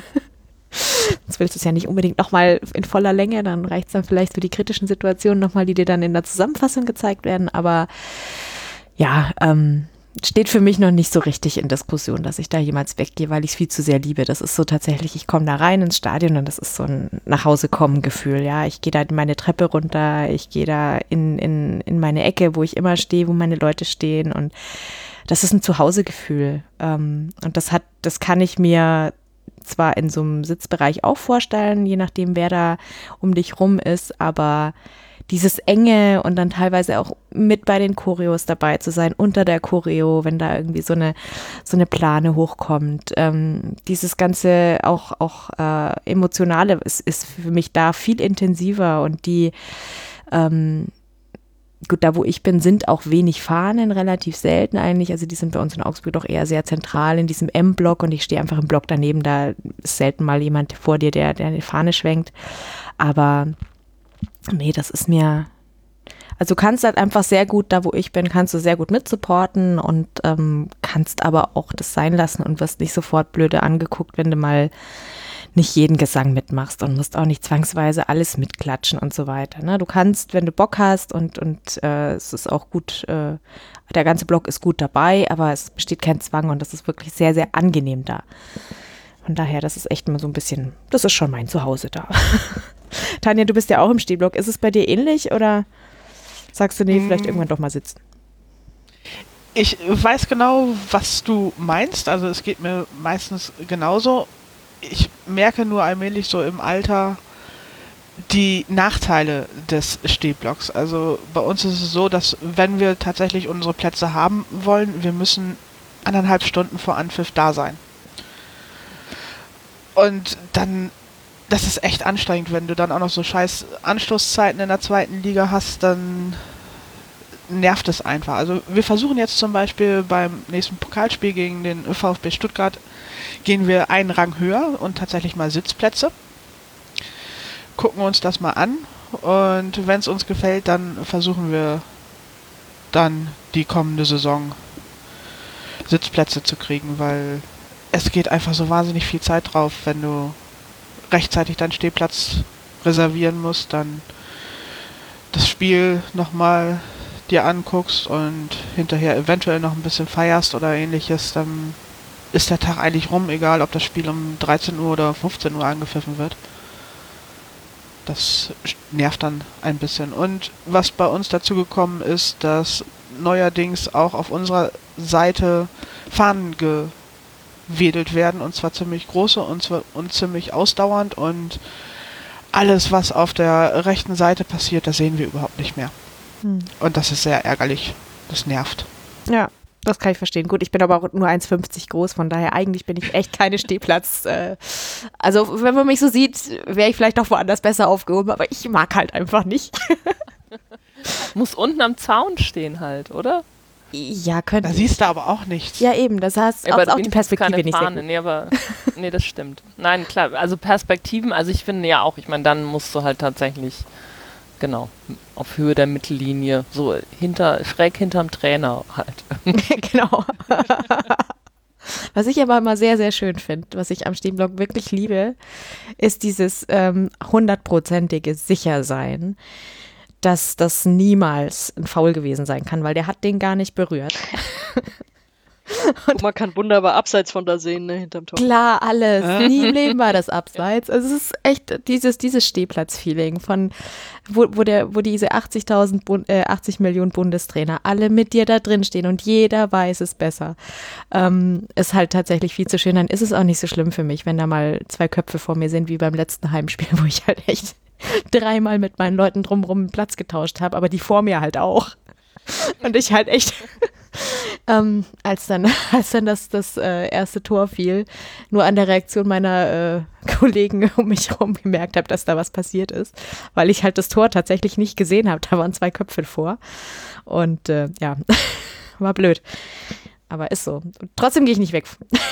Sonst willst du es ja nicht unbedingt nochmal in voller Länge, dann reicht es dann vielleicht für die kritischen Situationen nochmal, die dir dann in der Zusammenfassung gezeigt werden. Aber ja, ähm, steht für mich noch nicht so richtig in Diskussion, dass ich da jemals weggehe, weil ich es viel zu sehr liebe. Das ist so tatsächlich, ich komme da rein ins Stadion und das ist so ein Nach-Hause-kommen-Gefühl. Ja, ich gehe da meine Treppe runter, ich gehe da in, in, in meine Ecke, wo ich immer stehe, wo meine Leute stehen und das ist ein Zuhause-Gefühl. Ähm, und das hat, das kann ich mir zwar in so einem Sitzbereich auch vorstellen, je nachdem, wer da um dich rum ist, aber dieses Enge und dann teilweise auch mit bei den Choreos dabei zu sein, unter der Choreo, wenn da irgendwie so eine so eine Plane hochkommt. Ähm, dieses ganze auch auch äh, Emotionale ist, ist für mich da viel intensiver und die ähm, gut, da wo ich bin, sind auch wenig Fahnen, relativ selten eigentlich. Also die sind bei uns in Augsburg doch eher sehr zentral in diesem M-Block und ich stehe einfach im Block daneben. Da ist selten mal jemand vor dir, der, der eine Fahne schwenkt. Aber nee, das ist mir, also du kannst halt einfach sehr gut, da wo ich bin, kannst du sehr gut mitsupporten und ähm, kannst aber auch das sein lassen und wirst nicht sofort blöde angeguckt, wenn du mal nicht jeden Gesang mitmachst und musst auch nicht zwangsweise alles mitklatschen und so weiter. Ne? Du kannst, wenn du Bock hast und, und äh, es ist auch gut, äh, der ganze Block ist gut dabei, aber es besteht kein Zwang und das ist wirklich sehr, sehr angenehm da. Von daher, das ist echt immer so ein bisschen, das ist schon mein Zuhause da. Tanja, du bist ja auch im Stehblock. Ist es bei dir ähnlich oder sagst du, nee, vielleicht irgendwann doch mal sitzen? Ich weiß genau, was du meinst. Also es geht mir meistens genauso. Ich merke nur allmählich so im Alter die Nachteile des Stehblocks. Also bei uns ist es so, dass wenn wir tatsächlich unsere Plätze haben wollen, wir müssen anderthalb Stunden vor Anpfiff da sein. Und dann, das ist echt anstrengend, wenn du dann auch noch so scheiß Anstoßzeiten in der zweiten Liga hast, dann nervt es einfach. Also wir versuchen jetzt zum Beispiel beim nächsten Pokalspiel gegen den VfB Stuttgart, gehen wir einen Rang höher und tatsächlich mal Sitzplätze. Gucken uns das mal an und wenn es uns gefällt, dann versuchen wir dann die kommende Saison Sitzplätze zu kriegen, weil es geht einfach so wahnsinnig viel Zeit drauf, wenn du rechtzeitig deinen Stehplatz reservieren musst, dann das Spiel nochmal dir anguckst und hinterher eventuell noch ein bisschen feierst oder ähnliches, dann ist der Tag eigentlich rum, egal ob das Spiel um dreizehn Uhr oder fünfzehn Uhr angepfiffen wird. Das nervt dann ein bisschen. Und was bei uns dazu gekommen ist, dass neuerdings auch auf unserer Seite Fahnen gewedelt werden und zwar ziemlich große und, zwar, und ziemlich ausdauernd und alles, was auf der rechten Seite passiert, das sehen wir überhaupt nicht mehr. Hm. Und das ist sehr ärgerlich. Das nervt. Ja, das kann ich verstehen. Gut, ich bin aber auch nur eins fünfzig groß, von daher eigentlich bin ich echt keine Stehplatz. Äh, also wenn man mich so sieht, wäre ich vielleicht auch woanders besser aufgehoben, aber ich mag halt einfach nicht. Muss unten am Zaun stehen halt, oder? Ja, könnte. Da siehst du aber auch nichts. Ja, eben, das heißt ja, auch die Perspektive nicht Fahne. sehr gut. Nee, aber, nee, das stimmt. Nein, klar, also Perspektiven, also ich finde ja auch, ich meine, dann musst du halt tatsächlich, genau, auf Höhe der Mittellinie, so hinter, schräg hinterm Trainer halt. Genau. Was ich aber immer sehr, sehr schön finde, was ich am Stehblock wirklich liebe, ist dieses ähm, hundertprozentige Sichersein, dass das niemals ein Foul gewesen sein kann, weil der hat den gar nicht berührt. Und man kann wunderbar abseits von da sehen, ne, hinterm Tor. Klar, alles. Nie im Leben war das abseits. Also es ist echt dieses, dieses Stehplatz-Feeling von, wo, wo, der, wo diese achtzigtausend, äh, achtzig Millionen Bundestrainer alle mit dir da drin stehen und jeder weiß es besser. Ähm, ist halt tatsächlich viel zu schön. Dann ist es auch nicht so schlimm für mich, wenn da mal zwei Köpfe vor mir sind, wie beim letzten Heimspiel, wo ich halt echt dreimal mit meinen Leuten drumherum einen Platz getauscht habe, aber die vor mir halt auch. Und ich halt echt, ähm, als dann, als dann das, das äh, erste Tor fiel, nur an der Reaktion meiner äh, Kollegen um mich herum gemerkt habe, dass da was passiert ist, weil ich halt das Tor tatsächlich nicht gesehen habe. Da waren zwei Köpfe vor. Und äh, ja, war blöd. Aber ist so. Und trotzdem gehe ich nicht weg.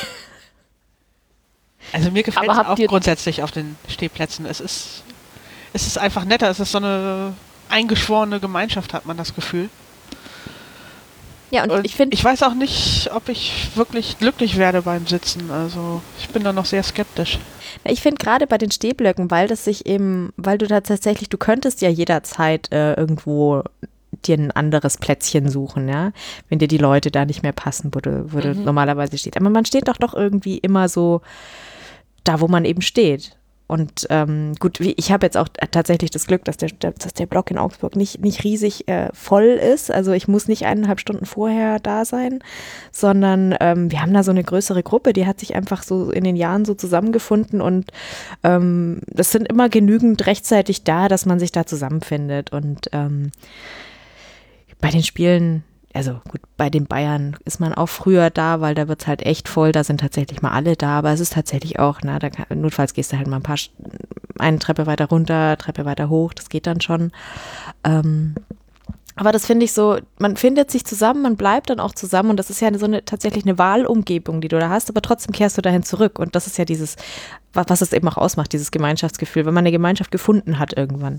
Also mir gefällt es auch grundsätzlich auf den Stehplätzen. Es ist, es ist einfach netter. Es ist so eine eingeschworene Gemeinschaft, hat man das Gefühl. Ja, und, und ich finde, ich weiß auch nicht, ob ich wirklich glücklich werde beim Sitzen. Also ich bin da noch sehr skeptisch. Ich finde gerade bei den Stehblöcken, weil das sich eben, weil du da tatsächlich, du könntest ja jederzeit äh, irgendwo dir ein anderes Plätzchen suchen, ja, wenn dir die Leute da nicht mehr passen, wo du, wo du mhm. normalerweise steht. Aber man steht doch doch irgendwie immer so da, wo man eben steht. Und ähm, gut, wie, ich habe jetzt auch tatsächlich das Glück, dass der, dass der Block in Augsburg nicht, nicht riesig äh, voll ist. Also ich muss nicht eineinhalb Stunden vorher da sein, sondern ähm, wir haben da so eine größere Gruppe, die hat sich einfach so in den Jahren so zusammengefunden und ähm, das sind immer genügend rechtzeitig da, dass man sich da zusammenfindet. Und ähm, bei den Spielen, also gut, bei den Bayern ist man auch früher da, weil da wird es halt echt voll, da sind tatsächlich mal alle da, aber es ist tatsächlich auch, na, da kann, notfalls gehst du halt mal ein paar, eine Treppe weiter runter, Treppe weiter hoch, das geht dann schon. Ähm, aber das finde ich so, man findet sich zusammen, man bleibt dann auch zusammen und das ist ja so eine, tatsächlich eine Wahlumgebung, die du da hast, aber trotzdem kehrst du dahin zurück und das ist ja dieses, was es eben auch ausmacht, dieses Gemeinschaftsgefühl, wenn man eine Gemeinschaft gefunden hat irgendwann.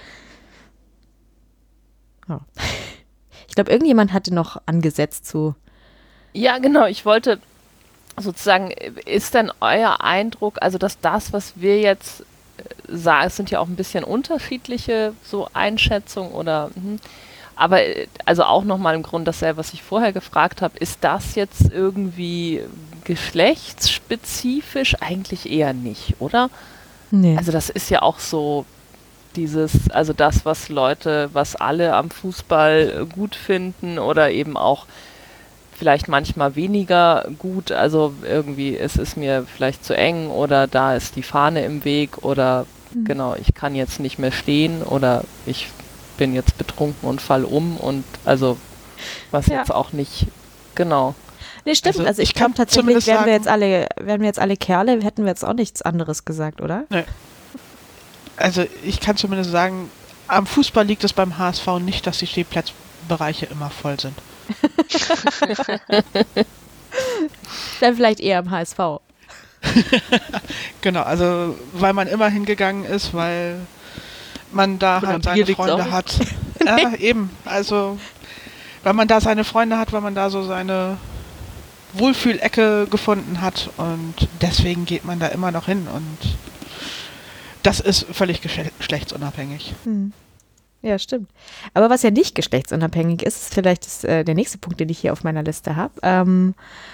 Ja. Ich glaube, irgendjemand hatte noch angesetzt zu. Ja, genau. Ich wollte sozusagen, ist denn euer Eindruck, also dass das, was wir jetzt sagen, es sind ja auch ein bisschen unterschiedliche so Einschätzungen oder, hm, aber also auch nochmal im Grunde dasselbe, was ich vorher gefragt habe, ist das jetzt irgendwie geschlechtsspezifisch? Eigentlich eher nicht, oder? Nee. Also das ist ja auch so dieses, also das, was Leute, was alle am Fußball gut finden oder eben auch vielleicht manchmal weniger gut, also irgendwie es ist mir vielleicht zu eng oder da ist die Fahne im Weg oder mhm. genau, ich kann jetzt nicht mehr stehen oder ich bin jetzt betrunken und fall um und also was ja. jetzt auch nicht, genau. Nee, stimmt, also, also ich, ich glaube tatsächlich, wären wir jetzt alle, wären wir jetzt alle Kerle, hätten wir jetzt auch nichts anderes gesagt, oder? Nee. Also ich kann zumindest sagen, am Fußball liegt es beim H S V nicht, dass die Stehplatzbereiche immer voll sind. Dann vielleicht eher am H S V. Genau, also weil man immer hingegangen ist, weil man da Und halt seine Freunde auch. hat. Ja, eben, also weil man da seine Freunde hat, weil man da so seine Wohlfühlecke gefunden hat und deswegen geht man da immer noch hin und das ist völlig geschlechtsunabhängig. Hm. Ja, stimmt. Aber was ja nicht geschlechtsunabhängig ist, ist vielleicht das, äh, der nächste Punkt, den ich hier auf meiner Liste habe. Ähm,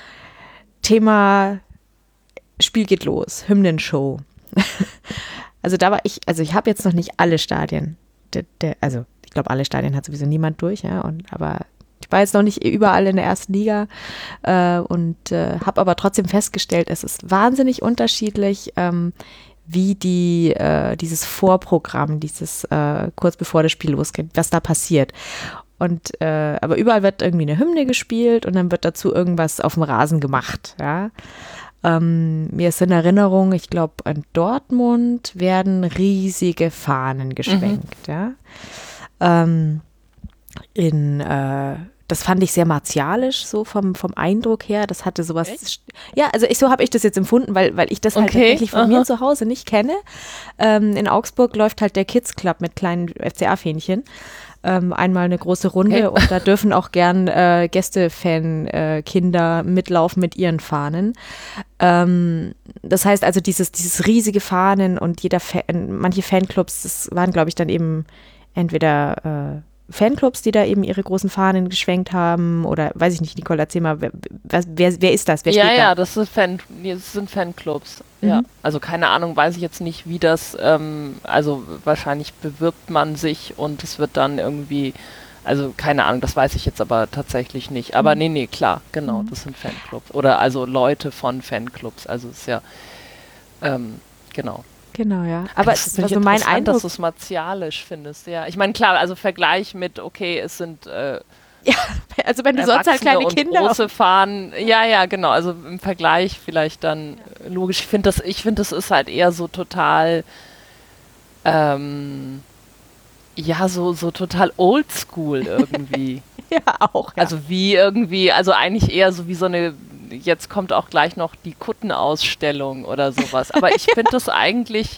Thema Spiel geht los, Hymnenshow. Also da war ich, also ich habe jetzt noch nicht alle Stadien, de, de, also ich glaube, alle Stadien hat sowieso niemand durch, ja, und aber ich war jetzt noch nicht überall in der ersten Liga äh, und äh, habe aber trotzdem festgestellt, es ist wahnsinnig unterschiedlich, ähm, wie die äh, dieses Vorprogramm, dieses äh, kurz bevor das Spiel losgeht, was da passiert. Und äh, aber überall wird irgendwie eine Hymne gespielt und dann wird dazu irgendwas auf dem Rasen gemacht. Ja? Ähm, mir ist in Erinnerung, ich glaube, in Dortmund werden riesige Fahnen geschwenkt. Mhm. Ja? Ähm, in äh, Das fand ich sehr martialisch, so vom, vom Eindruck her. Das hatte sowas. Echt? Ja, also ich, so habe ich das jetzt empfunden, weil, weil ich das halt okay. tatsächlich von Aha. mir zu Hause nicht kenne. Ähm, in Augsburg läuft halt der Kids Club mit kleinen F C A-Fähnchen. Ähm, einmal eine große Runde okay. und da dürfen auch gern äh, Gästefan-Kinder äh, mitlaufen mit ihren Fahnen. Ähm, das heißt also dieses, dieses riesige Fahnen und jeder Fan, manche Fanclubs, das waren glaube ich dann eben entweder äh, Fanclubs, die da eben ihre großen Fahnen geschwenkt haben oder weiß ich nicht, Nicole, erzähl mal, wer, wer, wer ist das? Wer ja, steht ja, da? das, ist Fan, das sind Fanclubs. Mhm. Ja. Also keine Ahnung, weiß ich jetzt nicht, wie das, ähm, also wahrscheinlich bewirbt man sich und es wird dann irgendwie, also keine Ahnung, das weiß ich jetzt aber tatsächlich nicht. Aber mhm. nee, nee, klar, genau, mhm. das sind Fanclubs. Oder also Leute von Fanclubs, also es ist ja, ähm, genau. Genau, ja. Aber das es ist also mein Eindruck, dass du es martialisch findest, ja. Ich meine, klar, also Vergleich mit, okay, es sind äh, ja, also wenn du sonst halt kleine und Kinder große Fahnen, ja, ja, genau, also im Vergleich vielleicht dann äh, logisch. Ich finde das, ich finde das ist halt eher so total, ähm, ja, so so total oldschool irgendwie. Ja, auch. Ja. Also wie irgendwie, also eigentlich eher so wie so eine, jetzt kommt auch gleich noch die Kuttenausstellung oder sowas. Aber ich finde das eigentlich,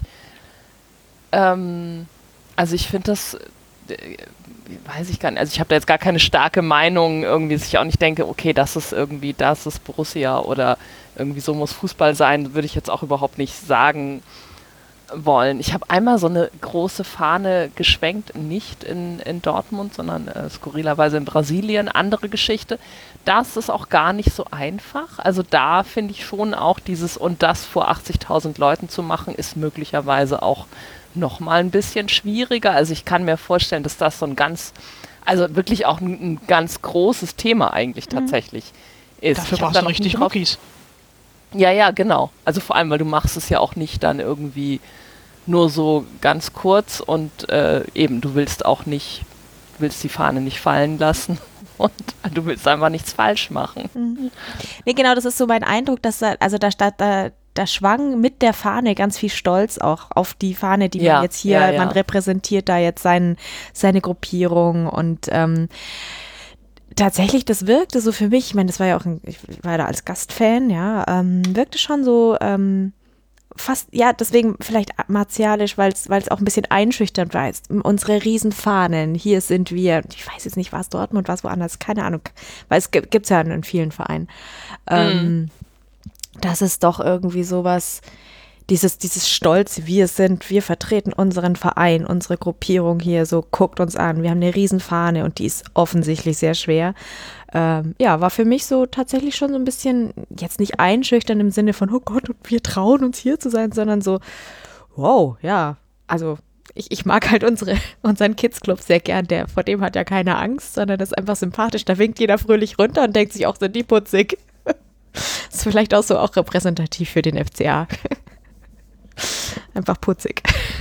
ähm, also ich finde das, äh, weiß ich gar nicht, also ich habe da jetzt gar keine starke Meinung irgendwie, dass ich auch nicht denke, okay, das ist irgendwie, das ist Borussia oder irgendwie so muss Fußball sein, würde ich jetzt auch überhaupt nicht sagen wollen. Ich habe einmal so eine große Fahne geschwenkt, nicht in, in Dortmund, sondern äh, skurrilerweise in Brasilien, andere Geschichte. Das ist auch gar nicht so einfach. Also da finde ich schon auch dieses und das vor achtzigtausend Leuten zu machen, ist möglicherweise auch noch mal ein bisschen schwieriger. Also ich kann mir vorstellen, dass das so ein ganz, also wirklich auch ein, ein ganz großes Thema eigentlich tatsächlich mhm. ist. Dafür ich brauchst du richtig Rookies. Ja, ja, genau. Also vor allem, weil du machst es ja auch nicht dann irgendwie nur so ganz kurz und äh, eben, du willst auch nicht, du willst die Fahne nicht fallen lassen und du willst einfach nichts falsch machen. Mhm. Nee, genau, das ist so mein Eindruck, dass da, also da, da, da schwang mit der Fahne ganz viel Stolz auch auf die Fahne, die ja, man jetzt hier, ja, ja. man repräsentiert da jetzt sein, seine Gruppierung und ähm, tatsächlich, das wirkte so für mich, ich meine, das war ja auch, ein, ich war da als Gastfan, ja, ähm, wirkte schon so ähm, fast, ja, deswegen vielleicht martialisch, weil es auch ein bisschen einschüchternd war. Jetzt, unsere Riesenfahnen, hier sind wir, ich weiß jetzt nicht, war es Dortmund, war es woanders, keine Ahnung, weil es gibt es ja in vielen Vereinen. Ähm, mm. Das ist doch irgendwie sowas, dieses, dieses Stolz, wir sind, wir vertreten unseren Verein, unsere Gruppierung hier, so guckt uns an, wir haben eine Riesenfahne und die ist offensichtlich sehr schwer. Ähm, ja, war für mich so tatsächlich schon so ein bisschen, jetzt nicht einschüchtern im Sinne von, oh Gott, und wir trauen uns hier zu sein, sondern so, wow, ja, also ich, ich mag halt unsere, unseren Kids-Club sehr gern, der, vor dem hat ja keiner Angst, sondern das ist einfach sympathisch, da winkt jeder fröhlich runter und denkt sich auch, sind die putzig. Das ist vielleicht auch so auch repräsentativ für den F C A. Einfach putzig.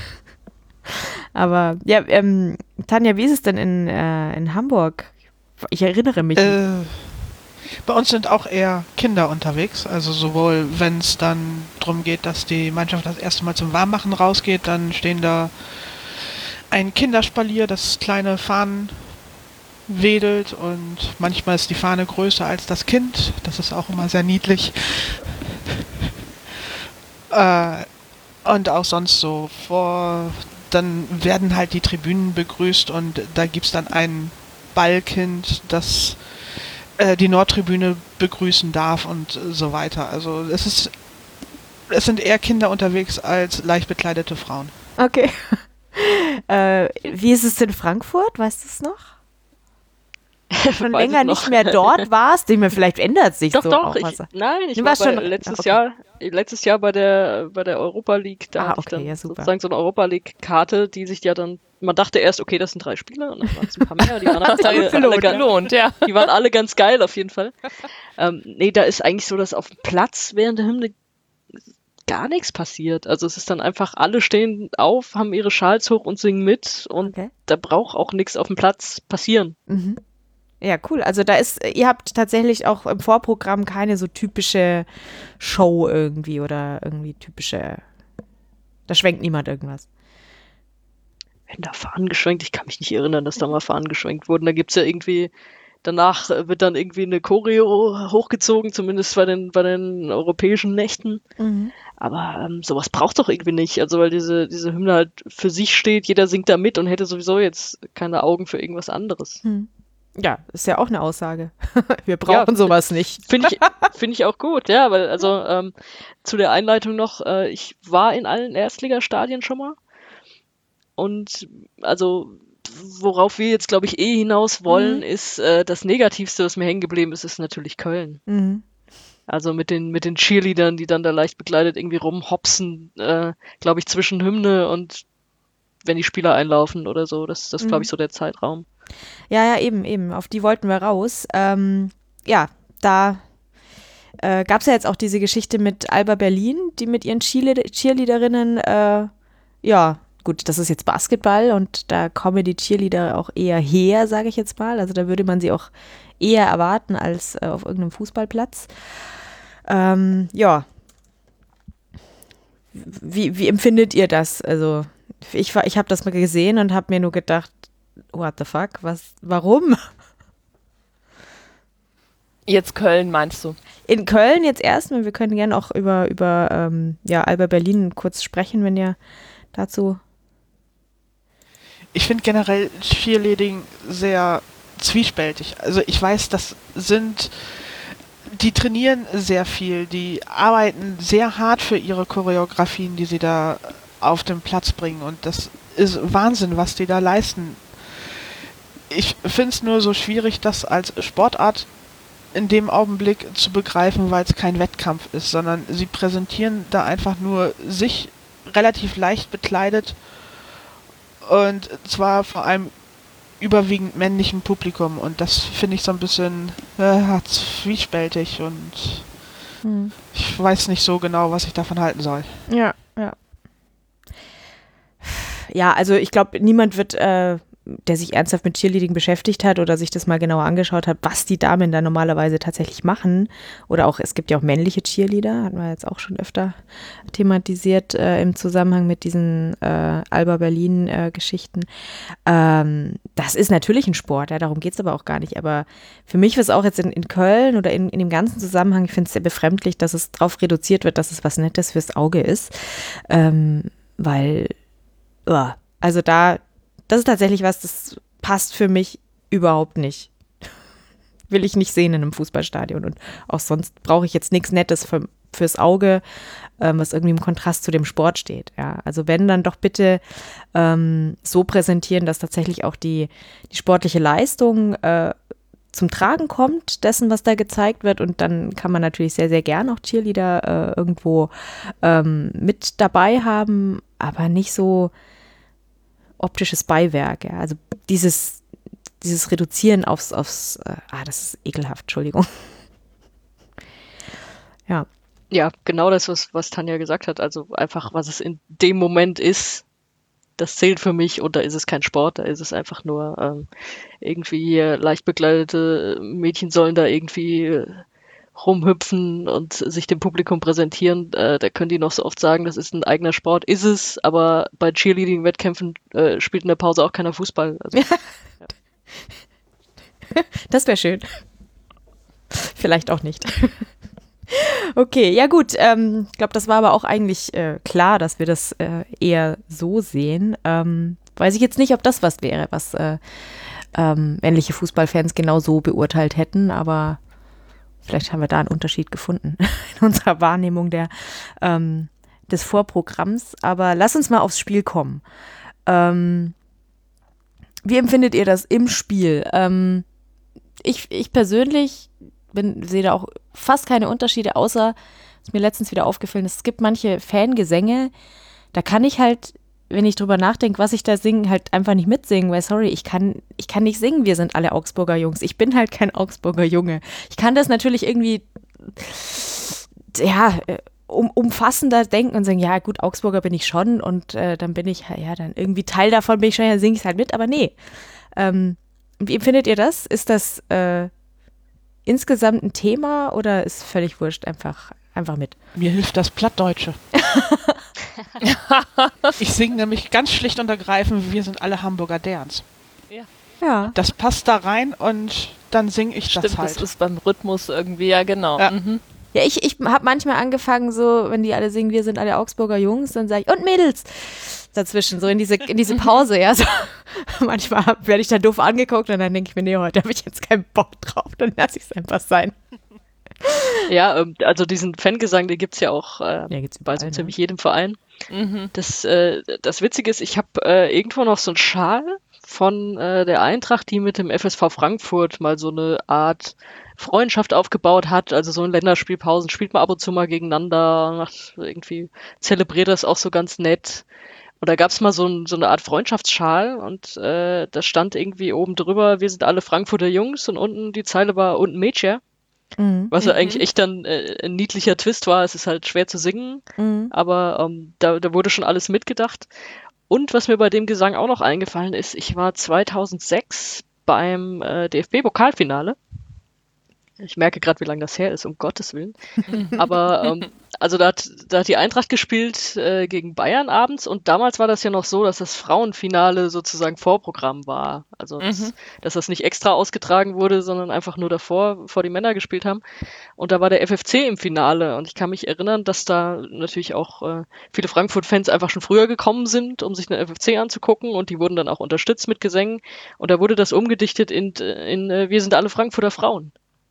Aber ja, ähm, Tanja, wie ist es denn in, äh, in Hamburg? Ich erinnere mich. Äh, bei uns sind auch eher Kinder unterwegs. Also sowohl, wenn es dann darum geht, dass die Mannschaft das erste Mal zum Warmmachen rausgeht, dann stehen da ein Kinderspalier, das kleine Fahnen wedelt und manchmal ist die Fahne größer als das Kind. Das ist auch immer sehr niedlich. Äh, Und auch sonst so vor, dann werden halt die Tribünen begrüßt und da gibt es dann ein Ballkind, das äh, die Nordtribüne begrüßen darf und so weiter. Also es ist, es sind eher Kinder unterwegs als leicht bekleidete Frauen. Okay. äh, wie ist es in Frankfurt? Weißt du es noch? Schon länger nicht mehr dort warst, ich meine, vielleicht ändert es sich doch, so doch, auch ich, was. Nein, ich du war warst bei, schon letztes okay. Jahr letztes Jahr bei der bei der Europa League, da ah, hatte okay, ich dann ja, super. sozusagen so eine Europa League Karte, die sich ja dann, man dachte erst, okay, das sind drei Spieler und dann waren es ein paar mehr, die waren alle, alle, alle gelohnt, ja. Die waren alle ganz geil auf jeden Fall. ähm, nee, da ist eigentlich so, dass auf dem Platz während der Hymne gar nichts passiert. Also es ist dann einfach, alle stehen auf, haben ihre Schals hoch und singen mit und okay. Da braucht auch nichts auf dem Platz passieren. Mhm. Ja, cool. Also da ist, ihr habt tatsächlich auch im Vorprogramm keine so typische Show irgendwie oder irgendwie typische, da schwenkt niemand irgendwas. Wenn da Fahnen geschwenkt, ich kann mich nicht erinnern, dass da mal Fahnen geschwenkt wurden. Da gibt es ja irgendwie, danach wird dann irgendwie eine Choreo hochgezogen, zumindest bei den, bei den europäischen Nächten. Mhm. Aber ähm, sowas braucht doch irgendwie nicht. Also weil diese, diese Hymne halt für sich steht, jeder singt da mit und hätte sowieso jetzt keine Augen für irgendwas anderes. Mhm. Ja, ist ja auch eine Aussage. Wir brauchen ja, sowas nicht. Finde ich, find ich auch gut, ja, weil also ähm, zu der Einleitung noch, äh, ich war in allen Erstligastadien schon mal und also worauf wir jetzt, glaube ich, eh hinaus wollen, mhm. ist äh, das Negativste, was mir hängen geblieben ist, ist natürlich Köln. Mhm. Also mit den mit den Cheerleadern, die dann da leicht bekleidet irgendwie rumhopsen, äh, glaube ich, zwischen Hymne und wenn die Spieler einlaufen oder so, das, das mhm. glaube ich, so der Zeitraum. Ja, ja, eben, eben. Auf die wollten wir raus. Ähm, ja, da äh, gab es ja jetzt auch diese Geschichte mit Alba Berlin, die mit ihren Cheerleaderinnen, äh, ja, gut, das ist jetzt Basketball und da kommen die Cheerleader auch eher her, sage ich jetzt mal. Also da würde man sie auch eher erwarten als äh, auf irgendeinem Fußballplatz. Ähm, ja. Wie, wie empfindet ihr das? Also ich, ich habe das mal gesehen und habe mir nur gedacht, what the fuck? Was? Warum? Jetzt Köln, meinst du? In Köln jetzt erstmal. Wir können gerne auch über, über ähm, ja, Alba Berlin kurz sprechen, wenn ihr dazu... Ich finde generell Cheerleading sehr zwiespältig. Also ich weiß, das sind... Die trainieren sehr viel, die arbeiten sehr hart für ihre Choreografien, die sie da auf den Platz bringen und das ist Wahnsinn, was die da leisten. Ich finde es nur so schwierig, das als Sportart in dem Augenblick zu begreifen, weil es kein Wettkampf ist, sondern sie präsentieren da einfach nur sich relativ leicht bekleidet und zwar vor allem überwiegend männlichem Publikum und das finde ich so ein bisschen äh, zwiespältig und hm. ich weiß nicht so genau, was ich davon halten soll. Ja, ja. Ja, also ich glaube, niemand wird, äh, der sich ernsthaft mit Cheerleading beschäftigt hat oder sich das mal genauer angeschaut hat, was die Damen da normalerweise tatsächlich machen. Oder auch, es gibt ja auch männliche Cheerleader, hatten wir jetzt auch schon öfter thematisiert äh, im Zusammenhang mit diesen äh, Alba Berlin-Geschichten. Äh, ähm, das ist natürlich ein Sport, ja, darum geht es aber auch gar nicht. Aber für mich war es auch jetzt in, in Köln oder in, in dem ganzen Zusammenhang, ich finde es sehr befremdlich, dass es darauf reduziert wird, dass es was Nettes fürs Auge ist. Ähm, weil, uh, also da Das ist tatsächlich was, das passt für mich überhaupt nicht. Will ich nicht sehen in einem Fußballstadion. Und auch sonst brauche ich jetzt nichts Nettes für, fürs Auge, ähm, was irgendwie im Kontrast zu dem Sport steht. Ja, also wenn, dann doch bitte ähm, so präsentieren, dass tatsächlich auch die, die sportliche Leistung äh, zum Tragen kommt, dessen, was da gezeigt wird. Und dann kann man natürlich sehr, sehr gern auch Cheerleader äh, irgendwo ähm, mit dabei haben, aber nicht so optisches Beiwerk, ja. Also dieses, dieses Reduzieren aufs, aufs, äh, ah, das ist ekelhaft, Entschuldigung. Ja. Ja, genau das, was, was Tanja gesagt hat. Also einfach, was es in dem Moment ist, das zählt für mich und da ist es kein Sport, da ist es einfach nur ähm, irgendwie leicht bekleidete Mädchen sollen da irgendwie rumhüpfen und sich dem Publikum präsentieren, äh, da können die noch so oft sagen, das ist ein eigener Sport, ist es, aber bei Cheerleading-Wettkämpfen äh, spielt in der Pause auch keiner Fußball. Also, ja. Das wäre schön. Vielleicht auch nicht. Okay, ja gut, ähm, ich glaube, das war aber auch eigentlich äh, klar, dass wir das äh, eher so sehen. Ähm, weiß ich jetzt nicht, ob das was wäre, was äh, ähm, männliche Fußballfans genau so beurteilt hätten, aber vielleicht haben wir da einen Unterschied gefunden in unserer Wahrnehmung der, ähm, des Vorprogramms. Aber lass uns mal aufs Spiel kommen. Ähm, wie empfindet ihr das im Spiel? Ähm, ich, ich persönlich bin, sehe da auch fast keine Unterschiede, außer, ist mir letztens wieder aufgefallen, es gibt manche Fangesänge, da kann ich halt, wenn ich drüber nachdenke, was ich da singe, halt einfach nicht mitsingen, weil sorry, ich kann, ich kann nicht singen, wir sind alle Augsburger Jungs. Ich bin halt kein Augsburger Junge. Ich kann das natürlich irgendwie, ja, um, umfassender denken und sagen, ja gut, Augsburger bin ich schon und äh, dann bin ich, ja, dann irgendwie Teil davon bin ich schon, dann singe ich es halt mit, aber nee. Ähm, wie empfindet ihr das? Ist das äh, insgesamt ein Thema oder ist völlig wurscht, einfach, einfach mit? Mir hilft das Plattdeutsche. Ich singe nämlich ganz schlicht und ergreifend, wir sind alle Hamburger Derns. Ja. Ja. Das passt da rein und dann singe ich Stimmt, das halt. Das ist beim Rhythmus irgendwie, ja genau. Ja, mhm. Ja, ich, ich habe manchmal angefangen so, wenn die alle singen, wir sind alle Augsburger Jungs, dann sage ich, und Mädels, dazwischen, so in diese, in diese Pause, ja, so. Manchmal werde ich da doof angeguckt und dann denke ich mir, nee, heute habe ich jetzt keinen Bock drauf, dann lasse ich es einfach sein. Ja, ähm, also diesen Fangesang, den gibt's ja auch äh, Ja, gibt's bei überall, so ne? ziemlich jedem Verein. Mhm. Das, äh, das Witzige ist, ich habe äh, irgendwo noch so einen Schal von äh, der Eintracht, die mit dem F S V Frankfurt mal so eine Art Freundschaft aufgebaut hat. Also so in Länderspielpausen spielt man ab und zu mal gegeneinander, macht irgendwie zelebriert das auch so ganz nett. Und da gab's mal so, ein, so eine Art Freundschaftsschal und äh, da stand irgendwie oben drüber, wir sind alle Frankfurter Jungs und unten die Zeile war und ein Mädchen. Mhm. Was ja eigentlich echt dann äh, ein niedlicher Twist war. Es ist halt schwer zu singen, Mhm. aber ähm, da, da wurde schon alles mitgedacht. Und was mir bei dem Gesang auch noch eingefallen ist, ich war zweitausendsechs beim äh, D F B-Pokalfinale. Ich merke gerade, wie lange das her ist, um Gottes Willen. Aber ähm, also da hat, da hat die Eintracht gespielt äh, gegen Bayern abends und damals war das ja noch so, dass das Frauenfinale sozusagen Vorprogramm war. Also Mhm. das, dass das nicht extra ausgetragen wurde, sondern einfach nur davor, bevor die Männer gespielt haben. Und da war der F F C im Finale und ich kann mich erinnern, dass da natürlich auch äh, viele Frankfurt-Fans einfach schon früher gekommen sind, um sich den F F C anzugucken und die wurden dann auch unterstützt mit Gesängen und da wurde das umgedichtet in, in äh, wir sind alle Frankfurter Frauen.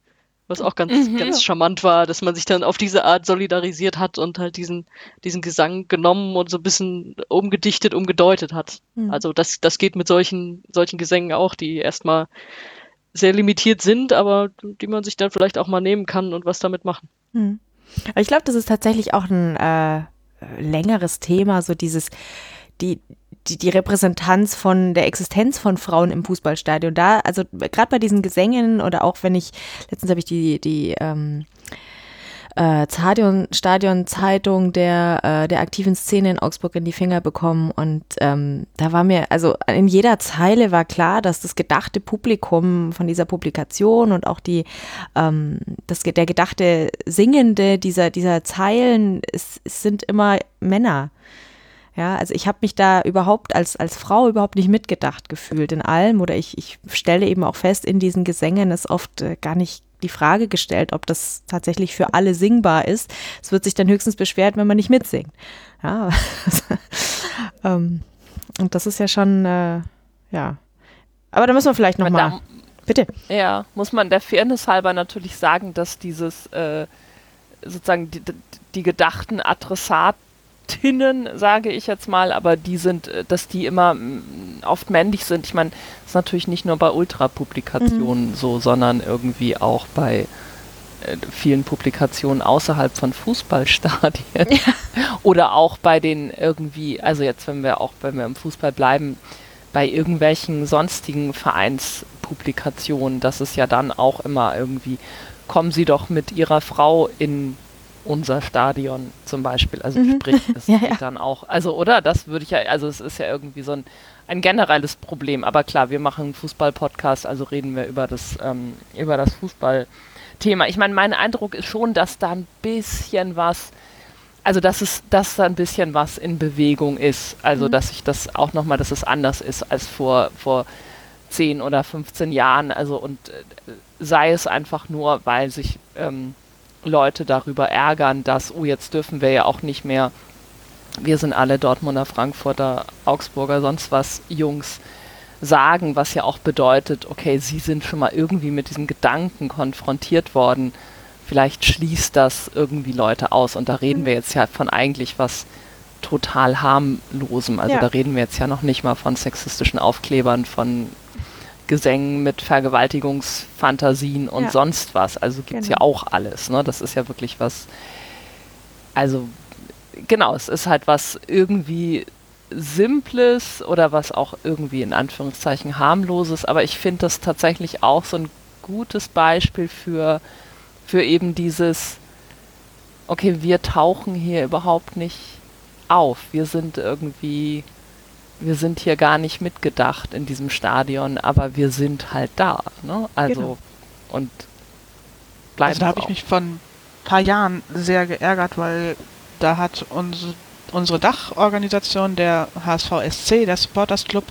Was auch ganz, Mhm. ganz charmant war, dass man sich dann auf diese Art solidarisiert hat und halt diesen, diesen Gesang genommen und so ein bisschen umgedichtet, umgedeutet hat. Mhm. Also das, das geht mit solchen, solchen Gesängen auch, die erstmal sehr limitiert sind, aber die man sich dann vielleicht auch mal nehmen kann und was damit machen. Hm. Aber ich glaube, das ist tatsächlich auch ein äh, längeres Thema, so dieses, die, die, die Repräsentanz von der Existenz von Frauen im Fußballstadion. Da, also gerade bei diesen Gesängen oder auch wenn ich, letztens habe ich die, die ähm, äh, Stadion, Stadion-Zeitung der, äh, der aktiven Szene in Augsburg in die Finger bekommen und ähm, da war mir, also in jeder Zeile war klar, dass das gedachte Publikum von dieser Publikation und auch die, ähm, das, der gedachte Singende dieser, dieser Zeilen, es, es sind immer Männer. Ja, also ich habe mich da überhaupt als, als Frau überhaupt nicht mitgedacht gefühlt in allem oder ich, ich stelle eben auch fest, in diesen Gesängen ist oft äh, gar nicht die Frage gestellt, ob das tatsächlich für alle singbar ist. Es wird sich dann höchstens beschwert, wenn man nicht mitsingt. Ja, ähm, und das ist ja schon, äh, ja. Aber da müssen wir vielleicht nochmal, Da- bitte. Ja, muss man der Fairness halber natürlich sagen, dass dieses äh, sozusagen die, die gedachten Adressatinnen, sage ich jetzt mal, aber die sind, äh, dass die immer mm, oft männlich sind. Ich meine, das ist natürlich nicht nur bei Ultra-Publikationen Mhm. so, sondern irgendwie auch bei äh, vielen Publikationen außerhalb von Fußballstadien. Oder auch bei den irgendwie, also jetzt, wenn wir auch, wenn wir im Fußball bleiben, bei irgendwelchen sonstigen Vereinspublikationen, das ist ja dann auch immer irgendwie, kommen Sie doch mit Ihrer Frau in unser Stadion zum Beispiel. Also Mhm. sprich, es Ja, geht ja. dann auch, also oder, das würde ich ja, also es ist ja irgendwie so ein, ein generelles Problem. Aber klar, wir machen einen Fußball-Podcast, also reden wir über das, ähm, über das Fußballthema. Ich meine, mein Eindruck ist schon, dass da ein bisschen was, also dass es, dass da ein bisschen was in Bewegung ist. Also Mhm. dass sich das auch nochmal, dass es anders ist als vor, vor zehn oder fünfzehn Jahren. Also und äh, sei es einfach nur, weil sich ähm, Leute darüber ärgern, dass, oh, jetzt dürfen wir ja auch nicht mehr, wir sind alle Dortmunder, Frankfurter, Augsburger, sonst was Jungs sagen, was ja auch bedeutet, okay, sie sind schon mal irgendwie mit diesem Gedanken konfrontiert worden, vielleicht schließt das irgendwie Leute aus. Und da reden wir jetzt ja von eigentlich was total harmlosem. Also Ja. da reden wir jetzt ja noch nicht mal von sexistischen Aufklebern, von Gesängen mit Vergewaltigungsfantasien und Ja. sonst was. Also gibt's Genau. ja auch alles. Ne? Das ist ja wirklich was, also genau, es ist halt was irgendwie Simples oder was auch irgendwie in Anführungszeichen harmloses, aber ich finde das tatsächlich auch so ein gutes Beispiel für, für eben dieses, okay, wir tauchen hier überhaupt nicht auf. Wir sind irgendwie, wir sind hier gar nicht mitgedacht in diesem Stadion, aber wir sind halt da. Ne? Also, Genau. und bleiben Also da habe auch. ich mich vor ein paar Jahren sehr geärgert, weil da hat unsere, unsere Dachorganisation, der H S V S C, der Supporters Club,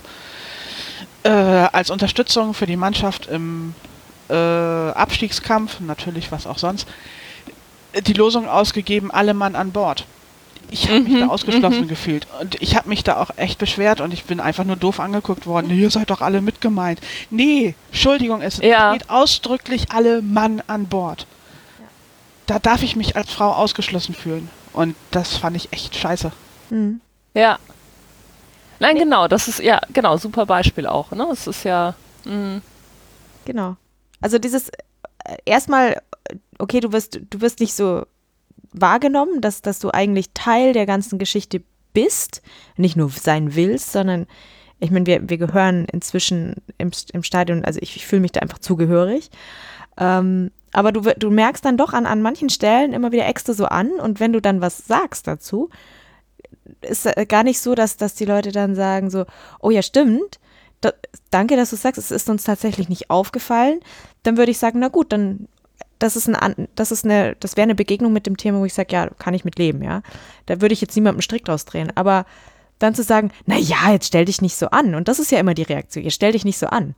äh, als Unterstützung für die Mannschaft im äh, Abstiegskampf, natürlich was auch sonst, die Losung ausgegeben, alle Mann an Bord. Ich habe mich Mhm, da ausgeschlossen mhm. gefühlt und ich habe mich da auch echt beschwert und ich bin einfach nur doof angeguckt worden. Ihr seid doch alle mitgemeint. Nee, Entschuldigung, es Ja. steht ausdrücklich alle Mann an Bord. Da darf ich mich als Frau ausgeschlossen fühlen und das fand ich echt scheiße. Mhm. Ja. Nein, genau, das ist, ja, genau, super Beispiel auch, ne? Es ist ja, mh, Genau. Also dieses äh, erstmal, äh, okay, du wirst, du wirst nicht so wahrgenommen, dass, dass du eigentlich Teil der ganzen Geschichte bist, nicht nur sein willst, sondern ich meine, wir, wir gehören inzwischen im, im Stadion, also ich, ich fühle mich da einfach zugehörig. Ähm, aber du, wir- du merkst dann doch an, an manchen Stellen immer wieder Äxte so an und wenn du dann was sagst dazu, ist äh, gar nicht so, dass, dass die Leute dann sagen so, oh ja, stimmt, da, danke, dass du sagst, es ist uns tatsächlich nicht aufgefallen, dann würde ich sagen, na gut, dann das ist ein, an- das ist eine, das wäre eine Begegnung mit dem Thema, wo ich sage, ja, kann ich mit leben, ja. Da würde ich jetzt niemandem einen Strick draus drehen, aber dann zu sagen, na ja, jetzt stell dich nicht so an und das ist ja immer die Reaktion, jetzt stell dich nicht so an.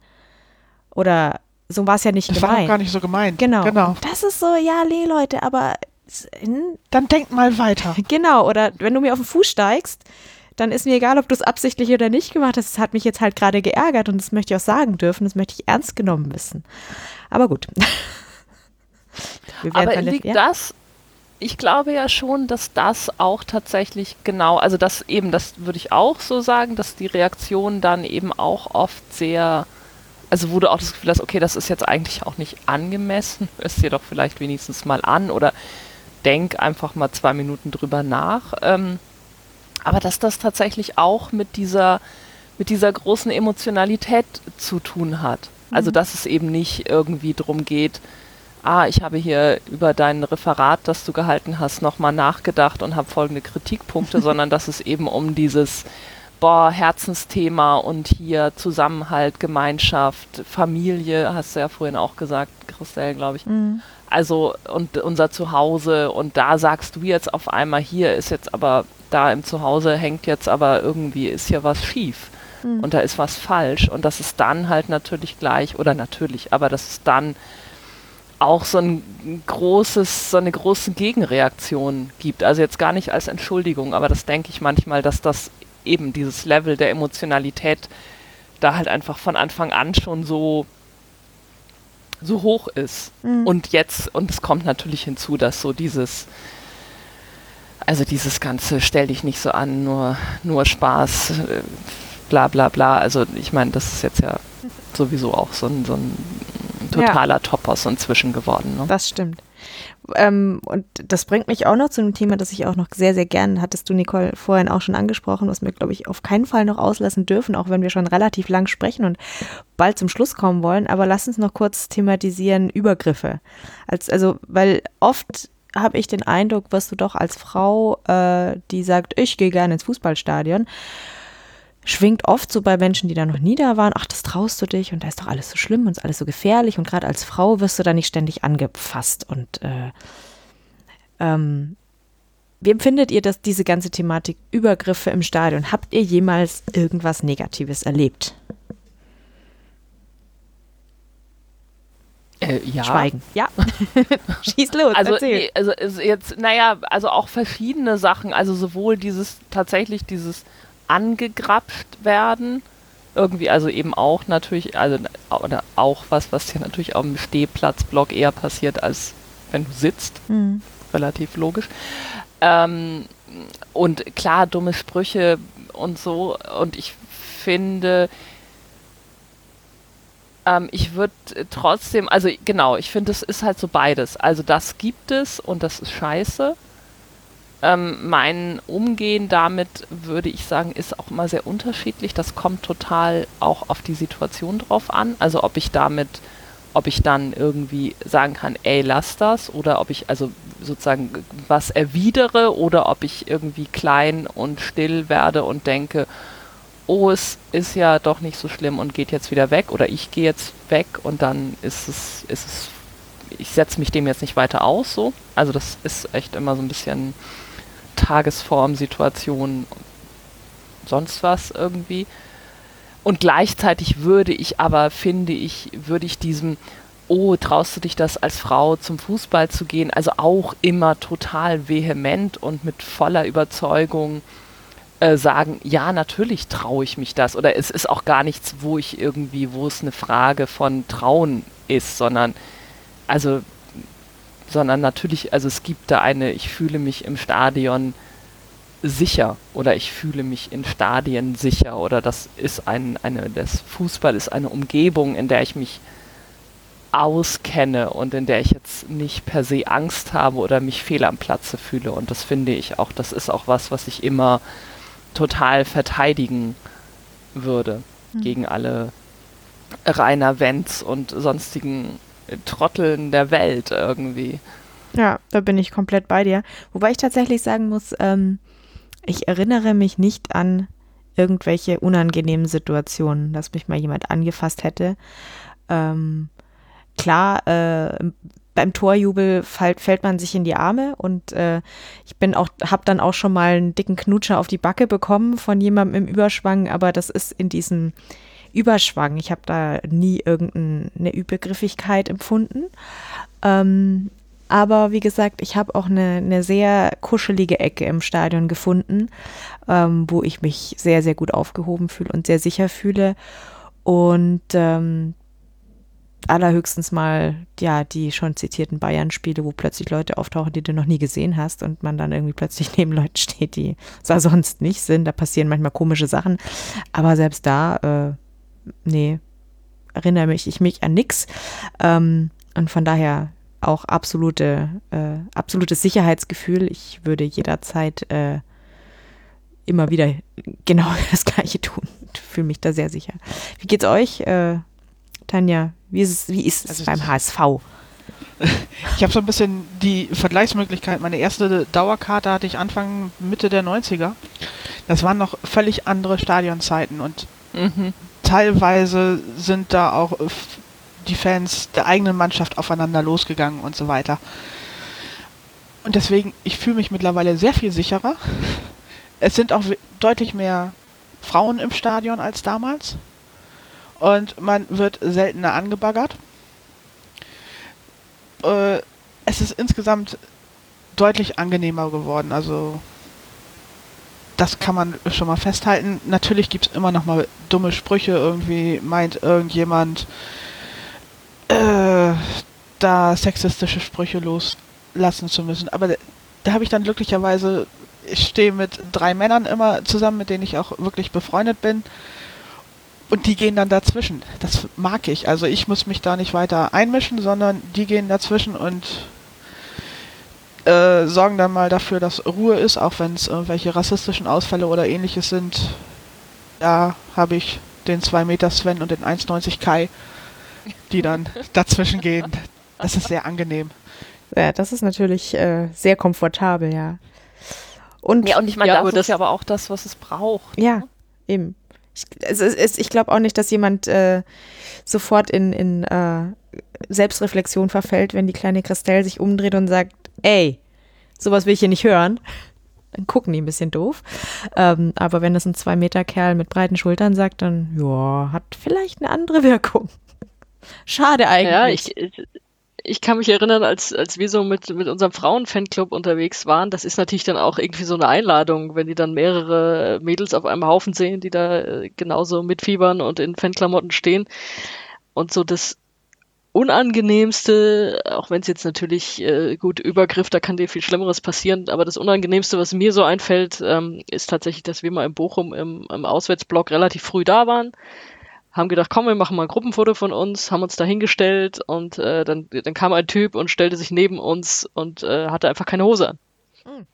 Oder so war es ja nicht Das war gemeint. auch gar nicht so gemeint. Genau. genau. Und das ist so, ja, nee, Leute, aber s- n- Dann denk mal weiter. genau, oder wenn du mir auf den Fuß steigst, dann ist mir egal, ob du es absichtlich oder nicht gemacht hast. Es hat mich jetzt halt gerade geärgert und das möchte ich auch sagen dürfen. Das möchte ich ernst genommen wissen. Aber gut. Wir werden Aber von der- liegt ja? das, ich glaube ja schon, dass das auch tatsächlich genau, also das eben, das würde ich auch so sagen, dass die Reaktion dann eben auch oft sehr, also wo du auch das Gefühl hast, okay, das ist jetzt eigentlich auch nicht angemessen, hörst dir doch vielleicht wenigstens mal an oder denk einfach mal zwei Minuten drüber nach. Ähm, aber dass das tatsächlich auch mit dieser, mit dieser großen Emotionalität zu tun hat. Also dass es eben nicht irgendwie drum geht, ah, ich habe hier über dein Referat, das du gehalten hast, nochmal nachgedacht und habe folgende Kritikpunkte, sondern dass es eben um dieses, boah, Herzensthema und hier Zusammenhalt, Gemeinschaft, Familie, hast du ja vorhin auch gesagt, Christelle, glaube ich. Mhm. Also, und unser Zuhause, und da sagst du jetzt auf einmal, hier ist jetzt aber, da im Zuhause hängt jetzt aber irgendwie, ist hier was schief. Mhm. Und da ist was falsch. Und dass es dann halt natürlich gleich, oder natürlich, aber dass es dann auch so ein großes, so eine große Gegenreaktion gibt. Also jetzt gar nicht als Entschuldigung, aber das denke ich manchmal, dass das eben dieses Level der Emotionalität da halt einfach von Anfang an schon so so hoch ist. Mhm. Und jetzt, und es kommt natürlich hinzu, dass so dieses, also dieses ganze, stell dich nicht so an, nur, nur Spaß, äh, bla bla bla. Also ich meine, das ist jetzt ja sowieso auch so ein, so ein totaler ja. Topos inzwischen geworden. Ne? Das stimmt. Ähm, und das bringt mich auch noch zu einem Thema, das ich auch noch sehr, sehr gern, hattest du, Nicole, vorhin auch schon angesprochen, was wir, glaube ich, auf keinen Fall noch auslassen dürfen, auch wenn wir schon relativ lang sprechen und bald zum Schluss kommen wollen. Aber lass uns noch kurz thematisieren Übergriffe. Als, also, weil oft habe ich den Eindruck, was du doch als Frau, äh, die sagt, ich gehe gerne ins Fußballstadion, schwingt oft so bei Menschen, die da noch nie da waren, ach, das traust du dich und da ist doch alles so schlimm und ist alles so gefährlich und gerade als Frau wirst du da nicht ständig angefasst. Und äh, ähm, wie empfindet ihr das, diese ganze Thematik Übergriffe im Stadion? Habt ihr jemals irgendwas Negatives erlebt? Äh, ja. Schweigen. Ja. Schieß los, also, erzähl. Also, also jetzt, naja, also auch verschiedene Sachen, also sowohl dieses, tatsächlich dieses angegrapscht werden, irgendwie, also eben auch natürlich, also oder auch was, was hier natürlich auf dem Stehplatzblock eher passiert, als wenn du sitzt, Mhm. relativ logisch. Ähm, und klar, dumme Sprüche und so, und ich finde, ähm, ich würde trotzdem, also genau, ich finde, es ist halt so beides, also das gibt es und das ist scheiße. Ähm, mein Umgehen damit, würde ich sagen, ist auch immer sehr unterschiedlich. Das kommt total auch auf die Situation drauf an. Also ob ich damit, ob ich dann irgendwie sagen kann, ey, lass das, oder ob ich also sozusagen was erwidere, oder ob ich irgendwie klein und still werde und denke, oh, es ist ja doch nicht so schlimm und geht jetzt wieder weg, oder ich gehe jetzt weg und dann ist es, ist es, ich setze mich dem jetzt nicht weiter aus, so. Also das ist echt immer so ein bisschen Tagesform, Situation, sonst was irgendwie. Und gleichzeitig würde ich aber, finde ich, würde ich diesem, oh, traust du dich das als Frau zum Fußball zu gehen, also auch immer total vehement und mit voller Überzeugung äh, sagen, ja, natürlich traue ich mich das. Oder es ist auch gar nichts, wo ich irgendwie, wo es eine Frage von Trauen ist, sondern, also sondern natürlich, also es gibt da eine, ich fühle mich im Stadion sicher, oder ich fühle mich in Stadien sicher, oder das ist ein, eine, das Fußball ist eine Umgebung, in der ich mich auskenne und in der ich jetzt nicht per se Angst habe oder mich fehl am Platze fühle, und das finde ich auch, das ist auch was, was ich immer total verteidigen würde mhm. gegen alle Rainer Wenz und sonstigen Trotteln der Welt irgendwie. Ja, da bin ich komplett bei dir. Wobei ich tatsächlich sagen muss, ähm, ich erinnere mich nicht an irgendwelche unangenehmen Situationen, dass mich mal jemand angefasst hätte. Ähm, klar, äh, beim Torjubel fällt, fällt man sich in die Arme, und äh, ich bin auch, habe dann auch schon mal einen dicken Knutscher auf die Backe bekommen von jemandem im Überschwang, aber das ist in diesem Überschwang. Ich habe da nie irgendeine Übergriffigkeit empfunden. Ähm, aber wie gesagt, ich habe auch eine, eine sehr kuschelige Ecke im Stadion gefunden, ähm, wo ich mich sehr, sehr gut aufgehoben fühle und sehr sicher fühle. Und ähm, allerhöchstens mal, ja, die schon zitierten Bayern-Spiele, wo plötzlich Leute auftauchen, die du noch nie gesehen hast und man dann irgendwie plötzlich neben Leuten steht, die da sonst nicht sind. Da passieren manchmal komische Sachen. Aber selbst da, äh, nee, erinnere mich ich mich an nix. Ähm, und von daher auch absolute, äh, absolutes Sicherheitsgefühl. Ich würde jederzeit äh, immer wieder genau das Gleiche tun. Ich fühle mich da sehr sicher. Wie geht's euch, äh, Tanja? Wie ist es, wie ist es also beim H S V? Ich habe so ein bisschen die Vergleichsmöglichkeit. Meine erste Dauerkarte hatte ich Anfang, Mitte der neunziger. Das waren noch völlig andere Stadionzeiten und mhm. teilweise sind da auch die Fans der eigenen Mannschaft aufeinander losgegangen und so weiter. Und deswegen, ich fühle mich mittlerweile sehr viel sicherer. Es sind auch deutlich mehr Frauen im Stadion als damals. Und man wird seltener angebaggert. Äh, es ist insgesamt deutlich angenehmer geworden. Also das kann man schon mal festhalten. Natürlich gibt es immer noch mal dumme Sprüche. Irgendwie meint irgendjemand, äh, da sexistische Sprüche loslassen zu müssen. Aber da, da habe ich dann glücklicherweise, ich stehe mit drei Männern immer zusammen, mit denen ich auch wirklich befreundet bin. Und die gehen dann dazwischen. Das mag ich. Also ich muss mich da nicht weiter einmischen, sondern die gehen dazwischen und äh, sorgen dann mal dafür, dass Ruhe ist, auch wenn es irgendwelche rassistischen Ausfälle oder ähnliches sind. Da habe ich den zwei Meter Sven und den eins neunzig Kai, die dann dazwischen gehen. Das ist sehr angenehm. Ja, das ist natürlich äh, sehr komfortabel, ja. Und, ja, und ich meine, ja, das aber ist ja aber auch das, was es braucht. Ja, ne? Eben. Ich, also es ist, ich glaube auch nicht, dass jemand äh, sofort in, in äh, Selbstreflexion verfällt, wenn die kleine Christelle sich umdreht und sagt, ey, sowas will ich hier nicht hören. Dann gucken die ein bisschen doof. Ähm, aber wenn das ein zwei Meter Kerl mit breiten Schultern sagt, dann ja, hat vielleicht eine andere Wirkung. Schade eigentlich. Ja, ich, ich kann mich erinnern, als, als wir so mit, mit unserem Frauenfanclub unterwegs waren, das ist natürlich dann auch irgendwie so eine Einladung, wenn die dann mehrere Mädels auf einem Haufen sehen, die da äh, genauso mitfiebern und in Fanklamotten stehen. Und so das Unangenehmste, auch wenn es jetzt natürlich, äh, gut, Übergriff, da kann dir viel Schlimmeres passieren, aber das Unangenehmste, was mir so einfällt, ähm, ist tatsächlich, dass wir mal in Bochum im, im Auswärtsblock relativ früh da waren. Haben gedacht, komm, wir machen mal ein Gruppenfoto von uns, haben uns da hingestellt und äh, dann, dann kam ein Typ und stellte sich neben uns und äh, hatte einfach keine Hose an. Mhm.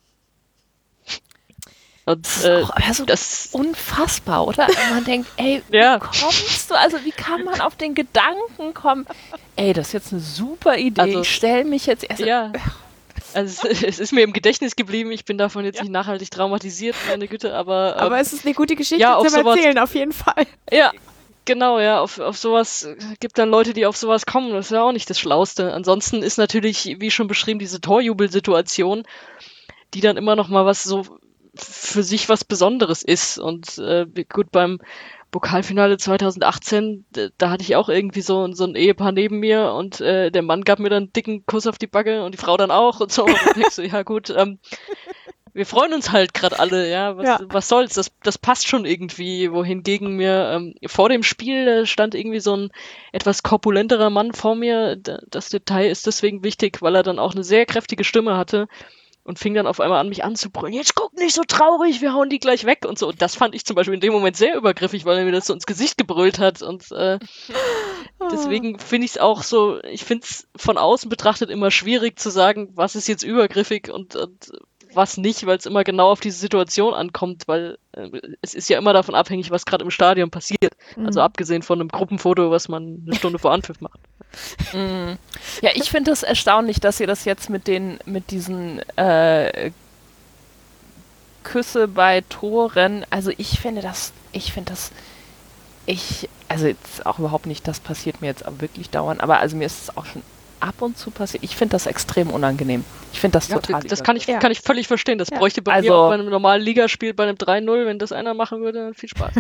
Und, das ist äh, auch also das unfassbar, oder? Und man denkt, ey, wie ja. kommst du, also wie kann man auf den Gedanken kommen, ey, das ist jetzt eine super Idee, also, ich stelle mich jetzt erst... Ja. Also es, es ist mir im Gedächtnis geblieben, ich bin davon jetzt ja. nicht nachhaltig traumatisiert, meine Güte, aber... Aber ähm, es ist eine gute Geschichte ja, zum sowas, Erzählen, auf jeden Fall. Ja, genau, ja, auf, auf sowas, gibt dann Leute, die auf sowas kommen, das ist ja auch nicht das Schlauste. Ansonsten ist natürlich, wie schon beschrieben, diese Torjubelsituation, die dann immer noch mal was so für sich was Besonderes ist. Und äh, gut, beim Pokalfinale zweitausendachtzehn, da, da hatte ich auch irgendwie so, so ein Ehepaar neben mir und äh, der Mann gab mir dann einen dicken Kuss auf die Backe und die Frau dann auch und so. Und dann denkst du, ja gut, ähm, wir freuen uns halt gerade alle, ja, was, ja. was soll's, das, das passt schon irgendwie, wohingegen mir ähm, vor dem Spiel stand irgendwie so ein etwas korpulenterer Mann vor mir, das Detail ist deswegen wichtig, weil er dann auch eine sehr kräftige Stimme hatte und fing dann auf einmal an, mich anzubrüllen, jetzt guck nicht so traurig, wir hauen die gleich weg und so. Und das fand ich zum Beispiel in dem Moment sehr übergriffig, weil er mir das so ins Gesicht gebrüllt hat. Und äh, deswegen finde ich es auch so, ich finde es von außen betrachtet immer schwierig zu sagen, was ist jetzt übergriffig und, und was nicht, weil es immer genau auf diese Situation ankommt, weil äh, es ist ja immer davon abhängig, was gerade im Stadion passiert. Mhm. Also abgesehen von einem Gruppenfoto, was man eine Stunde vor Anpfiff macht. Mhm. Ja, ich finde es erstaunlich, dass ihr das jetzt mit den, mit diesen äh, Küsse bei Toren, also ich finde das, ich finde das, ich, also jetzt auch überhaupt nicht, das passiert mir jetzt wirklich dauernd, aber also mir ist es auch schon ab und zu passiert. Ich finde das extrem unangenehm. Ich finde das ja, total Das kann ich, ja. kann ich völlig verstehen. Das ja. bräuchte bei also, mir auch bei einem normalen Ligaspiel, bei einem drei null, wenn das einer machen würde, viel Spaß.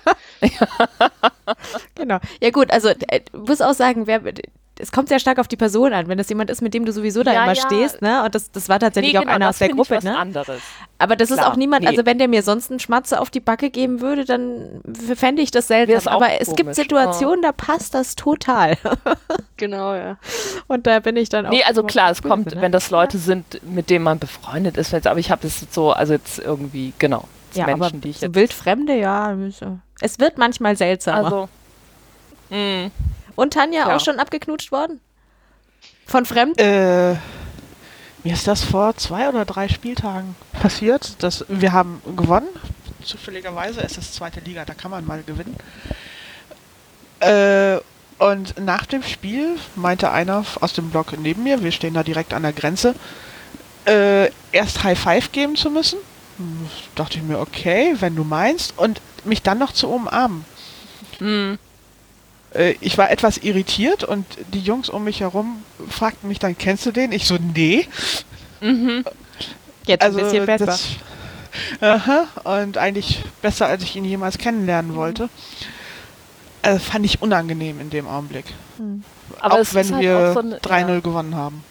Genau. Ja gut, also ich muss auch sagen, wer, es kommt sehr stark auf die Person an. Wenn das jemand ist, mit dem du sowieso da ja, immer ja. stehst, ne? Und das, das war tatsächlich nee, auch genau, einer aus der Gruppe, was ne? Anderes. Aber das ist Klar, auch niemand, nee. also wenn der mir sonst einen Schmatzer auf die Backe geben würde, dann fände ich das seltsam. Wär's auch Aber es gibt komisch. Situationen, da passt das total. Genau, ja. Und da bin ich dann auch. Nee, also klar, es Hilfe, kommt, ne? wenn das Leute sind, mit denen man befreundet ist, aber ich habe das so, also jetzt irgendwie, genau, Ja, Menschen, aber die ich so jetzt, Wildfremde, ja. Es wird manchmal seltsamer. also, mh, Und Tanja ja. auch schon abgeknutscht worden? Von Fremden? Äh, mir ist das vor zwei oder drei Spieltagen passiert. Dass wir haben gewonnen. Zufälligerweise ist es zweite Liga, da kann man mal gewinnen. Äh, und nach dem Spiel meinte einer aus dem Block neben mir, wir stehen da direkt an der Grenze, äh, erst High Five geben zu müssen. Hm, dachte ich mir, okay, wenn du meinst. Und mich dann noch zu umarmen. mh, Äh, ich war etwas irritiert und die Jungs um mich herum fragten mich dann, kennst du den? Ich so, nee. mhm. Jetzt Also ein bisschen besser. das, aha, und eigentlich besser, als ich ihn jemals kennenlernen wollte. Also fand ich unangenehm in dem Augenblick. Aber auch es wenn ist halt wir auch so eine- drei null ja. gewonnen haben.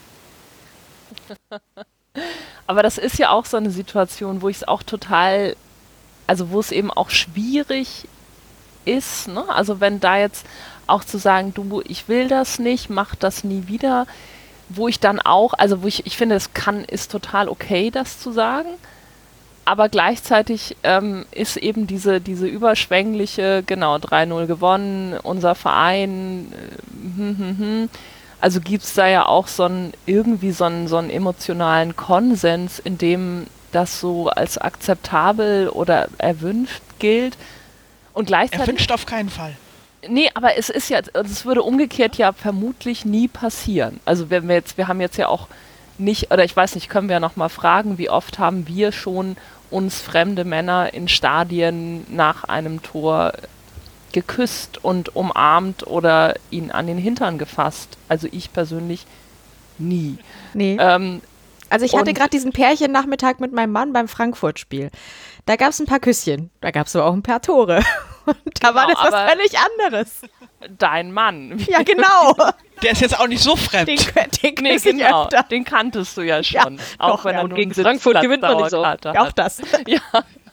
Aber das ist ja auch so eine Situation, wo ich es auch total, also wo es eben auch schwierig ist, ne? Also wenn da jetzt auch zu sagen, du, ich will das nicht, mach das nie wieder, wo ich dann auch, also wo ich, ich finde, es kann, ist total okay, das zu sagen, aber gleichzeitig ähm, ist eben diese, diese überschwängliche, genau, drei null gewonnen, unser Verein, äh, hm, hm, hm. Also gibt es da ja auch so einen, irgendwie so einen, so einen emotionalen Konsens, in dem das so als akzeptabel oder erwünscht gilt. Und gleichzeitig. Erwünscht auf keinen Fall. Nee, aber es ist ja, es würde umgekehrt ja vermutlich nie passieren. Also wenn wir jetzt, wir haben jetzt ja auch nicht, oder ich weiß nicht, können wir ja noch mal fragen, wie oft haben wir schon uns fremde Männer in Stadien nach einem Tor geküsst und umarmt oder ihn an den Hintern gefasst. Also ich persönlich nie. Nee. Ähm, Also ich hatte und- gerade diesen Pärchennachmittag mit meinem Mann beim Frankfurt-Spiel. Da gab es ein paar Küsschen, da gab es aber auch ein paar Tore. Und da war Genau, das was aber- völlig anderes. Dein Mann. Ja, genau. Der ist jetzt auch nicht so fremd. Den, den Nee, küsse ich genau. öfter. Den kanntest du ja schon. Ja, auch doch, wenn ja, er und nun gegen einen Frankfurt Sitzplatz gewinnt man nicht so. Dauerkarte Auch hat. das. Ja.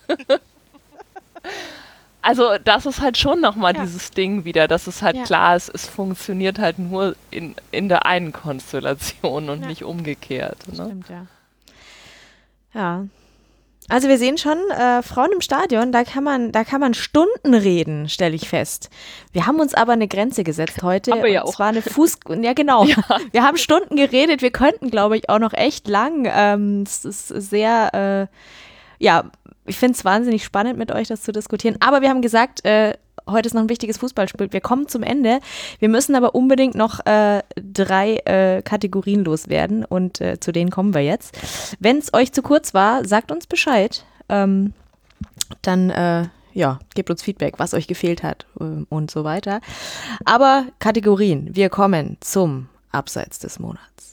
Also das ist halt schon nochmal Ja. dieses Ding wieder, dass es halt Ja. klar ist, es funktioniert halt nur in, in der einen Konstellation und Ja. nicht umgekehrt. Ne? Stimmt, ja. Ja. Also wir sehen schon, äh, Frauen im Stadion, da kann man, da kann man Stunden reden, stelle ich fest. Wir haben uns aber eine Grenze gesetzt heute. Haben wir ja und auch. zwar eine Fuß... Ja, genau. Wir haben Stunden geredet. Wir könnten, glaube ich, auch noch echt lang. Ähm, es ist sehr, äh, ja, ich finde es wahnsinnig spannend, mit euch das zu diskutieren. Aber wir haben gesagt, äh, heute ist noch ein wichtiges Fußballspiel. Wir kommen zum Ende. Wir müssen aber unbedingt noch äh, drei äh, Kategorien loswerden und äh, zu denen kommen wir jetzt. Wenn es euch zu kurz war, sagt uns Bescheid. Ähm, dann, äh, ja, gebt uns Feedback, was euch gefehlt hat äh, und so weiter. Aber Kategorien. Wir kommen zum Abseits des Monats.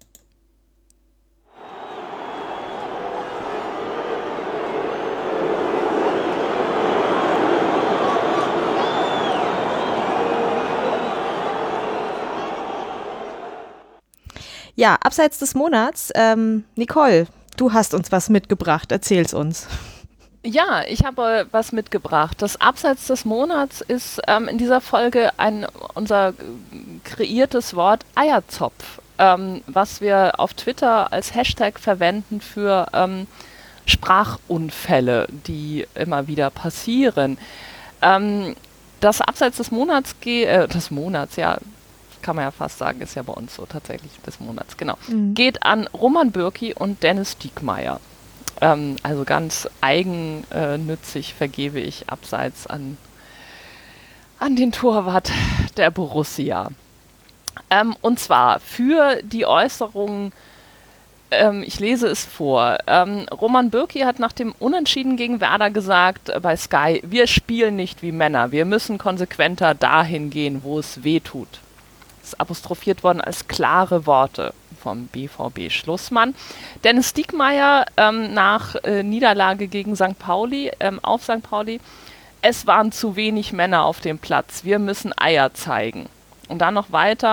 Ja, Abseits des Monats. Ähm, Nicole, du hast uns was mitgebracht. Erzähl's uns. Ja, ich habe was mitgebracht. Das Abseits des Monats ist ähm, in dieser Folge ein unser äh, kreiertes Wort Eierzopf, ähm, was wir auf Twitter als Hashtag verwenden für ähm, Sprachunfälle, die immer wieder passieren. Ähm, das Abseits des Monats, ge äh, des Monats, ja, kann man ja fast sagen, ist ja bei uns so tatsächlich des Monats, genau, Mhm. geht an Roman Bürki und Dennis Diekmeyer. Ähm, also ganz eigennützig vergebe ich Abseits an, an den Torwart der Borussia. Ähm, und zwar für die Äußerung, ähm, ich lese es vor, ähm, Roman Bürki hat nach dem Unentschieden gegen Werder gesagt äh, bei Sky, wir spielen nicht wie Männer, wir müssen konsequenter dahin gehen, wo es weh tut. Das ist apostrophiert worden als klare Worte vom B V B-Schlussmann. Dennis Diekmeyer ähm, nach äh, Niederlage gegen Sankt Pauli, ähm, auf Sankt Pauli, es waren zu wenig Männer auf dem Platz, wir müssen Eier zeigen. Und dann noch weiter,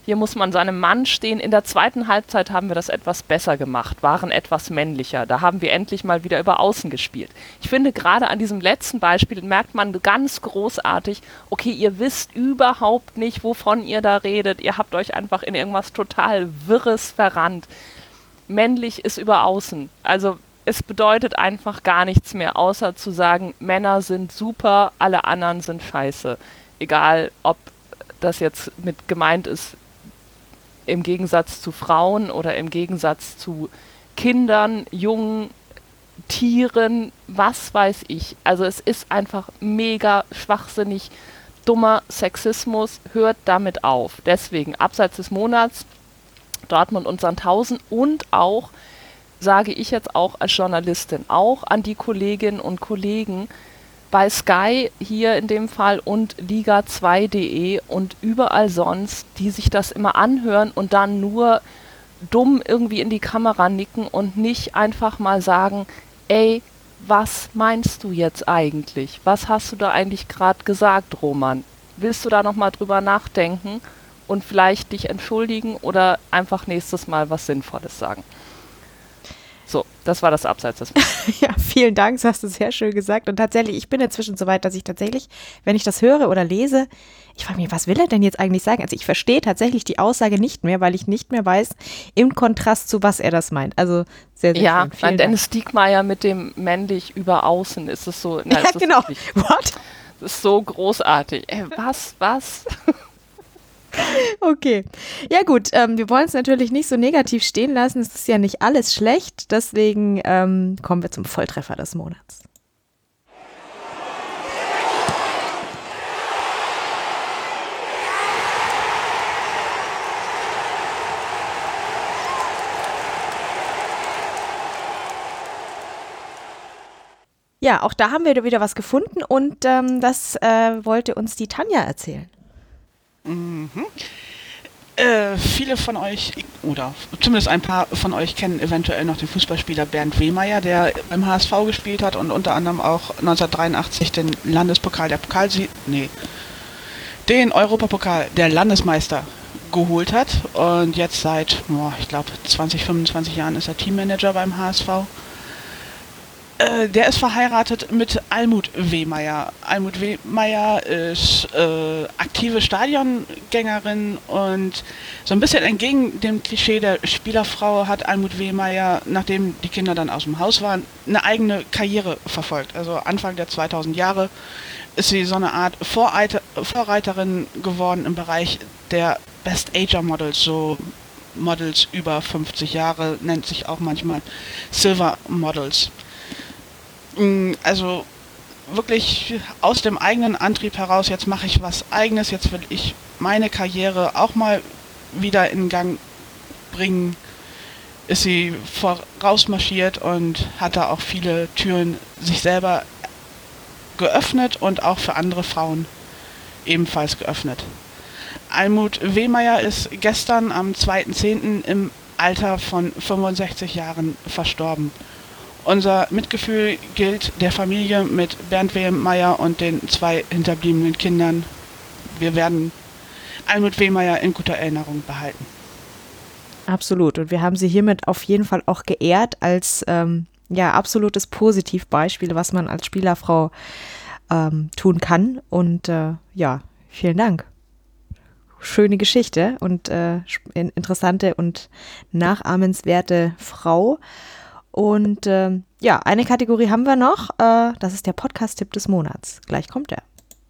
hier muss man seinem Mann stehen. In der zweiten Halbzeit haben wir das etwas besser gemacht, waren etwas männlicher. Da haben wir endlich mal wieder über Außen gespielt. Ich finde, gerade an diesem letzten Beispiel merkt man ganz großartig, okay, ihr wisst überhaupt nicht, wovon ihr da redet. Ihr habt euch einfach in irgendwas total Wirres verrannt. Männlich ist über Außen. Also es bedeutet einfach gar nichts mehr, außer zu sagen, Männer sind super, alle anderen sind scheiße. Egal, ob das jetzt mit gemeint ist, im Gegensatz zu Frauen oder im Gegensatz zu Kindern, Jungen, Tieren, was weiß ich. Also es ist einfach mega schwachsinnig, dummer Sexismus, hört damit auf. Deswegen, abseits des Monats, Dortmund und Sandhausen und auch, sage ich jetzt auch als Journalistin, auch an die Kolleginnen und Kollegen bei Sky hier in dem Fall und Liga zwei Punkt de und überall sonst, die sich das immer anhören und dann nur dumm irgendwie in die Kamera nicken und nicht einfach mal sagen, ey, was meinst du jetzt eigentlich? Was hast du da eigentlich gerade gesagt, Roman? Willst du da nochmal drüber nachdenken und vielleicht dich entschuldigen oder einfach nächstes Mal was Sinnvolles sagen? So, das war das Abseits des Ja, vielen Dank, das hast du sehr schön gesagt. Und tatsächlich, ich bin inzwischen so weit, dass ich tatsächlich, wenn ich das höre oder lese, ich frage mich, was will er denn jetzt eigentlich sagen? Also ich verstehe tatsächlich die Aussage nicht mehr, weil ich nicht mehr weiß, im Kontrast zu was er das meint. Also sehr, sehr ja, schön. Vielen bei Dank. Dennis Diekmeyer mit dem männlich über Außen ist es so. Na, Ja, ist genau. Wirklich, What? das ist so großartig. Ey, was, was? Okay. Ja gut, ähm, wir wollen es natürlich nicht so negativ stehen lassen. Es ist ja nicht alles schlecht. Deswegen ähm, kommen wir zum Volltreffer des Monats. Ja, auch da haben wir wieder was gefunden und ähm, das äh, wollte uns die Tanja erzählen. Mhm. Äh, viele von euch, oder zumindest ein paar von euch, kennen eventuell noch den Fußballspieler Bernd Wehmeier, der beim H S V gespielt hat und unter anderem auch neunzehnhundertdreiundachtzig den Landespokal der Pokalsieg, nee, den Europapokal der Landesmeister geholt hat und jetzt seit, oh, ich glaube, zwanzig, fünfundzwanzig Jahren ist er Teammanager beim H S V. Äh, der ist verheiratet mit Almut Wehmeier. Almut Wehmeier ist äh, aktive Stadiongängerin und so ein bisschen entgegen dem Klischee der Spielerfrau hat Almut Wehmeier, nachdem die Kinder dann aus dem Haus waren, eine eigene Karriere verfolgt. Also Anfang der zweitausend Jahre ist sie so eine Art Vorreiter, Vorreiterin geworden im Bereich der Best-Ager-Models, so Models über fünfzig Jahre, nennt sich auch manchmal Silver Models. Also wirklich aus dem eigenen Antrieb heraus, jetzt mache ich was Eigenes, jetzt will ich meine Karriere auch mal wieder in Gang bringen, ist sie vorausmarschiert und hat da auch viele Türen sich selber geöffnet und auch für andere Frauen ebenfalls geöffnet. Almut Wehmeier ist gestern am zweiten zehnten im Alter von fünfundsechzig Jahren verstorben. Unser Mitgefühl gilt der Familie mit Bernd Wehmeier und den zwei hinterbliebenen Kindern. Wir werden Almut Wehmeier in guter Erinnerung behalten. Absolut. Und wir haben sie hiermit auf jeden Fall auch geehrt als ähm, ja, absolutes Positivbeispiel, was man als Spielerfrau ähm, tun kann. Und äh, ja, vielen Dank. Schöne Geschichte und äh, interessante und nachahmenswerte Frau. Und äh, ja, eine Kategorie haben wir noch, äh, das ist der Podcast-Tipp des Monats. Gleich kommt er.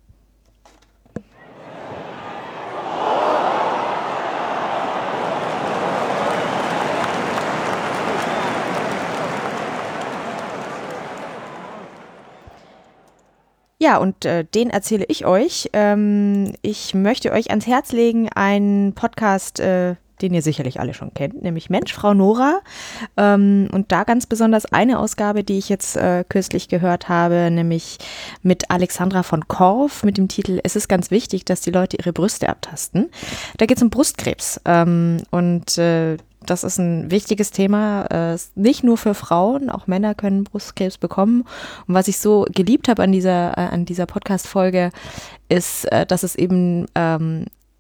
Ja, und äh, den erzähle ich euch. Ähm, ich möchte euch ans Herz legen, einen Podcast, äh, den ihr sicherlich alle schon kennt, nämlich Mensch, Frau Nora. Ähm, und da ganz besonders eine Ausgabe, die ich jetzt äh, kürzlich gehört habe, nämlich mit Alexandra von Korff mit dem Titel Es ist ganz wichtig, dass die Leute ihre Brüste abtasten. Da geht es um Brustkrebs. Ähm, und äh, das ist ein wichtiges Thema, äh, nicht nur für Frauen, auch Männer können Brustkrebs bekommen. Und was ich so geliebt habe an dieser, äh, an dieser Podcast-Folge, ist, äh, dass es eben ähm,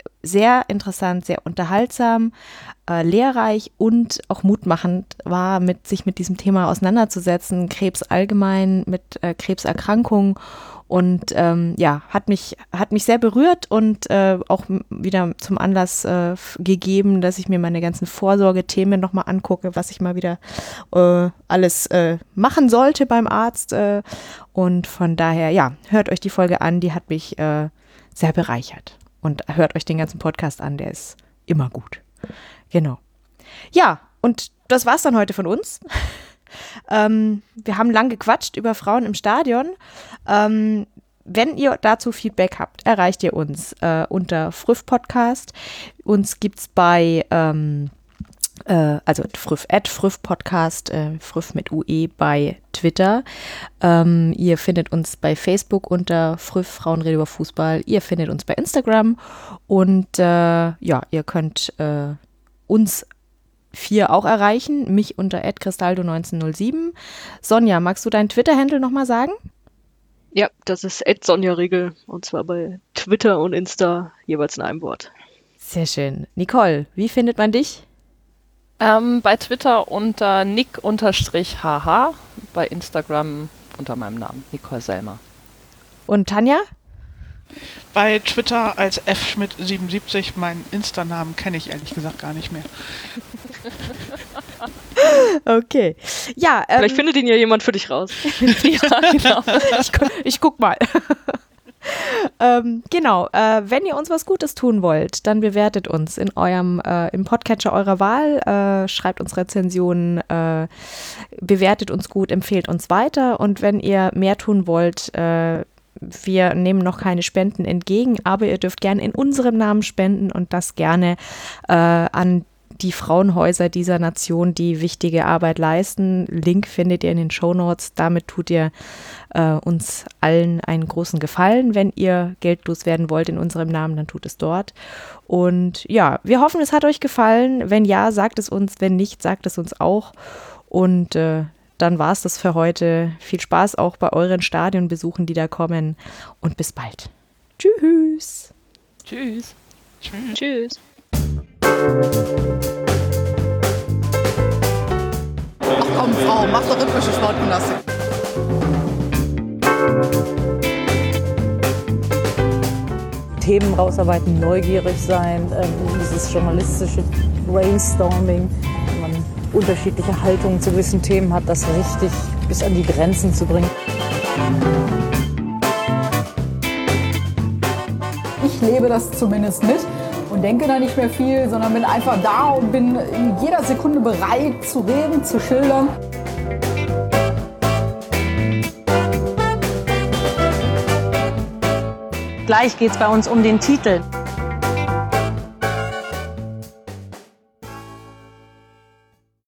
sehr interessant, sehr unterhaltsam, äh, lehrreich und auch mutmachend war, mit sich mit diesem Thema auseinanderzusetzen, Krebs allgemein, mit äh, Krebserkrankungen. Und ähm, ja, hat mich, hat mich sehr berührt und äh, auch wieder zum Anlass äh, gegeben, dass ich mir meine ganzen Vorsorgethemen nochmal angucke, was ich mal wieder äh, alles äh, machen sollte beim Arzt. Äh, und von daher, ja, hört euch die Folge an, die hat mich äh, sehr bereichert. Und hört euch den ganzen Podcast an, der ist immer gut. Genau. Ja, und das war's dann heute von uns. Ähm, wir haben lang gequatscht über Frauen im Stadion. Ähm, wenn ihr dazu Feedback habt, erreicht ihr uns äh, unter Früff Podcast. Uns gibt's bei, ähm, äh, also Früff, at Früff Podcast, äh, Früff mit U E bei Twitter. Ähm, ihr findet uns bei Facebook unter Früff Frauenrede über Fußball. Ihr findet uns bei Instagram und äh, ja, ihr könnt äh, uns vier auch erreichen, mich unter at cristaldo neunzehnhundertsieben. Sonja, magst du deinen Twitter-Handle nochmal sagen? Ja, das ist at Sonja Riegel und zwar bei Twitter und Insta jeweils in einem Wort. Sehr schön. Nicole, wie findet man dich? Ähm, bei Twitter unter nick-hh, bei Instagram unter meinem Namen, Nicole Selmer. Und Tanja? Bei Twitter als f schmidt siebenundsiebzig. Meinen Insta-Namen kenne ich ehrlich gesagt gar nicht mehr. Okay. Ja, ähm, Vielleicht findet ihn ja jemand für dich raus. Ja, genau. Ich, gu ich guck mal. ähm, genau. Äh, wenn ihr uns was Gutes tun wollt, dann bewertet uns in eurem, äh, im Podcatcher eurer Wahl, äh, schreibt uns Rezensionen, äh, bewertet uns gut, empfehlt uns weiter. Und wenn ihr mehr tun wollt, äh, wir nehmen noch keine Spenden entgegen, aber ihr dürft gerne in unserem Namen spenden und das gerne äh, an die Frauenhäuser dieser Nation, die wichtige Arbeit leisten. Link findet ihr in den Shownotes. Damit tut ihr äh, uns allen einen großen Gefallen. Wenn ihr Geld loswerden wollt in unserem Namen, dann tut es dort. Und ja, wir hoffen, es hat euch gefallen. Wenn ja, sagt es uns. Wenn nicht, sagt es uns auch. Und äh, dann war es das für heute. Viel Spaß auch bei euren Stadionbesuchen, die da kommen. Und bis bald. Tschüss. Tschüss. Tschüss. Tschüss. Ach komm, Frau, mach doch rhythmische Sportgymnastik. Themen rausarbeiten, neugierig sein, ähm, dieses journalistische Brainstorming, wenn man unterschiedliche Haltungen zu gewissen Themen hat, das richtig bis an die Grenzen zu bringen. Ich lebe das zumindest mit und denke da nicht mehr viel, sondern bin einfach da und bin in jeder Sekunde bereit zu reden, zu schildern. Gleich geht es bei uns um den Titel.